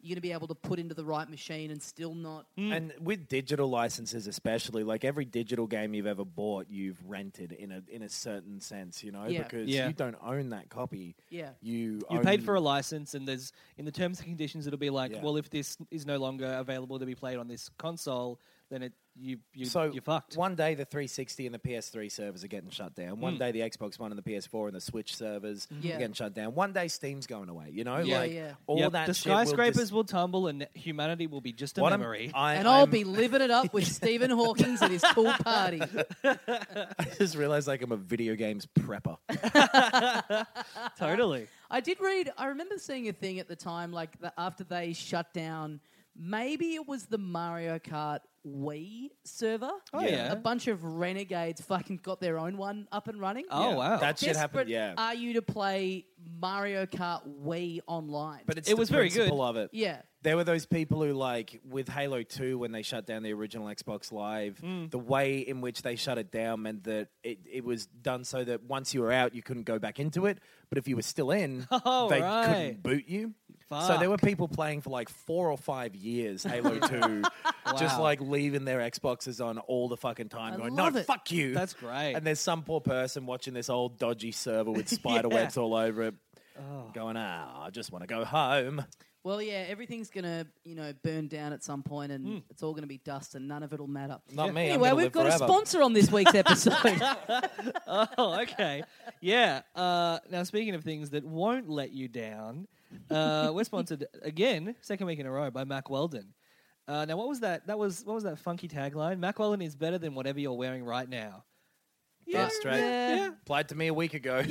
[SPEAKER 5] you're going to be able to put into the right machine and still not.
[SPEAKER 6] And with digital licenses, especially, like every digital game you've ever bought, you've rented in a certain sense, you know,
[SPEAKER 5] Yeah.
[SPEAKER 6] because
[SPEAKER 4] Yeah.
[SPEAKER 6] you don't own that copy.
[SPEAKER 5] Yeah.
[SPEAKER 6] You
[SPEAKER 4] paid
[SPEAKER 6] own-
[SPEAKER 4] for a license, and there's in the terms and conditions it'll be like,
[SPEAKER 6] Yeah.
[SPEAKER 4] well, if this is no longer available to be played on this console, then you're fucked.
[SPEAKER 6] One day the 360 and the PS3 servers are getting shut down. One day the Xbox One and the PS4 and the Switch servers
[SPEAKER 5] Yeah.
[SPEAKER 6] are getting shut down. One day Steam's going away. You know,
[SPEAKER 5] Yeah,
[SPEAKER 6] like
[SPEAKER 5] yeah.
[SPEAKER 6] all
[SPEAKER 4] Yep,
[SPEAKER 6] that.
[SPEAKER 4] the
[SPEAKER 6] shit will
[SPEAKER 4] skyscrapers
[SPEAKER 6] just-
[SPEAKER 4] will tumble, and humanity will be just a
[SPEAKER 6] What am-
[SPEAKER 4] memory.
[SPEAKER 5] And I'll be living it up with Stephen Hawking's at his pool party.
[SPEAKER 6] I just realized like I'm a video games prepper.
[SPEAKER 4] Totally.
[SPEAKER 5] I remember seeing a thing at the time, like after they shut down, maybe it was the Mario Kart Wii server.
[SPEAKER 4] Oh, yeah.
[SPEAKER 5] A bunch of renegades fucking got their own one up and running.
[SPEAKER 4] Oh,
[SPEAKER 6] Yeah.
[SPEAKER 4] wow.
[SPEAKER 6] That shit happened.
[SPEAKER 5] Desperate
[SPEAKER 6] Yeah,
[SPEAKER 5] Are you to play Mario Kart Wii online?
[SPEAKER 6] but it's
[SPEAKER 4] It
[SPEAKER 6] the
[SPEAKER 4] was very
[SPEAKER 6] principle
[SPEAKER 4] good.
[SPEAKER 6] of it.
[SPEAKER 5] yeah.
[SPEAKER 6] There were those people who, like, with Halo 2, when they shut down the original Xbox Live, the way in which they shut it down meant that it was done so that once you were out, you couldn't go back into it. But if you were still in,
[SPEAKER 4] Oh,
[SPEAKER 6] they
[SPEAKER 4] right.
[SPEAKER 6] couldn't boot you. So there were people playing for like 4 or 5 years Halo 2, just
[SPEAKER 4] Wow.
[SPEAKER 6] like leaving their Xboxes on all the fucking time,
[SPEAKER 5] I
[SPEAKER 6] going,
[SPEAKER 5] love
[SPEAKER 6] no,
[SPEAKER 5] it.
[SPEAKER 6] fuck you.
[SPEAKER 4] That's great.
[SPEAKER 6] And there's some poor person watching this old dodgy server with spider
[SPEAKER 4] Yeah.
[SPEAKER 6] webs all over it, going, I just want to go home.
[SPEAKER 5] Well, yeah, everything's going to, burn down at some point and it's all going to be dust and none of it'll matter.
[SPEAKER 6] Not me. I'm
[SPEAKER 5] Anyway,
[SPEAKER 6] gonna
[SPEAKER 5] we've
[SPEAKER 6] live
[SPEAKER 5] got
[SPEAKER 6] forever.
[SPEAKER 5] a sponsor on this week's episode.
[SPEAKER 4] Oh, okay. Yeah. Now, speaking of things that won't let you down, we're sponsored again, second week in a row, by Mack Weldon. Now, what was that? What was that funky tagline? Mack Weldon is better than whatever you're wearing right now.
[SPEAKER 6] Yeah, straight.
[SPEAKER 5] Yeah.
[SPEAKER 6] Applied to me a week ago.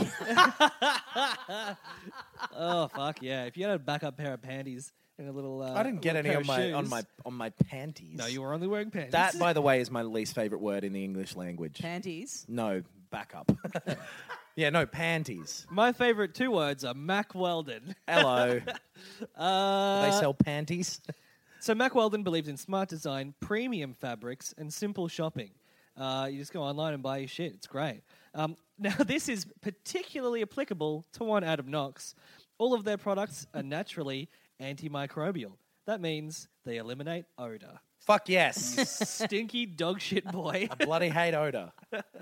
[SPEAKER 4] Oh, fuck yeah! If you had a backup pair of panties and a little,
[SPEAKER 6] I didn't get
[SPEAKER 4] little
[SPEAKER 6] any
[SPEAKER 4] pair
[SPEAKER 6] on
[SPEAKER 4] of
[SPEAKER 6] my
[SPEAKER 4] shoes-
[SPEAKER 6] on my panties.
[SPEAKER 4] No, you were only wearing panties.
[SPEAKER 6] That, by the way, is my least favorite word in the English language.
[SPEAKER 5] Panties.
[SPEAKER 6] No, backup. Yeah, no, panties.
[SPEAKER 4] My favorite two words are Mack Weldon.
[SPEAKER 6] Hello. They sell panties.
[SPEAKER 4] So Mack Weldon believes in smart design, premium fabrics, and simple shopping. You just go online and buy your shit. It's great. Now, this is particularly applicable to one Adam Knox. All of their products are naturally antimicrobial. That means they eliminate odor.
[SPEAKER 6] Fuck yes.
[SPEAKER 4] Stinky dog shit boy.
[SPEAKER 6] I bloody hate odor.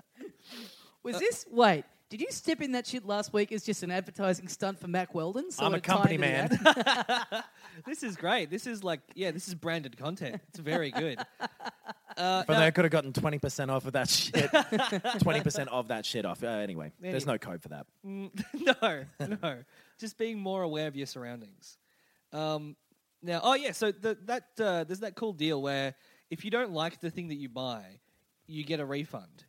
[SPEAKER 5] Was this... Wait, did you step in that shit last week as just an advertising stunt for Mack Weldon? So
[SPEAKER 6] I'm a
[SPEAKER 5] it tied
[SPEAKER 6] company
[SPEAKER 5] into
[SPEAKER 6] man.
[SPEAKER 5] that?
[SPEAKER 4] This is great. This is this is branded content. It's very good.
[SPEAKER 6] But they could have gotten 20% off of that shit. 20% of that shit off. Anyway, there's no code for that.
[SPEAKER 4] No. Just being more aware of your surroundings. Now, so there's that cool deal where if you don't like the thing that you buy, you get a refund.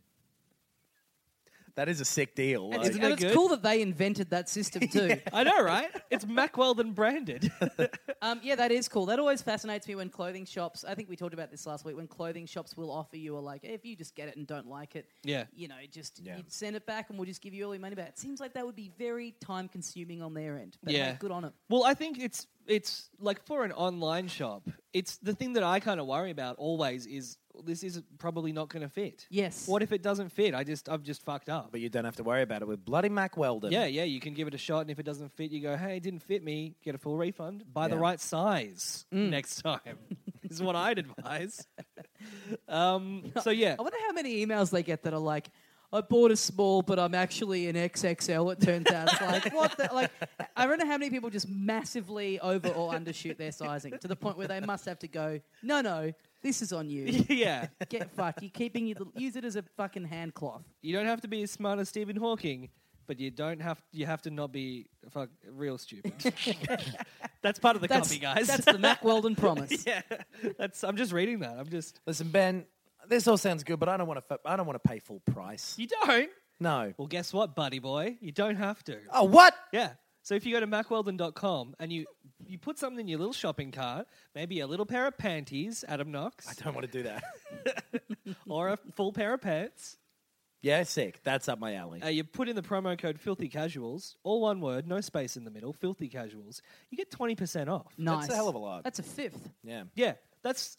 [SPEAKER 6] That is a sick deal.
[SPEAKER 5] And
[SPEAKER 6] Like,
[SPEAKER 5] it's,
[SPEAKER 4] Isn't
[SPEAKER 5] and
[SPEAKER 4] that
[SPEAKER 5] it's
[SPEAKER 4] good?
[SPEAKER 5] cool that they invented that system too.
[SPEAKER 4] I know, right? It's Mack Weldon branded.
[SPEAKER 5] Yeah, that is cool. That always fascinates me when clothing shops, I think we talked about this last week, when clothing shops will offer you if you just get it and don't like it,
[SPEAKER 4] Yeah.
[SPEAKER 5] you'd
[SPEAKER 6] Yeah.
[SPEAKER 5] send it back and we'll just give you early money back. It seems like that would be very time consuming on their end. But
[SPEAKER 4] Yeah.
[SPEAKER 5] hey, good on it.
[SPEAKER 4] Well, I think it's like for an online shop, it's the thing that I kind of worry about always is this is probably not going to fit.
[SPEAKER 5] Yes.
[SPEAKER 4] What if it doesn't fit? I've just fucked up.
[SPEAKER 6] but you don't have to worry about it with bloody Mack Weldon.
[SPEAKER 4] Yeah, you can give it a shot, and if it doesn't fit, you go, hey, it didn't fit me, get a full refund. Buy the
[SPEAKER 6] Yeah.
[SPEAKER 4] right size next time, is what I'd advise. So, yeah.
[SPEAKER 5] I wonder how many emails they get that are like, I bought a small, but I'm actually an XXL, it turns out. It's like, what the? Like, I wonder how many people just massively over or undershoot their sizing to the point where they must have to go, no, this is on you.
[SPEAKER 4] Yeah.
[SPEAKER 5] Get fucked. You're keeping it, use it as a fucking hand cloth.
[SPEAKER 4] You don't have to be as smart as Stephen Hawking, but you have to not be real stupid. That's part of the copy, guys.
[SPEAKER 5] That's the Mack Weldon promise.
[SPEAKER 4] yeah. I'm just reading that.
[SPEAKER 6] Listen, Ben, this all sounds good, but I don't want to pay full price.
[SPEAKER 4] You don't?
[SPEAKER 6] No.
[SPEAKER 4] Well, guess what, buddy boy? You don't have to.
[SPEAKER 6] Oh, what?
[SPEAKER 4] Yeah. So if you go to MackWeldon.com and you put something in your little shopping cart, maybe a little pair of panties, Adam Knox,
[SPEAKER 6] I don't want to do that.
[SPEAKER 4] or a full pair of pants,
[SPEAKER 6] Yeah, sick. That's up my alley.
[SPEAKER 4] you put in the promo code Filthy Casuals, all one word, no space in the middle, Filthy Casuals, you get 20% off.
[SPEAKER 5] Nice.
[SPEAKER 6] That's a hell of a lot.
[SPEAKER 5] That's a fifth.
[SPEAKER 6] Yeah.
[SPEAKER 4] Yeah, that's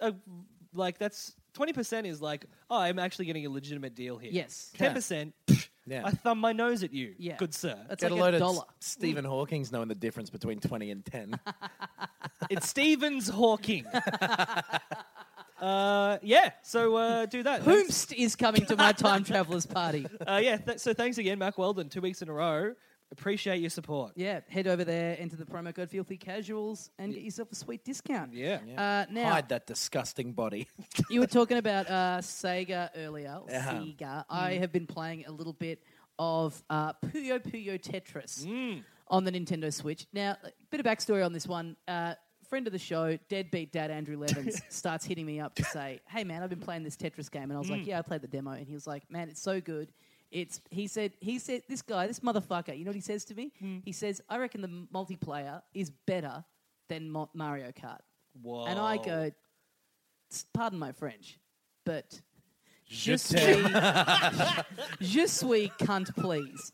[SPEAKER 4] 20% is like, oh, I'm actually getting a legitimate deal here.
[SPEAKER 5] Yes.
[SPEAKER 4] 10%,
[SPEAKER 6] Yeah.
[SPEAKER 4] I thumb my nose at you,
[SPEAKER 5] Yeah.
[SPEAKER 4] good sir.
[SPEAKER 5] That's
[SPEAKER 6] Get
[SPEAKER 5] like
[SPEAKER 6] a load
[SPEAKER 5] $1.
[SPEAKER 6] of Stephen Hawking's knowing the difference between 20 and 10.
[SPEAKER 4] It's Stevens Hawking. So do that. Thanks.
[SPEAKER 5] Whomst is coming to my time travelers party.
[SPEAKER 4] So thanks again, Mac Weldon. 2 weeks in a row. Appreciate your support.
[SPEAKER 5] Yeah, head over there, enter the promo code Filthy Casuals, and get yourself a sweet discount.
[SPEAKER 4] Yeah.
[SPEAKER 5] Now,
[SPEAKER 6] Hide that disgusting body.
[SPEAKER 5] you were talking about Sega earlier. Sega. I have been playing a little bit of Puyo Puyo Tetris on the Nintendo Switch. Now, a bit of backstory on this one. Friend of the show, deadbeat dad Andrew Levins, starts hitting me up to say, "Hey man, I've been playing this Tetris game," and I was like, "Yeah, I played the demo," and he was like, "Man, it's so good." He said, this motherfucker, you know what he says to me? He says, "I reckon the multiplayer is better than Mario Kart."
[SPEAKER 4] Whoa.
[SPEAKER 5] And I go, pardon my French, but
[SPEAKER 6] Je
[SPEAKER 5] suis cunt, please.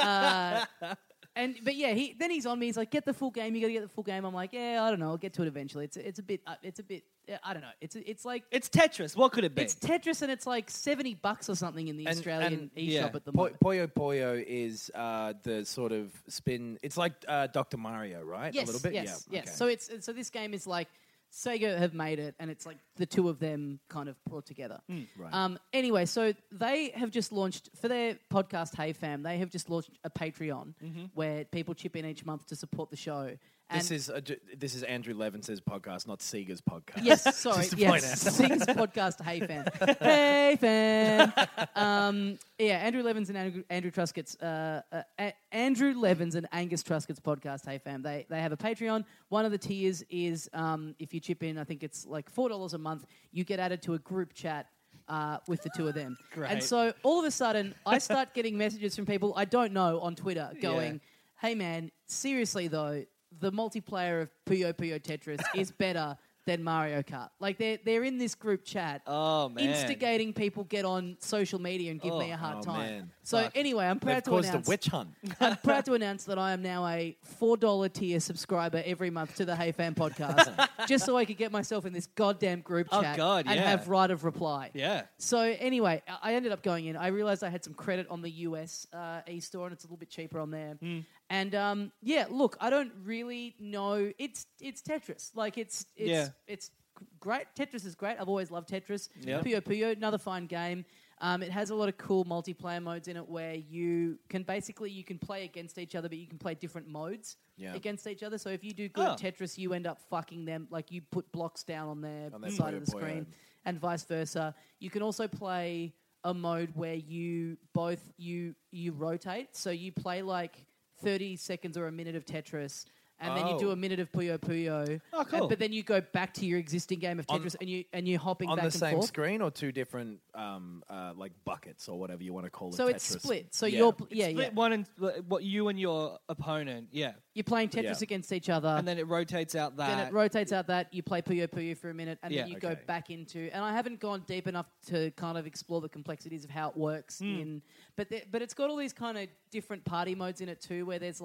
[SPEAKER 5] But yeah, he's on me. He's like, "Get the full game. You got to get the full game." I'm like, "Yeah, I don't know. I'll get to it eventually." It's a bit. I don't know. It's like
[SPEAKER 4] It's Tetris. What could it be?
[SPEAKER 5] it's Tetris, and it's like $70 or something in the Australian eShop at the moment.
[SPEAKER 6] Puyo Puyo is the sort of spin. It's like Dr. Mario, right?
[SPEAKER 5] Yes,
[SPEAKER 6] a little bit.
[SPEAKER 5] yes,
[SPEAKER 6] Yeah.
[SPEAKER 5] yes.
[SPEAKER 6] Okay.
[SPEAKER 5] So this game is like Sega have made it, and it's like the two of them kind of brought together.
[SPEAKER 6] Right.
[SPEAKER 5] Anyway, so they have just launched, for their podcast Hey Fam, they have just launched a Patreon where people chip in each month to support the show. And
[SPEAKER 6] This is Andrew Levins's podcast, not Sega's podcast.
[SPEAKER 5] yes, sorry,
[SPEAKER 6] Just to point
[SPEAKER 5] yes,
[SPEAKER 6] out.
[SPEAKER 5] Sega's podcast Hey Fam. Hey Fam. Andrew Levins and Andrew Truscott's Andrew Levins and Angus Truscott's podcast Hey Fam. They have a Patreon. One of the tiers is if you chip in, I think it's like $4 a month, you get added to a group chat with the two of them.
[SPEAKER 4] Great.
[SPEAKER 5] And so all of a sudden, I start getting messages from people I don't know on Twitter going, "Hey man, seriously though, the multiplayer of Puyo Puyo Tetris is better than Mario Kart." Like they're in this group chat,
[SPEAKER 4] Oh, man.
[SPEAKER 5] instigating people get on social media and give me a hard time.
[SPEAKER 6] man.
[SPEAKER 5] So anyway, I'm proud
[SPEAKER 6] They've
[SPEAKER 5] to
[SPEAKER 6] caused
[SPEAKER 5] announce
[SPEAKER 6] a witch hunt.
[SPEAKER 5] I'm proud to announce that I am now a $4 tier subscriber every month to the Hey Fam podcast, just so I could get myself in this goddamn group
[SPEAKER 4] Oh,
[SPEAKER 5] chat
[SPEAKER 4] God,
[SPEAKER 5] and
[SPEAKER 4] yeah.
[SPEAKER 5] have right of reply.
[SPEAKER 4] Yeah.
[SPEAKER 5] So anyway, I ended up going in. I realized I had some credit on the US e-store, and it's a little bit cheaper on there. And look, I don't really know. It's Tetris. Like it's great. Tetris is great. I've always loved Tetris.
[SPEAKER 4] Yeah.
[SPEAKER 5] Puyo Puyo, another fun game. It has a lot of cool multiplayer modes in it where you can play against each other, but you can play different modes against each other. So if you do good at Tetris, you end up fucking them. Like you put blocks down on their side of the screen, and vice versa. You can also play a mode where you rotate. So you play like 30 seconds or a minute of Tetris, and then you do a minute of Puyo Puyo.
[SPEAKER 4] Oh, cool.
[SPEAKER 5] But then you go back to your existing game of Tetris, and you're hopping
[SPEAKER 6] On
[SPEAKER 5] back
[SPEAKER 6] the
[SPEAKER 5] and
[SPEAKER 6] same
[SPEAKER 5] forth.
[SPEAKER 6] screen or two different like buckets or whatever you want to call it.
[SPEAKER 5] So
[SPEAKER 6] Tetris.
[SPEAKER 5] it's split. So
[SPEAKER 6] Yeah.
[SPEAKER 5] you're
[SPEAKER 4] Split one and what you and your opponent. Yeah.
[SPEAKER 5] you're playing Tetris
[SPEAKER 6] Yeah.
[SPEAKER 5] against each other,
[SPEAKER 4] And then it rotates out that.
[SPEAKER 5] then it rotates out that you play Puyo Puyo for a minute, and then
[SPEAKER 4] Yeah.
[SPEAKER 5] you go
[SPEAKER 6] Okay.
[SPEAKER 5] back into. And I haven't gone deep enough to kind of explore the complexities of how it works but it's got all these kind of different party modes in it too, where there's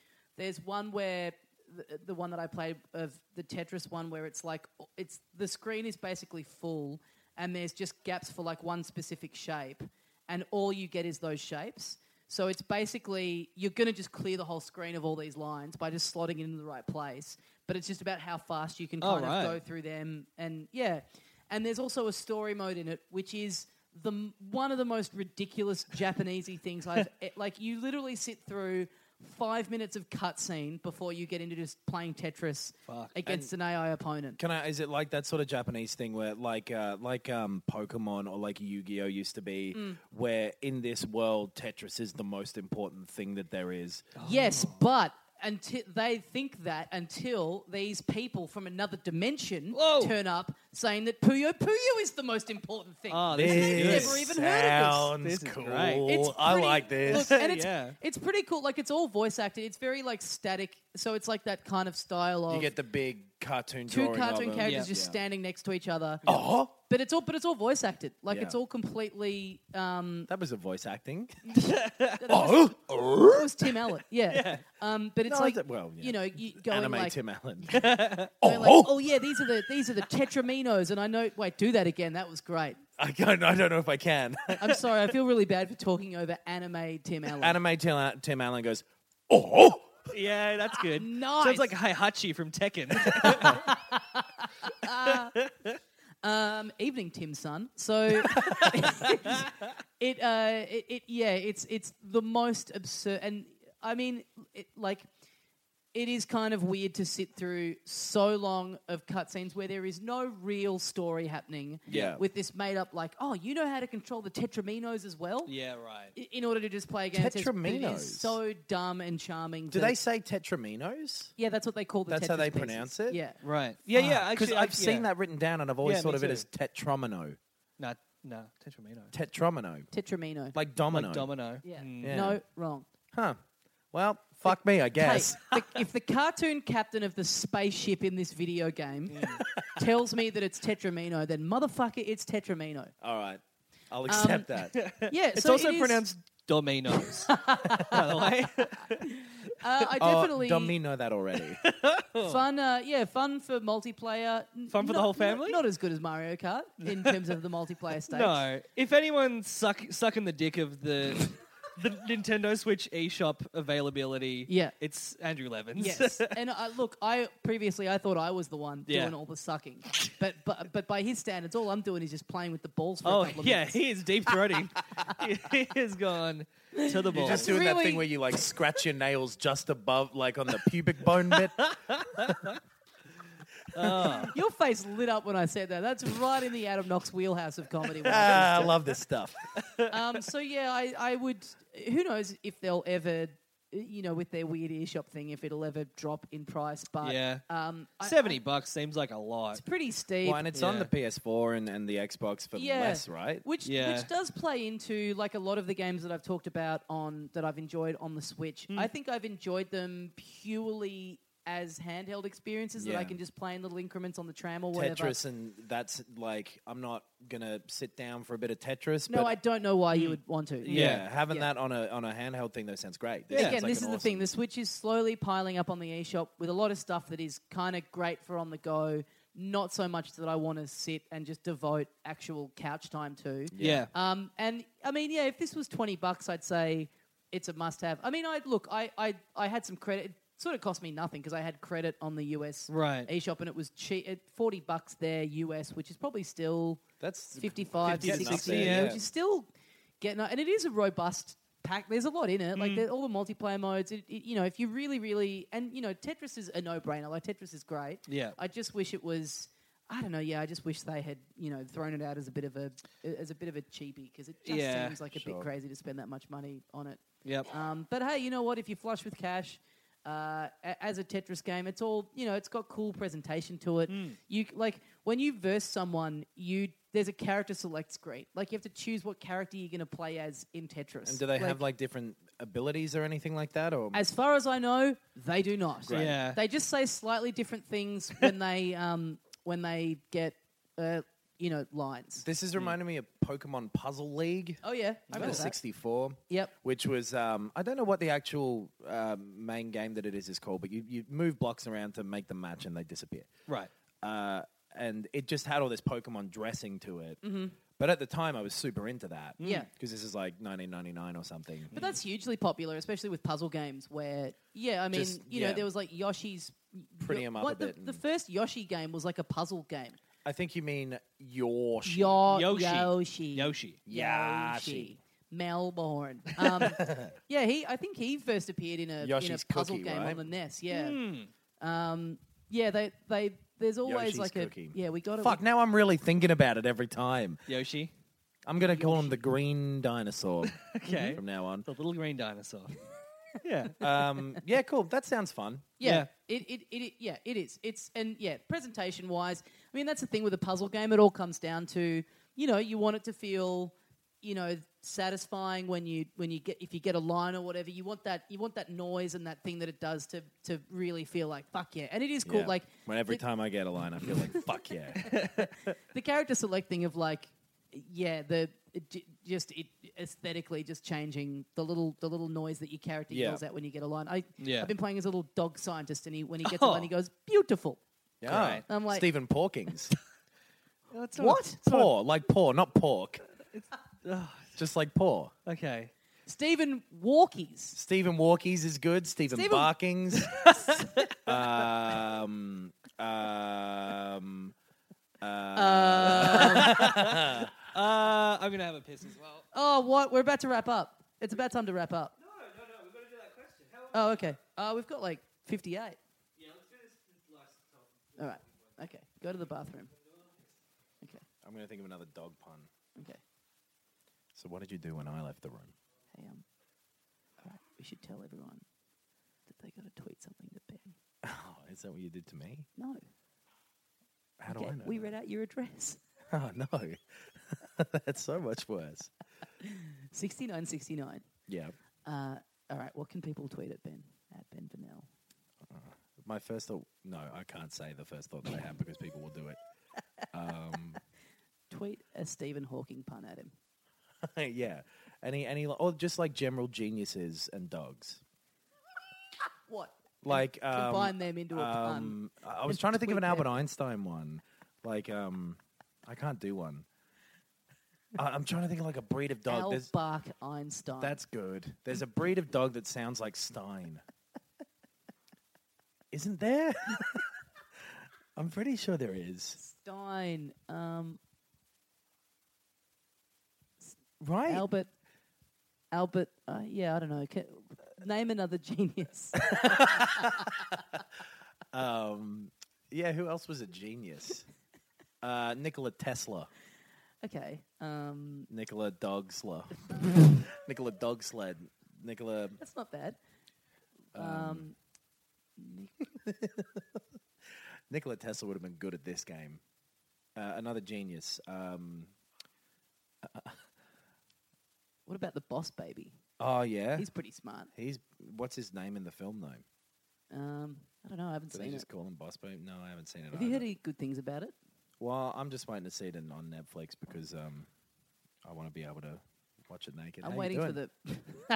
[SPEAKER 5] one where the one that I played of the Tetris one where it's like the screen is basically full and there's just gaps for like one specific shape, and all you get is those shapes. So it's basically you're going to just clear the whole screen of all these lines by just slotting it in the right place, but it's just about how fast you can kind of go through them. And and there's also a story mode in it, which is one of the most ridiculous Japanesey things like. You literally sit through 5 minutes of cutscene before you get into just playing Tetris against an AI opponent.
[SPEAKER 6] Is it like that sort of Japanese thing where like Pokemon or like Yu-Gi-Oh used to be, where in this world Tetris is the most important thing that there is?
[SPEAKER 5] Yes, but they think that until these people from another dimension turn up saying that Puyo Puyo is the most important thing.
[SPEAKER 4] Oh,
[SPEAKER 5] And they've
[SPEAKER 6] This
[SPEAKER 5] never even heard of this.
[SPEAKER 6] sounds
[SPEAKER 4] This is
[SPEAKER 6] cool.
[SPEAKER 4] great.
[SPEAKER 6] I
[SPEAKER 5] pretty-
[SPEAKER 6] like this.
[SPEAKER 5] Look, and it's,
[SPEAKER 4] Yeah.
[SPEAKER 5] it's pretty cool. Like, it's all voice acted. It's very, like, static. So it's like that kind of style of
[SPEAKER 6] You get the big cartoon
[SPEAKER 5] two
[SPEAKER 6] drawing
[SPEAKER 5] cartoon
[SPEAKER 6] of them.
[SPEAKER 5] characters
[SPEAKER 4] Yeah.
[SPEAKER 5] just standing next to each other.
[SPEAKER 6] Oh,
[SPEAKER 5] But it's all voice acted. Like,
[SPEAKER 6] Yeah.
[SPEAKER 5] it's all completely...
[SPEAKER 6] that was a voice acting.
[SPEAKER 5] It was Tim Allen. Yeah. But it's
[SPEAKER 6] No,
[SPEAKER 5] like,
[SPEAKER 6] well, yeah.
[SPEAKER 5] you know, you going
[SPEAKER 6] Anime
[SPEAKER 5] like...
[SPEAKER 6] Tim Allen.
[SPEAKER 5] Going like, oh yeah, these are the Tetraminos, and I know. Wait, do that again. That was great.
[SPEAKER 6] I don't know if I can.
[SPEAKER 5] I'm sorry. I feel really bad for talking over anime Tim Allen.
[SPEAKER 6] Anime Tim Allen goes, oh.
[SPEAKER 4] Yeah, that's good.
[SPEAKER 5] Nice.
[SPEAKER 4] Sounds like Heihachi from Tekken.
[SPEAKER 5] Evening, Tim Son. So it's the most absurd, and I mean, it is kind of weird to sit through so long of cutscenes where there is no real story happening.
[SPEAKER 6] Yeah.
[SPEAKER 5] With this made up, like, oh, you know how to control the Tetraminos as well?
[SPEAKER 4] Yeah, right.
[SPEAKER 5] In order to just play a game. It
[SPEAKER 6] Tetraminos?
[SPEAKER 5] is so dumb and charming.
[SPEAKER 6] Do they say Tetraminos?
[SPEAKER 5] Yeah, that's what they call the
[SPEAKER 6] That's
[SPEAKER 5] Tetris
[SPEAKER 6] how they
[SPEAKER 5] pieces.
[SPEAKER 6] pronounce it?
[SPEAKER 5] Yeah.
[SPEAKER 4] Right. Yeah.
[SPEAKER 6] Because
[SPEAKER 4] Actually,
[SPEAKER 6] I've seen that written down and I've always
[SPEAKER 4] Yeah,
[SPEAKER 6] thought
[SPEAKER 4] me
[SPEAKER 6] of it
[SPEAKER 4] too.
[SPEAKER 6] as Tetromino.
[SPEAKER 4] No, Tetramino.
[SPEAKER 6] Tetromino.
[SPEAKER 5] Tetramino.
[SPEAKER 6] Like domino.
[SPEAKER 4] Like domino.
[SPEAKER 5] Yeah.
[SPEAKER 6] Yeah.
[SPEAKER 5] No, wrong.
[SPEAKER 6] Huh. Well, fuck me, I guess.
[SPEAKER 5] Hey, if the cartoon captain of the spaceship in this video game tells me that it's Tetramino, then motherfucker, it's Tetramino.
[SPEAKER 6] All right. I'll accept that.
[SPEAKER 5] Yeah,
[SPEAKER 4] It's
[SPEAKER 5] so
[SPEAKER 4] also
[SPEAKER 5] it is-
[SPEAKER 4] pronounced Dominos, by the way.
[SPEAKER 5] I definitely
[SPEAKER 6] Don't me know that already.
[SPEAKER 5] fun. Fun for multiplayer.
[SPEAKER 4] Fun for the whole family?
[SPEAKER 5] Not as good as Mario Kart in terms of the multiplayer stakes.
[SPEAKER 4] No. If anyone's sucking the dick of the Nintendo Switch eShop availability,
[SPEAKER 5] Yeah.
[SPEAKER 4] it's Andrew Levins.
[SPEAKER 5] Yes, and look, I thought I was the one
[SPEAKER 4] Yeah.
[SPEAKER 5] doing all the sucking, but by his standards, all I'm doing is just playing with the balls for a
[SPEAKER 4] Oh,
[SPEAKER 5] couple of
[SPEAKER 4] yeah,
[SPEAKER 5] minutes.
[SPEAKER 4] he is deep throating. He has gone to the
[SPEAKER 6] You're
[SPEAKER 4] balls.
[SPEAKER 6] just doing that
[SPEAKER 5] really-
[SPEAKER 6] thing where you like scratch your nails just above, like on the pubic bone bit.
[SPEAKER 5] Your face lit up when I said that. That's right in the Adam Knox wheelhouse of comedy.
[SPEAKER 6] I love this stuff.
[SPEAKER 5] So yeah, I would. Who knows if they'll ever, with their weird eShop thing, if it'll ever drop in price? But
[SPEAKER 4] Yeah.
[SPEAKER 5] I-
[SPEAKER 4] $70 seems like a lot.
[SPEAKER 5] it's pretty steep.
[SPEAKER 6] Well, and it's on
[SPEAKER 4] Yeah.
[SPEAKER 6] the PS4 and the Xbox for
[SPEAKER 5] Yeah.
[SPEAKER 6] less, right?
[SPEAKER 5] Which
[SPEAKER 4] Yeah.
[SPEAKER 5] does play into like a lot of the games that I've talked about that I've enjoyed on the Switch. I think I've enjoyed them purely as handheld experiences that I
[SPEAKER 6] Yeah.
[SPEAKER 5] can just play in little increments on the tram or whatever.
[SPEAKER 6] Tetris, and that's like, I'm not gonna sit down for a bit of Tetris.
[SPEAKER 5] No,
[SPEAKER 6] but
[SPEAKER 5] I don't know why you would want to.
[SPEAKER 6] yeah, having
[SPEAKER 5] Yeah.
[SPEAKER 6] that on a handheld thing though sounds great.
[SPEAKER 5] Again,
[SPEAKER 6] sounds like
[SPEAKER 5] this
[SPEAKER 6] an
[SPEAKER 5] is the thing. The Switch is slowly piling up on the eShop with a lot of stuff that is kind of great for on the go. Not so much that I want to sit and just devote actual couch time to.
[SPEAKER 4] Yeah.
[SPEAKER 5] And I mean, yeah, if this was $20, I'd say it's a must-have. I mean, I had some credit. It sort of cost me nothing because I had credit on the US
[SPEAKER 4] Right.
[SPEAKER 5] eShop, and it was cheap at $40 there US, which is probably still
[SPEAKER 6] That's
[SPEAKER 5] 55 to
[SPEAKER 6] 50,
[SPEAKER 5] 60,
[SPEAKER 4] yeah.
[SPEAKER 5] which is still getting. And it is a robust pack. There's a lot in it. Like all the multiplayer modes. If you really, really, and Tetris is a no-brainer. Like Tetris is great.
[SPEAKER 4] Yeah.
[SPEAKER 5] I just wish it was. I don't know. Yeah, I just wish they had thrown it out as a bit of a cheapie because it just
[SPEAKER 4] Yeah,
[SPEAKER 5] seems like a bit crazy to spend that much money on it.
[SPEAKER 4] Yep.
[SPEAKER 5] But hey, you know what? If you're flush with cash, as a Tetris game, it's all it's got cool presentation to it. You like when you verse someone, there's a character select screen. Like you have to choose what character you're going to play as in Tetris.
[SPEAKER 6] And do they have like different abilities or anything like that? Or
[SPEAKER 5] As far as I know, they do not.
[SPEAKER 4] Great. Yeah.
[SPEAKER 5] They just say slightly different things when they get lines.
[SPEAKER 6] this is reminding me of Pokemon Puzzle League.
[SPEAKER 5] Oh yeah, I
[SPEAKER 6] For
[SPEAKER 5] remember
[SPEAKER 6] the
[SPEAKER 5] that.
[SPEAKER 6] 64.
[SPEAKER 5] Yep.
[SPEAKER 6] Which was, I don't know what the actual main game that it is called, but you move blocks around to make them match and they disappear.
[SPEAKER 4] Right.
[SPEAKER 6] And it just had all this Pokemon dressing to it. Mm-hmm. But at the time, I was super into that.
[SPEAKER 5] Yeah.
[SPEAKER 6] Because this is like 1999 or something.
[SPEAKER 5] But that's hugely popular, especially with puzzle games where, I mean,
[SPEAKER 6] Just, yeah.
[SPEAKER 5] there was like Yoshi's...
[SPEAKER 6] Pretty 'em up a bit
[SPEAKER 5] The
[SPEAKER 6] and-
[SPEAKER 5] first Yoshi game was like a puzzle game.
[SPEAKER 6] I think you mean Yoshi.
[SPEAKER 4] Yoshi.
[SPEAKER 5] Yoshi. Melbourne. I think he first appeared in a
[SPEAKER 6] Yoshi's
[SPEAKER 5] puzzle
[SPEAKER 6] Cookie,
[SPEAKER 5] game
[SPEAKER 6] right?
[SPEAKER 5] on the NES. Yeah. There's always
[SPEAKER 6] Yoshi's
[SPEAKER 5] like
[SPEAKER 6] Cookie.
[SPEAKER 5] we got to...
[SPEAKER 6] Fuck, now I'm really thinking about it every time.
[SPEAKER 4] Yoshi.
[SPEAKER 6] I'm going to call him the green dinosaur
[SPEAKER 4] Okay.
[SPEAKER 6] from now on.
[SPEAKER 4] The little green dinosaur. Yeah.
[SPEAKER 6] Yeah, cool. That sounds fun.
[SPEAKER 5] Yeah, it is. It's presentation wise, I mean that's the thing with a puzzle game. It all comes down to you want it to feel satisfying when you get a line or whatever. You want that noise and that thing that it does to really feel like fuck yeah. And it is cool.
[SPEAKER 6] Yeah.
[SPEAKER 5] Like
[SPEAKER 6] when every time I get a line, I feel like fuck yeah.
[SPEAKER 5] the character selecting of like aesthetically just changing the little noise that your character
[SPEAKER 6] Yeah.
[SPEAKER 5] yells out when you get a line.
[SPEAKER 4] Yeah.
[SPEAKER 5] I've been playing as a little dog scientist, and when he gets a line, he goes beautiful.
[SPEAKER 6] Yeah.
[SPEAKER 4] Right.
[SPEAKER 5] I'm like,
[SPEAKER 6] Stephen Porkings.
[SPEAKER 5] what?
[SPEAKER 6] Poor, like poor, not pork. Just like poor.
[SPEAKER 4] Okay.
[SPEAKER 5] Stephen Walkies.
[SPEAKER 6] Stephen Walkies is good. Stephen
[SPEAKER 5] Stephen-
[SPEAKER 6] Barkings.
[SPEAKER 4] I'm gonna have a piss as well.
[SPEAKER 5] Oh, what? We're about to wrap up. It's about time to wrap up.
[SPEAKER 4] No, we've got to do that question.
[SPEAKER 5] Oh, okay. We've got like 58.
[SPEAKER 4] Yeah, let's do this last talk.
[SPEAKER 5] All right. Okay. Go to the bathroom. Okay.
[SPEAKER 6] I'm going to think of another dog pun.
[SPEAKER 5] Okay.
[SPEAKER 6] So what did you do when I left the room?
[SPEAKER 5] Hey, all right. We should tell everyone that they got to tweet something to Ben.
[SPEAKER 6] Oh, is that what you did to me?
[SPEAKER 5] No.
[SPEAKER 6] How do
[SPEAKER 5] Okay,
[SPEAKER 6] I know?
[SPEAKER 5] we
[SPEAKER 6] that?
[SPEAKER 5] read out your address.
[SPEAKER 6] Oh, no. That's so much worse.
[SPEAKER 5] 6969.
[SPEAKER 6] Yeah.
[SPEAKER 5] All right. What can people tweet at Ben? At Ben Vanel.
[SPEAKER 6] My first thought... No, I can't say the first thought that I have because people will do it.
[SPEAKER 5] Tweet a Stephen Hawking pun at him.
[SPEAKER 6] Yeah. Or just like general geniuses and dogs.
[SPEAKER 5] What?
[SPEAKER 6] Like...
[SPEAKER 5] Combine them into a pun.
[SPEAKER 6] I was
[SPEAKER 5] and
[SPEAKER 6] trying to think of an
[SPEAKER 5] tweet
[SPEAKER 6] Albert
[SPEAKER 5] them.
[SPEAKER 6] Einstein one. Like, I can't do one. I'm trying to think of like a breed of dog.
[SPEAKER 5] Albach Einstein.
[SPEAKER 6] That's good. There's a breed of dog that sounds like Stein. Isn't there? I'm pretty sure there is.
[SPEAKER 5] Stein.
[SPEAKER 6] Right?
[SPEAKER 5] Albert. Yeah, I don't know. Name another genius.
[SPEAKER 6] Yeah, who else was a genius? Nikola Tesla.
[SPEAKER 5] Okay.
[SPEAKER 6] Nikola Dogsler. Nikola Dogsled. Nikola...
[SPEAKER 5] That's not bad.
[SPEAKER 6] Nikola Tesla would have been good at this game. Another genius.
[SPEAKER 5] What about the Boss Baby?
[SPEAKER 6] Oh, yeah?
[SPEAKER 5] He's pretty smart.
[SPEAKER 6] What's his name in the film, though?
[SPEAKER 5] I don't know. I haven't
[SPEAKER 6] Did they
[SPEAKER 5] seen
[SPEAKER 6] just
[SPEAKER 5] it.
[SPEAKER 6] call him Boss Babe? No, I haven't seen it.
[SPEAKER 5] Have you heard
[SPEAKER 6] either.
[SPEAKER 5] any good things about it?
[SPEAKER 6] Well, I'm just waiting to see it on Netflix because I want to be able to watch it naked.
[SPEAKER 5] I'm
[SPEAKER 6] How you
[SPEAKER 5] waiting for
[SPEAKER 6] doing?
[SPEAKER 5] the.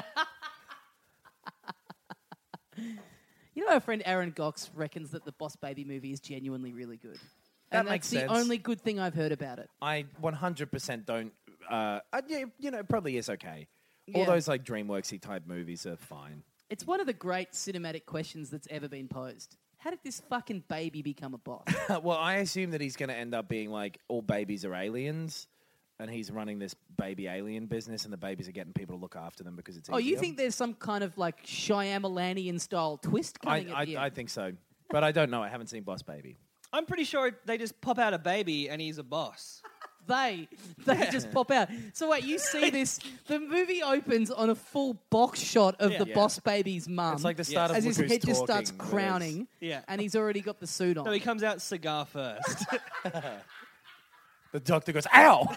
[SPEAKER 5] You know, our friend Aaron Gox reckons that the Boss Baby movie is genuinely really good.
[SPEAKER 6] That
[SPEAKER 5] And
[SPEAKER 6] makes
[SPEAKER 5] that's
[SPEAKER 6] sense.
[SPEAKER 5] the only good thing I've heard about it.
[SPEAKER 6] I 100% don't. Yeah, it probably is okay.
[SPEAKER 5] Yeah.
[SPEAKER 6] All those like DreamWorksy type movies are fine.
[SPEAKER 5] It's one of the great cinematic questions that's ever been posed. How did this fucking baby become a boss?
[SPEAKER 6] Well, I assume that he's going to end up being like all babies are aliens, and he's running this baby alien business, and the babies are getting people to look after them because it's.
[SPEAKER 5] Oh, you
[SPEAKER 6] easier.
[SPEAKER 5] think there's some kind of like Shyamalan style twist coming at the
[SPEAKER 6] I
[SPEAKER 5] end?
[SPEAKER 6] think so, but I don't know. I haven't seen Boss Baby.
[SPEAKER 4] I'm pretty sure they just pop out a baby and he's a boss.
[SPEAKER 5] They just pop out. So wait, you see this? The movie opens on a full box shot of the
[SPEAKER 6] Yeah.
[SPEAKER 5] Boss Baby's mum.
[SPEAKER 6] It's like the start of
[SPEAKER 5] as his
[SPEAKER 6] Look Who's
[SPEAKER 5] head just starts
[SPEAKER 6] Talking, but
[SPEAKER 5] crowning.
[SPEAKER 4] Yeah.
[SPEAKER 5] and he's already got the suit on.
[SPEAKER 4] No, he comes out cigar first.
[SPEAKER 6] The doctor goes, "Ow!"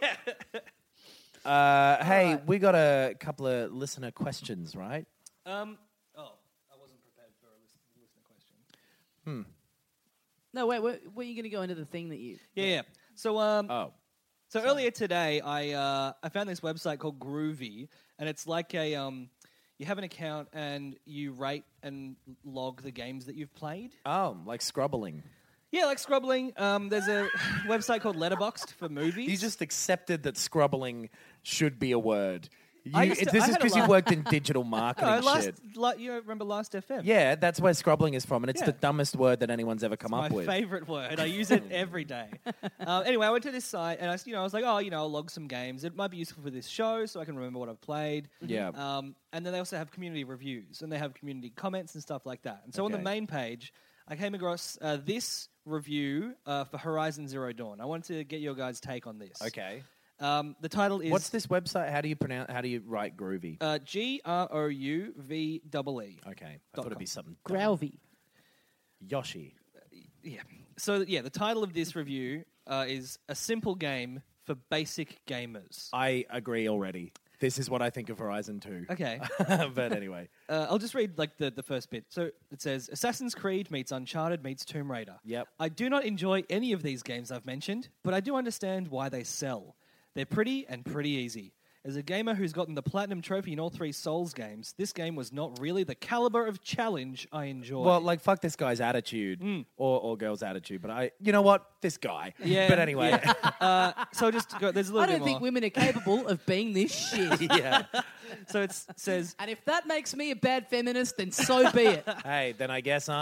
[SPEAKER 6] Hey, we got a couple of listener questions, right?
[SPEAKER 4] I wasn't prepared for a listener question.
[SPEAKER 5] No, wait, were you going to go into the thing that you?
[SPEAKER 4] Yeah. So
[SPEAKER 6] Oh,
[SPEAKER 4] earlier today, I found this website called Groovy, and it's like a you have an account and you rate and log the games that you've played.
[SPEAKER 6] like scrubbling.
[SPEAKER 4] Yeah, like Scrubbling. There's a website called Letterboxd for movies.
[SPEAKER 6] You just accepted that scrubbling should be a word.
[SPEAKER 4] I
[SPEAKER 6] This
[SPEAKER 4] used to- I
[SPEAKER 6] is
[SPEAKER 4] had a
[SPEAKER 6] because you
[SPEAKER 4] laugh.
[SPEAKER 6] worked in digital marketing shit.
[SPEAKER 4] You remember Last FM?
[SPEAKER 6] Yeah, that's where scrubbling is from, and it's
[SPEAKER 4] Yeah.
[SPEAKER 6] the dumbest word that anyone's ever come
[SPEAKER 4] My
[SPEAKER 6] up with.
[SPEAKER 4] favorite word. I use it every day. Anyway, I went to this site and I was like, I'll log some games. It might be useful for this show, so I can remember what I've played.
[SPEAKER 6] Yeah.
[SPEAKER 4] And then they also have community reviews and they have community comments and stuff like that. And so on the
[SPEAKER 6] Okay.
[SPEAKER 4] main page, I came across this review for Horizon Zero Dawn. I wanted to get your guys' take on this.
[SPEAKER 6] Okay.
[SPEAKER 4] The title is
[SPEAKER 6] What's this website? How do you write groovy?
[SPEAKER 4] GROUVEE.
[SPEAKER 6] Okay. I thought it'd be something. dumb.
[SPEAKER 5] Grouvy.
[SPEAKER 6] Yoshi.
[SPEAKER 4] Yeah. So yeah, the title of this review is A Simple Game for Basic Gamers.
[SPEAKER 6] I agree already. This is what I think of Horizon 2.
[SPEAKER 4] Okay.
[SPEAKER 6] But anyway.
[SPEAKER 4] I'll just read like the first bit. So it says Assassin's Creed meets Uncharted meets Tomb Raider.
[SPEAKER 6] Yep.
[SPEAKER 4] I do not enjoy any of these games I've mentioned, but I do understand why they sell. They're pretty and pretty easy. As a gamer who's gotten the Platinum Trophy in all 3 Souls games, this game was not really the caliber of challenge I enjoy.
[SPEAKER 6] Well, like, fuck this guy's attitude or girl's attitude, but you know what? This guy.
[SPEAKER 4] Yeah.
[SPEAKER 6] But anyway.
[SPEAKER 4] So just to go, there's a little
[SPEAKER 5] I
[SPEAKER 4] bit
[SPEAKER 5] don't
[SPEAKER 4] more.
[SPEAKER 5] think women are capable of being this shit.
[SPEAKER 6] Yeah.
[SPEAKER 4] So it says,
[SPEAKER 5] And if that makes me a bad feminist, then so be it.
[SPEAKER 6] Hey, then I guess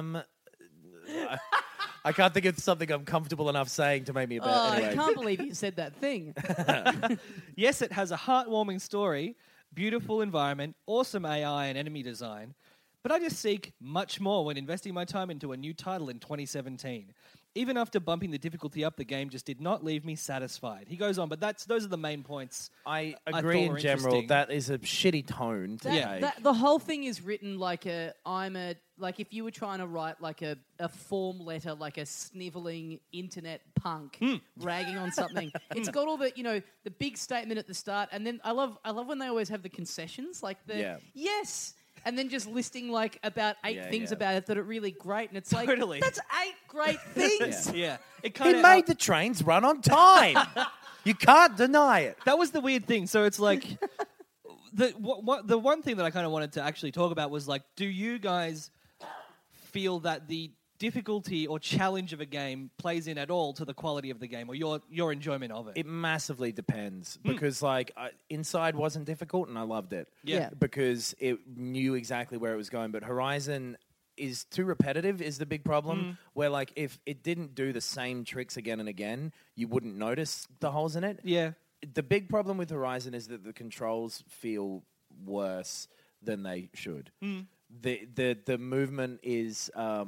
[SPEAKER 6] I can't think of something I'm comfortable enough saying to make me a
[SPEAKER 5] Oh,
[SPEAKER 6] bad.
[SPEAKER 5] I
[SPEAKER 6] Anyway.
[SPEAKER 5] can't believe you said that thing.
[SPEAKER 4] yes, it has a heartwarming story, beautiful environment, awesome AI and enemy design, but I just seek much more when investing my time into a new title in 2017. Even after bumping the difficulty up, the game just did not leave me satisfied. He goes on, but those are the main points.
[SPEAKER 6] I
[SPEAKER 4] I
[SPEAKER 6] agree
[SPEAKER 4] thought
[SPEAKER 6] in
[SPEAKER 4] were
[SPEAKER 6] general.
[SPEAKER 4] interesting.
[SPEAKER 6] That is a shitty tone to take.
[SPEAKER 5] The whole thing is written like like if you were trying to write like a form letter, like a sniveling internet punk ragging on something. It's got all the the big statement at the start, and then I love when they always have the concessions, like the yes. And then just listing like about 8 things about it that are really great, and it's like
[SPEAKER 4] Totally.
[SPEAKER 5] that's 8 great things.
[SPEAKER 4] Yeah. It
[SPEAKER 6] It
[SPEAKER 4] kind
[SPEAKER 6] made the trains run on time. You can't deny it.
[SPEAKER 4] That was the weird thing. So it's like the one thing that I kind of wanted to actually talk about was like, do you guys feel that the difficulty or challenge of a game plays in at all to the quality of the game or your enjoyment of it?
[SPEAKER 6] It massively depends because, like, Inside wasn't difficult and I loved it.
[SPEAKER 5] Yeah.
[SPEAKER 6] Because it knew exactly where it was going. But Horizon is too repetitive is the big problem, where, like, if it didn't do the same tricks again and again, you wouldn't notice the holes in it.
[SPEAKER 4] Yeah.
[SPEAKER 6] The big problem with Horizon is that the controls feel worse than they should. The movement is a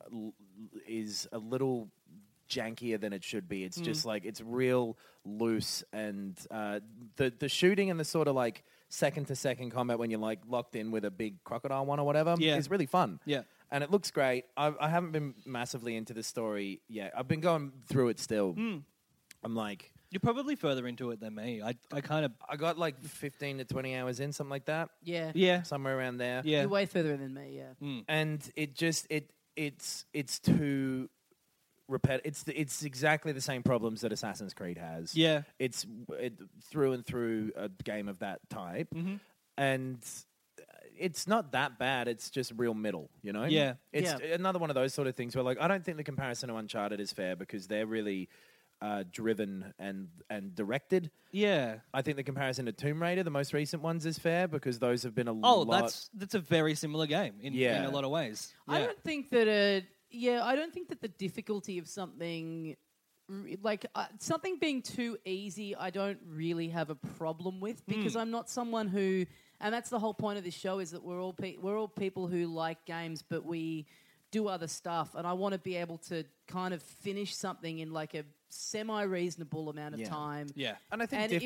[SPEAKER 6] little jankier than it should be. It's just like it's real loose, and the shooting and the sort of like second to second combat when you're like locked in with a big crocodile one or whatever is really fun.
[SPEAKER 4] Yeah.
[SPEAKER 6] And it looks great. I haven't been massively into the story yet. I've been going through it still. I'm like,
[SPEAKER 4] You're probably further into it than me. I kind of...
[SPEAKER 6] I got like 15 to 20 hours in, something like that.
[SPEAKER 5] Yeah.
[SPEAKER 4] Yeah.
[SPEAKER 6] Somewhere around there.
[SPEAKER 4] Yeah.
[SPEAKER 5] You're way further than me, yeah.
[SPEAKER 6] And it just it's too repetitive. It's exactly the same problems that Assassin's Creed has.
[SPEAKER 4] Yeah.
[SPEAKER 6] It's through and through a game of that type, and it's not that bad. It's just real middle, you know.
[SPEAKER 4] Yeah.
[SPEAKER 6] It's
[SPEAKER 5] Yeah.
[SPEAKER 6] another one of those sort of things where, like, I don't think the comparison to Uncharted is fair because they're really driven and directed.
[SPEAKER 4] Yeah.
[SPEAKER 6] I think the comparison to Tomb Raider, the most recent ones, is fair because those have been a
[SPEAKER 4] Oh,
[SPEAKER 6] lot.
[SPEAKER 4] that's a very similar game in a lot of ways. Yeah.
[SPEAKER 5] I don't think that I don't think that the difficulty of something like something being too easy I don't really have a problem with because I'm not someone who, and that's the whole point of this show, is that we're all people who like games but we do other stuff, and I want to be able to kind of finish something in like a semi-reasonable amount of time.
[SPEAKER 6] Yeah, and I think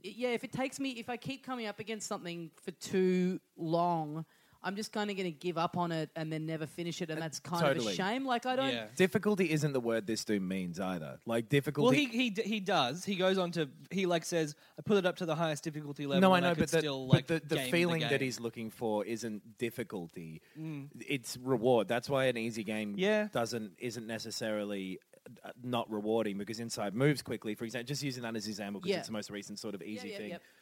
[SPEAKER 5] if I keep coming up against something for too long, I'm just kind of going to give up on it and then never finish it, and that's kind of a
[SPEAKER 6] Totally.
[SPEAKER 5] shame. Like I don't.
[SPEAKER 4] Yeah.
[SPEAKER 6] Difficulty isn't the word this dude means either. Like difficulty.
[SPEAKER 4] Well, he does. He goes on to says I put it up to the highest difficulty level.
[SPEAKER 6] No, I
[SPEAKER 4] and
[SPEAKER 6] know,
[SPEAKER 4] could
[SPEAKER 6] but
[SPEAKER 4] still
[SPEAKER 6] the
[SPEAKER 4] game
[SPEAKER 6] feeling
[SPEAKER 4] the
[SPEAKER 6] that
[SPEAKER 4] game.
[SPEAKER 6] he's looking for isn't difficulty. It's reward. That's why an easy game isn't necessarily not rewarding because Inside moves quickly. For example, just using that as an example because it's the most recent sort of easy thing.
[SPEAKER 5] Yep.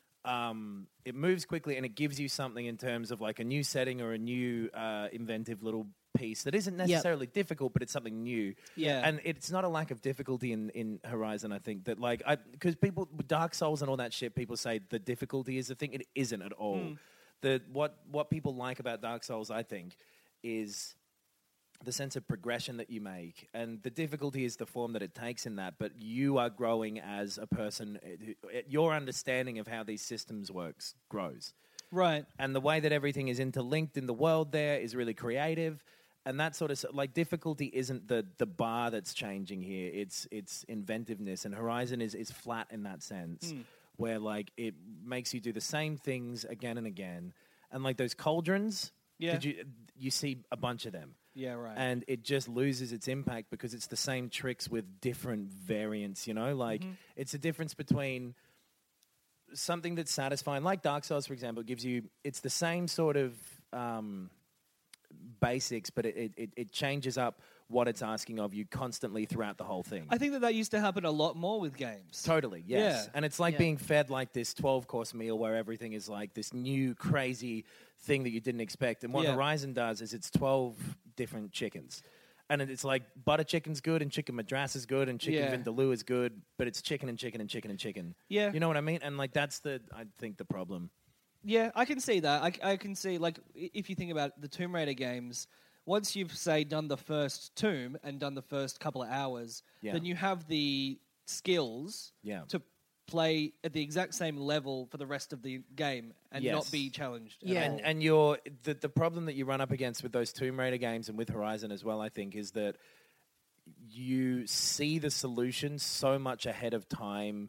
[SPEAKER 6] It moves quickly and it gives you something in terms of like a new setting or a new inventive little piece that isn't necessarily difficult, but it's something new.
[SPEAKER 4] Yeah.
[SPEAKER 6] And it's not a lack of difficulty in Horizon, I think, that like, because people, Dark Souls and all that shit, people say the difficulty is the thing. It isn't at all. What people like about Dark Souls, I think, is the sense of progression that you make, and the difficulty is the form that it takes in that, but you are growing as a person. Your understanding of how these systems works grows.
[SPEAKER 4] Right.
[SPEAKER 6] And the way that everything is interlinked in the world there is really creative. And that sort of, like, difficulty isn't the bar that's changing here. It's inventiveness. And Horizon is flat in that sense, where, like, it makes you do the same things again and again. And, like, those cauldrons, you see a bunch of them.
[SPEAKER 4] Yeah, right.
[SPEAKER 6] And it just loses its impact because it's the same tricks with different variants, you know? Like, it's a difference between something that's satisfying, like Dark Souls, for example, gives you, it's the same sort of basics, but it changes up what it's asking of you constantly throughout the whole thing.
[SPEAKER 4] I think that used to happen a lot more with games.
[SPEAKER 6] Totally, yes.
[SPEAKER 4] Yeah.
[SPEAKER 6] And it's like being fed like this 12-course meal where everything is like this new crazy thing that you didn't expect. And what Horizon does is it's 12 different chickens. And it's like butter chicken's good and chicken madras is good and chicken vindaloo is good, but it's chicken and chicken and chicken and chicken.
[SPEAKER 4] Yeah.
[SPEAKER 6] You know what I mean? And like that's I think the problem.
[SPEAKER 4] Yeah, I can see that. I can see, like, if you think about the Tomb Raider games, once you've, say, done the first tomb and done the first couple of hours, then you have the skills to play at the exact same level for the rest of the game and not be challenged.
[SPEAKER 5] Yeah.
[SPEAKER 6] And the problem that you run up against with those Tomb Raider games and with Horizon as well, I think, is that you see the solution so much ahead of time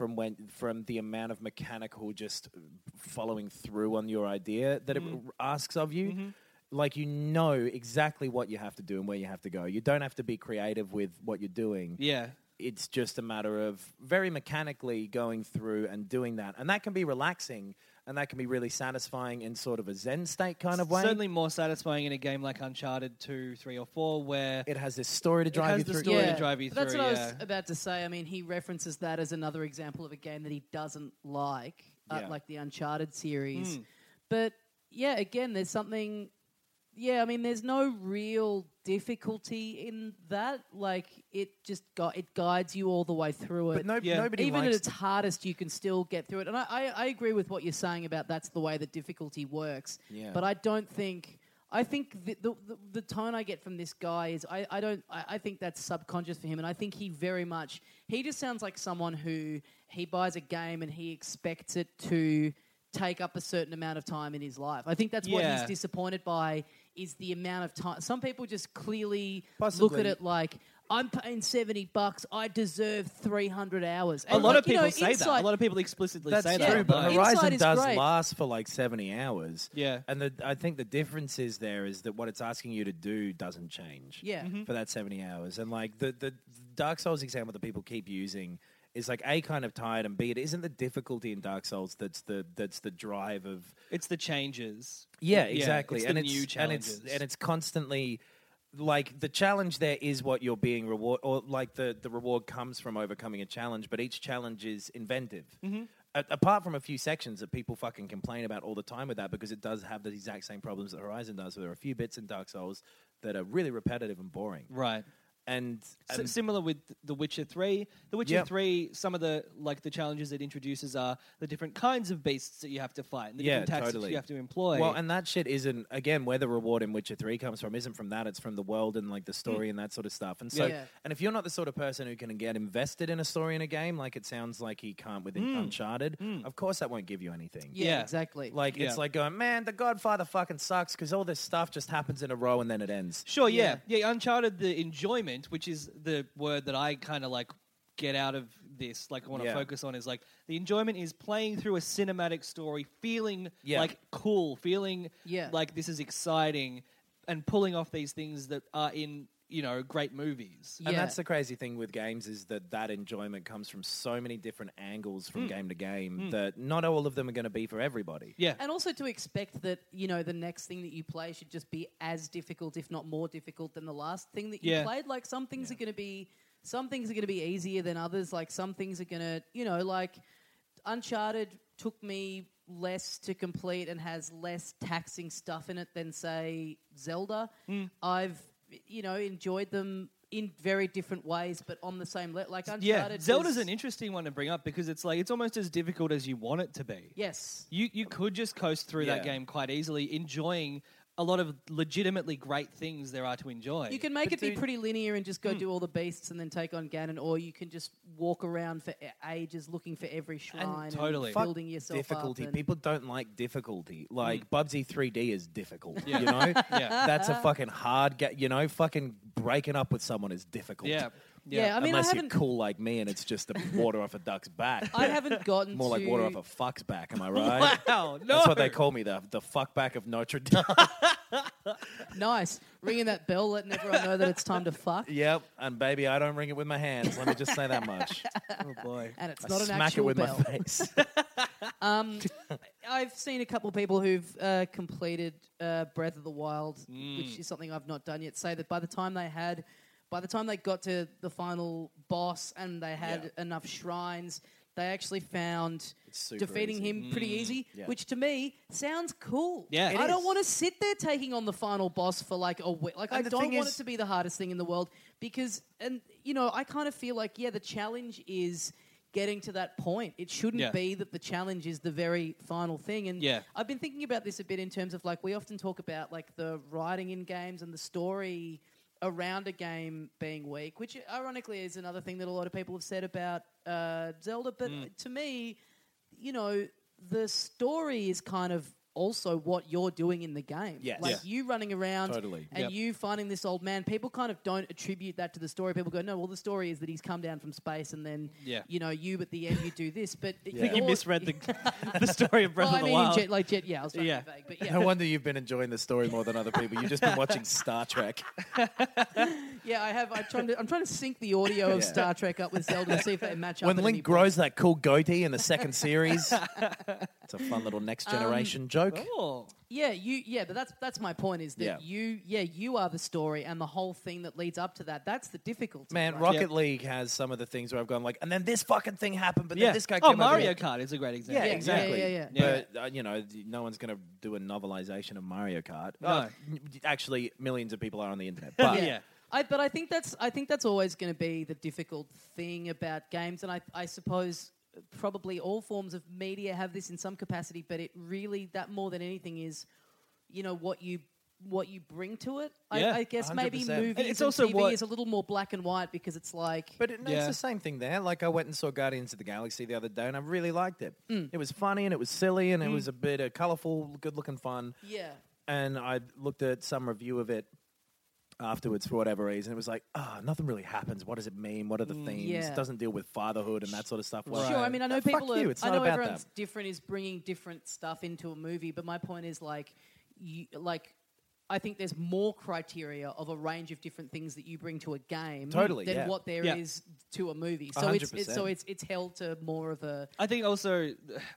[SPEAKER 6] from the amount of mechanical just following through on your idea that it asks of you. Mm-hmm. Like, you know exactly what you have to do and where you have to go. You don't have to be creative with what you're doing.
[SPEAKER 4] Yeah.
[SPEAKER 6] It's just a matter of very mechanically going through and doing that. And that can be relaxing, and that can be really satisfying in sort of a Zen state kind of way.
[SPEAKER 4] Certainly more satisfying in a game like Uncharted 2, 3, or 4, where
[SPEAKER 6] it has this story to drive you through.
[SPEAKER 4] To drive you through.
[SPEAKER 5] That's what I was about to say. I mean, he references that as another example of a game that he doesn't like the Uncharted series. But, yeah, again, there's something... Yeah, I mean, there's no real difficulty in that. Like, it just it guides you all the way through it.
[SPEAKER 6] But nobody
[SPEAKER 5] even
[SPEAKER 6] likes
[SPEAKER 5] at its hardest, you can still get through it. And I agree with what you're saying about that's the way the difficulty works.
[SPEAKER 6] Yeah.
[SPEAKER 5] But I don't think... I think the tone I get from this guy is I think that's subconscious for him, and I think he just sounds like someone who he buys a game and he expects it to take up a certain amount of time in his life. I think that's what he's disappointed by, is the amount of time. Some people just clearly look at it like, I'm paying $70, I deserve 300 hours. And
[SPEAKER 4] a lot of people say that. A lot of people explicitly say that.
[SPEAKER 6] That's true, but Horizon does
[SPEAKER 5] great.
[SPEAKER 6] last for like 70 hours.
[SPEAKER 4] Yeah.
[SPEAKER 6] And I think the difference is that what it's asking you to do doesn't change for that 70 hours. And like the Dark Souls example that people keep using is like A, kind of tired, and B, it isn't the difficulty in Dark Souls that's the drive of...
[SPEAKER 4] It's the changes.
[SPEAKER 6] Yeah, exactly.
[SPEAKER 4] It's the new challenges.
[SPEAKER 6] And it's constantly... Like, the challenge there is what you're being rewarded, or like the reward comes from overcoming a challenge, but each challenge is inventive. Mm-hmm. Apart from a few sections that people fucking complain about all the time with that, because it does have the exact same problems that Horizon does. So there are a few bits in Dark Souls that are really repetitive and boring.
[SPEAKER 4] Right.
[SPEAKER 6] And
[SPEAKER 4] similar with The Witcher 3. The Witcher 3, some of the challenges it introduces are the different kinds of beasts that you have to fight and the different tactics you have to employ.
[SPEAKER 6] Well, and that shit isn't, again, where the reward in Witcher 3 comes from isn't from that, it's from the world and like the story and that sort of stuff. And so, and if you're not the sort of person who can get invested in a story in a game, like it sounds like he can't with Uncharted, of course that won't give you anything.
[SPEAKER 5] Yeah, exactly.
[SPEAKER 6] Like, it's like going, man, The Godfather fucking sucks because all this stuff just happens in a row and then it ends.
[SPEAKER 4] Sure, yeah. Uncharted, the enjoyment, which is the word that I kind of like get out of this, like I want to focus on, is like the enjoyment is playing through a cinematic story, feeling like cool, feeling like this is exciting, and pulling off these things that are in, you know, great movies.
[SPEAKER 6] And that's the crazy thing with games, is that enjoyment comes from so many different angles from game to game that not all of them are going to be for everybody.
[SPEAKER 4] Yeah.
[SPEAKER 5] And also to expect that, you know, the next thing that you play should just be as difficult, if not more difficult, than the last thing that you played. Like, some things are going to be easier than others. Like, some things are going to, you know, like Uncharted took me less to complete and has less taxing stuff in it than, say, Zelda. I've, you know, enjoyed them in very different ways, but on the same level. Like Uncharted,
[SPEAKER 4] Zelda's an interesting one to bring up because it's like it's almost as difficult as you want it to be.
[SPEAKER 5] Yes,
[SPEAKER 4] you could just coast through that game quite easily, enjoying a lot of legitimately great things there are to enjoy.
[SPEAKER 5] You can make it be pretty linear and just go do all the beasts and then take on Ganon, or you can just walk around for ages looking for every shrine and building yourself
[SPEAKER 6] difficulty.
[SPEAKER 5] up.
[SPEAKER 6] People don't like difficulty. Like, Bubsy 3D is difficult, you know? That's a fucking hard... you know, fucking breaking up with someone is difficult.
[SPEAKER 5] Yeah, I mean,
[SPEAKER 6] unless you're cool like me and it's just the water off a duck's back.
[SPEAKER 5] I haven't gotten
[SPEAKER 6] more like water off a fuck's back. Am I right?
[SPEAKER 4] Wow, no.
[SPEAKER 6] That's what they call me, the fuck back of Notre Dame.
[SPEAKER 5] Nice. Ringing that bell, letting everyone know that it's time to fuck.
[SPEAKER 6] Yep, and baby, I don't ring it with my hands. Let me just say that much.
[SPEAKER 4] Oh boy.
[SPEAKER 5] And it's
[SPEAKER 6] I
[SPEAKER 5] not an
[SPEAKER 6] smack
[SPEAKER 5] actual
[SPEAKER 6] it with
[SPEAKER 5] bell.
[SPEAKER 6] my face.
[SPEAKER 5] I've seen a couple of people who've completed Breath of the Wild, which is something I've not done yet, say that by the time they got to the final boss and they had enough shrines, they actually found defeating him pretty easy, which to me sounds cool.
[SPEAKER 4] Yeah,
[SPEAKER 5] I don't want to sit there taking on the final boss for like a week. Like, I don't want it to be the hardest thing in the world because, I kind of feel like, the challenge is getting to that point. It shouldn't be that the challenge is the very final thing. And I've been thinking about this a bit in terms of, like, we often talk about, like, the writing in games and the story around a game being weak, which ironically is another thing that a lot of people have said about Zelda. But to me, the story is kind of also what you're doing in the game.
[SPEAKER 6] Yes.
[SPEAKER 5] Like you running around
[SPEAKER 6] Totally.
[SPEAKER 5] and you finding this old man. People kind of don't attribute that to the story. People go, no, well, the story is that he's come down from space and then, you at the end, you do this. But
[SPEAKER 4] I think you misread the story of Breath of the Wild.
[SPEAKER 5] I was trying to be vague. But
[SPEAKER 6] No wonder you've been enjoying the story more than other people. You've just been watching Star Trek.
[SPEAKER 5] Yeah, I have. I'm trying to sync the audio of Star Trek up with Zelda and see if they match up.
[SPEAKER 6] When
[SPEAKER 5] at
[SPEAKER 6] Link
[SPEAKER 5] any
[SPEAKER 6] grows that cool goatee in the second series, it's a fun little next generation joke.
[SPEAKER 4] Oh.
[SPEAKER 5] But that's my point is that you are the story and the whole thing that leads up to that. That's the difficulty.
[SPEAKER 6] Man,
[SPEAKER 5] right?
[SPEAKER 6] Rocket League has some of the things where I've gone like, and then this fucking thing happened, but then this guy came over
[SPEAKER 4] Mario
[SPEAKER 6] here.
[SPEAKER 4] Kart is a great example.
[SPEAKER 6] Yeah, exactly.
[SPEAKER 5] Yeah.
[SPEAKER 6] But, no one's going to do a novelization of Mario Kart.
[SPEAKER 4] No.
[SPEAKER 6] Actually, millions of people are on the internet. But
[SPEAKER 5] But I think that's always going to be the difficult thing about games, and I suppose probably all forms of media have this in some capacity. But it really, that more than anything, is what you bring to it. I guess
[SPEAKER 6] 100%.
[SPEAKER 5] maybe movies
[SPEAKER 4] It's
[SPEAKER 5] and
[SPEAKER 4] also
[SPEAKER 5] TV is a little more black and white because it's like.
[SPEAKER 6] But it's the same thing there. Like, I went and saw Guardians of the Galaxy the other day, and I really liked it. It was funny, and it was silly, and it was a bit of colourful, good-looking fun.
[SPEAKER 5] Yeah.
[SPEAKER 6] And I looked at some review of it afterwards for whatever reason. It was like, nothing really happens. What does it mean? What are the themes?
[SPEAKER 5] Yeah.
[SPEAKER 6] It doesn't deal with fatherhood and that sort of stuff.
[SPEAKER 5] Sure, I mean, I know
[SPEAKER 6] Fuck
[SPEAKER 5] people
[SPEAKER 6] you, it's
[SPEAKER 5] I
[SPEAKER 6] not
[SPEAKER 5] know
[SPEAKER 6] about
[SPEAKER 5] everyone's
[SPEAKER 6] that.
[SPEAKER 5] different, is bringing different stuff into a movie, but my point is, like, I think there's more criteria of a range of different things that you bring to a game than what there is to a movie. So
[SPEAKER 6] 100%.
[SPEAKER 5] it's held to more of a.
[SPEAKER 4] I think also,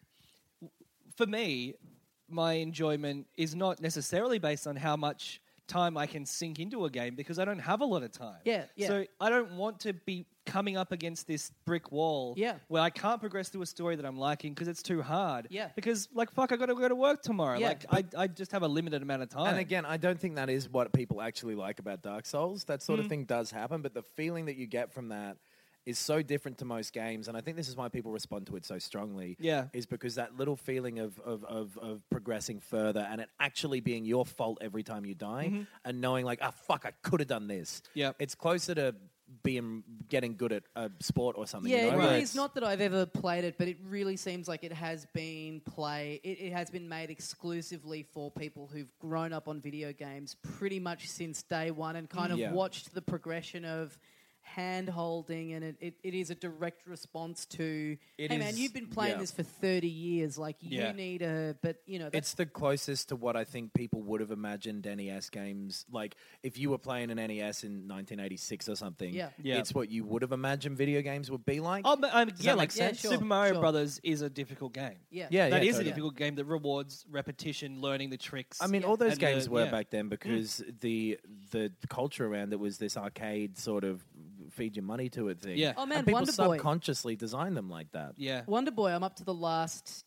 [SPEAKER 4] for me, my enjoyment is not necessarily based on how much time I can sink into a game because I don't have a lot of time.
[SPEAKER 5] Yeah.
[SPEAKER 4] So I don't want to be coming up against this brick wall where I can't progress through a story that I'm liking because it's too hard.
[SPEAKER 5] Yeah.
[SPEAKER 4] Because, like, fuck, I got to go to work tomorrow.
[SPEAKER 5] Yeah,
[SPEAKER 4] I just have a limited amount of time.
[SPEAKER 6] And again, I don't think that is what people actually like about Dark Souls. That sort of thing does happen, but the feeling that you get from that is so different to most games, and I think this is why people respond to it so strongly. Is because that little feeling of progressing further and it actually being your fault every time you die, and knowing like, fuck, I could have done this.
[SPEAKER 4] Yeah,
[SPEAKER 6] it's closer to getting good at a sport or something.
[SPEAKER 5] Yeah,
[SPEAKER 6] you know?
[SPEAKER 5] it really is not that I've ever played it, but it really seems like it has been it has been made exclusively for people who've grown up on video games pretty much since day one and kind of watched the progression of hand-holding, and it is a direct response to, hey man, you've been playing this for 30 years, like you need a, but
[SPEAKER 6] it's the closest to what I think people would have imagined NES games, like if you were playing an NES in 1986 or something, it's what you would have imagined video games would be like.
[SPEAKER 4] Oh, but,
[SPEAKER 6] Does that make sense?
[SPEAKER 5] sure,
[SPEAKER 4] Super Mario Brothers is a difficult game. That is a difficult game that rewards repetition, learning the tricks.
[SPEAKER 6] I mean, all those games were back then because the culture around it was this arcade sort of feed your money to it thing.
[SPEAKER 4] Yeah.
[SPEAKER 5] Oh man,
[SPEAKER 6] and people
[SPEAKER 5] Wonder Boy.
[SPEAKER 6] subconsciously design them like that.
[SPEAKER 4] Yeah.
[SPEAKER 5] Wonder Boy, I'm up to the last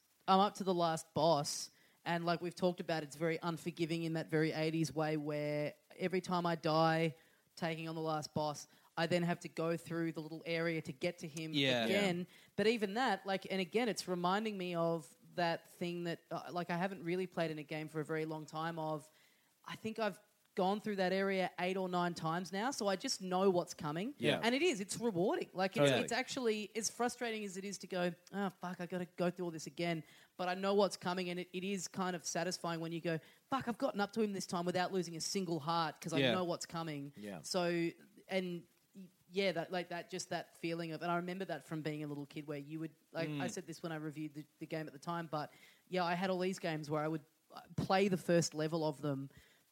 [SPEAKER 5] boss, and like we've talked about, it's very unforgiving in that very 80s way where every time I die taking on the last boss, I then have to go through the little area to get to him again. Yeah. But even that, like, and again, it's reminding me of that thing that, like, I haven't really played in a game for a very long time of, I think I've gone through that area 8 or 9 times now, so I just know what's coming.
[SPEAKER 6] Yeah.
[SPEAKER 5] And it's rewarding. Like, it's actually, as frustrating as it is to go, oh, fuck, I got to go through all this again, but I know what's coming, and it is kind of satisfying when you go, fuck, I've gotten up to him this time without losing a single heart because I know what's coming.
[SPEAKER 6] Yeah.
[SPEAKER 5] So, and yeah, that feeling of, and I remember that from being a little kid where you would, like, I said this when I reviewed the game at the time, but yeah, I had all these games where I would play the first level of them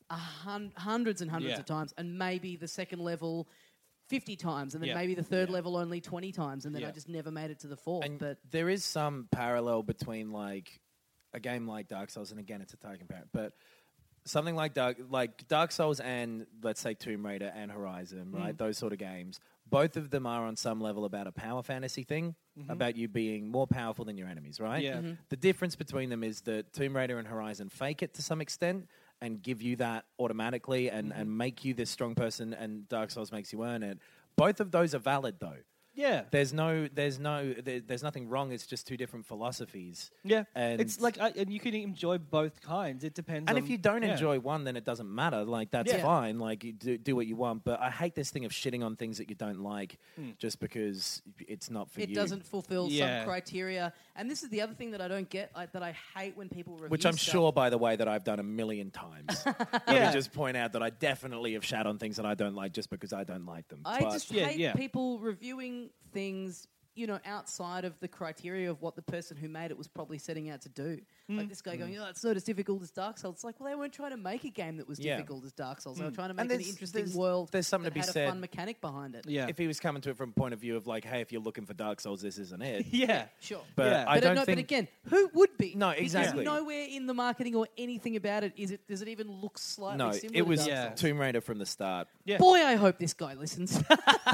[SPEAKER 5] hundreds and hundreds of times, and maybe the second level 50 times, and then maybe the third level only 20 times, and then I just never made it to the fourth.
[SPEAKER 6] And but there is some parallel between, like, a game like Dark Souls, and again, it's a tight compare, but something like Dark Souls and, let's say, Tomb Raider and Horizon, right? Those sort of games, both of them are on some level about a power fantasy thing, about you being more powerful than your enemies, right?
[SPEAKER 4] Yeah.
[SPEAKER 6] The difference between them is that Tomb Raider and Horizon fake it to some extent and give you that automatically and make you this strong person, and Dark Souls makes you earn it. Both of those are valid, though.
[SPEAKER 4] Yeah.
[SPEAKER 6] There's nothing wrong. It's just two different philosophies.
[SPEAKER 4] Yeah.
[SPEAKER 6] And
[SPEAKER 4] it's like, and you can enjoy both kinds. It depends
[SPEAKER 6] And
[SPEAKER 4] on...
[SPEAKER 6] if you don't enjoy one, then it doesn't matter. Like, that's fine. Like, you do what you want. But I hate this thing of shitting on things that you don't like just because it's not for you.
[SPEAKER 5] It doesn't fulfill some criteria. And this is the other thing that I don't get, that I hate when people review
[SPEAKER 6] Which I'm
[SPEAKER 5] stuff.
[SPEAKER 6] sure, by the way, that I've done a million times. Let me just point out that I definitely have shat on things that I don't like just because I don't like them.
[SPEAKER 5] I
[SPEAKER 6] But
[SPEAKER 5] just hate people reviewing things, outside of the criteria of what the person who made it was probably setting out to do. Like this guy going, it's not as difficult as Dark Souls. It's like, well, they weren't trying to make a game that was difficult as Dark Souls. They were trying to make an interesting world
[SPEAKER 6] there's something
[SPEAKER 5] that
[SPEAKER 6] to be
[SPEAKER 5] had
[SPEAKER 6] said.
[SPEAKER 5] a fun mechanic behind it.
[SPEAKER 4] Yeah.
[SPEAKER 6] if he was coming to it from a point of view of like, hey, if you're looking for Dark Souls, this isn't it.
[SPEAKER 4] Yeah.
[SPEAKER 5] Sure.
[SPEAKER 6] But I don't
[SPEAKER 5] But
[SPEAKER 6] think...
[SPEAKER 5] again, who would be?
[SPEAKER 6] No, exactly.
[SPEAKER 5] Because nowhere in the marketing or anything about it does it even look slightly
[SPEAKER 6] No,
[SPEAKER 5] similar
[SPEAKER 6] it was
[SPEAKER 5] to Dark Souls.
[SPEAKER 6] Tomb Raider from the start.
[SPEAKER 4] Yeah.
[SPEAKER 5] Boy, I hope this guy listens.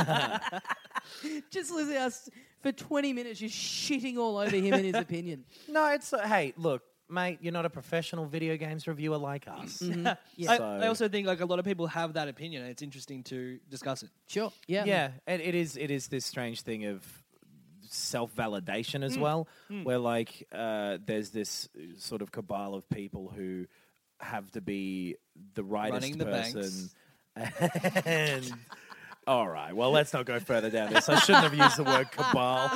[SPEAKER 5] Just listen to us for 20 minutes just shitting all over him and his opinion.
[SPEAKER 6] No, it's... hey, look, mate, you're not a professional video games reviewer like us.
[SPEAKER 5] Yeah.
[SPEAKER 4] I also think like a lot of people have that opinion, and it's interesting to discuss it.
[SPEAKER 5] Sure. Yeah.
[SPEAKER 6] Yeah, and it is this strange thing of self-validation as well, where like there's this sort of cabal of people who have to be the rightest
[SPEAKER 4] Running the
[SPEAKER 6] person. And all right, well, let's not go further down this. I shouldn't have used the word cabal.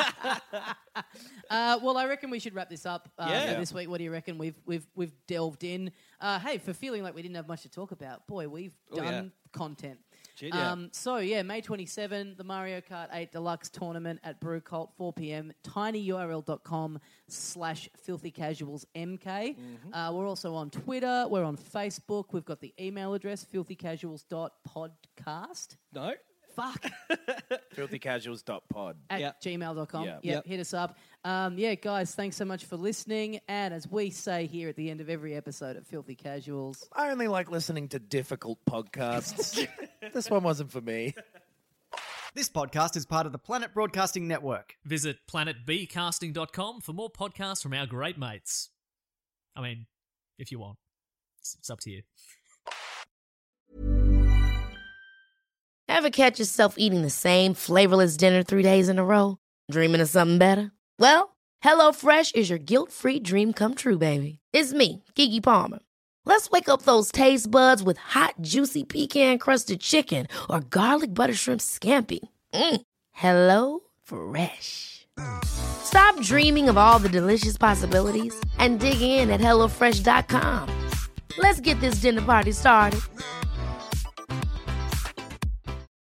[SPEAKER 5] Well, I reckon we should wrap this up for
[SPEAKER 4] Yeah.
[SPEAKER 5] this week. What do you reckon? We've delved in. Hey, for feeling like we didn't have much to talk about, boy, we've done content.
[SPEAKER 4] Shit, yeah.
[SPEAKER 5] So, May 27, the Mario Kart 8 Deluxe Tournament at Brew Cult, 4 p.m. tinyurl.com/filthycasualsmk. We're also on Twitter. We're on Facebook. We've got the email address, filthycasuals.podcast.
[SPEAKER 4] No?
[SPEAKER 5] Fuck.
[SPEAKER 6] filthycasuals.pod.
[SPEAKER 5] At gmail.com.
[SPEAKER 6] Yeah.
[SPEAKER 5] Yep, hit us up. Guys, thanks so much for listening. And as we say here at the end of every episode of Filthy Casuals,
[SPEAKER 6] I only like listening to difficult podcasts. This one wasn't for me.
[SPEAKER 2] This podcast is part of the Planet Broadcasting Network.
[SPEAKER 3] Visit planetbcasting.com for more podcasts from our great mates. I mean, if you want. It's up to you.
[SPEAKER 7] Ever catch yourself eating the same flavorless dinner 3 days in a row? Dreaming of something better? Well, HelloFresh is your guilt-free dream come true, baby. It's me, Keke Palmer. Let's wake up those taste buds with hot, juicy pecan-crusted chicken or garlic butter shrimp scampi. Hello Fresh. Stop dreaming of all the delicious possibilities and dig in at HelloFresh.com. Let's get this dinner party started.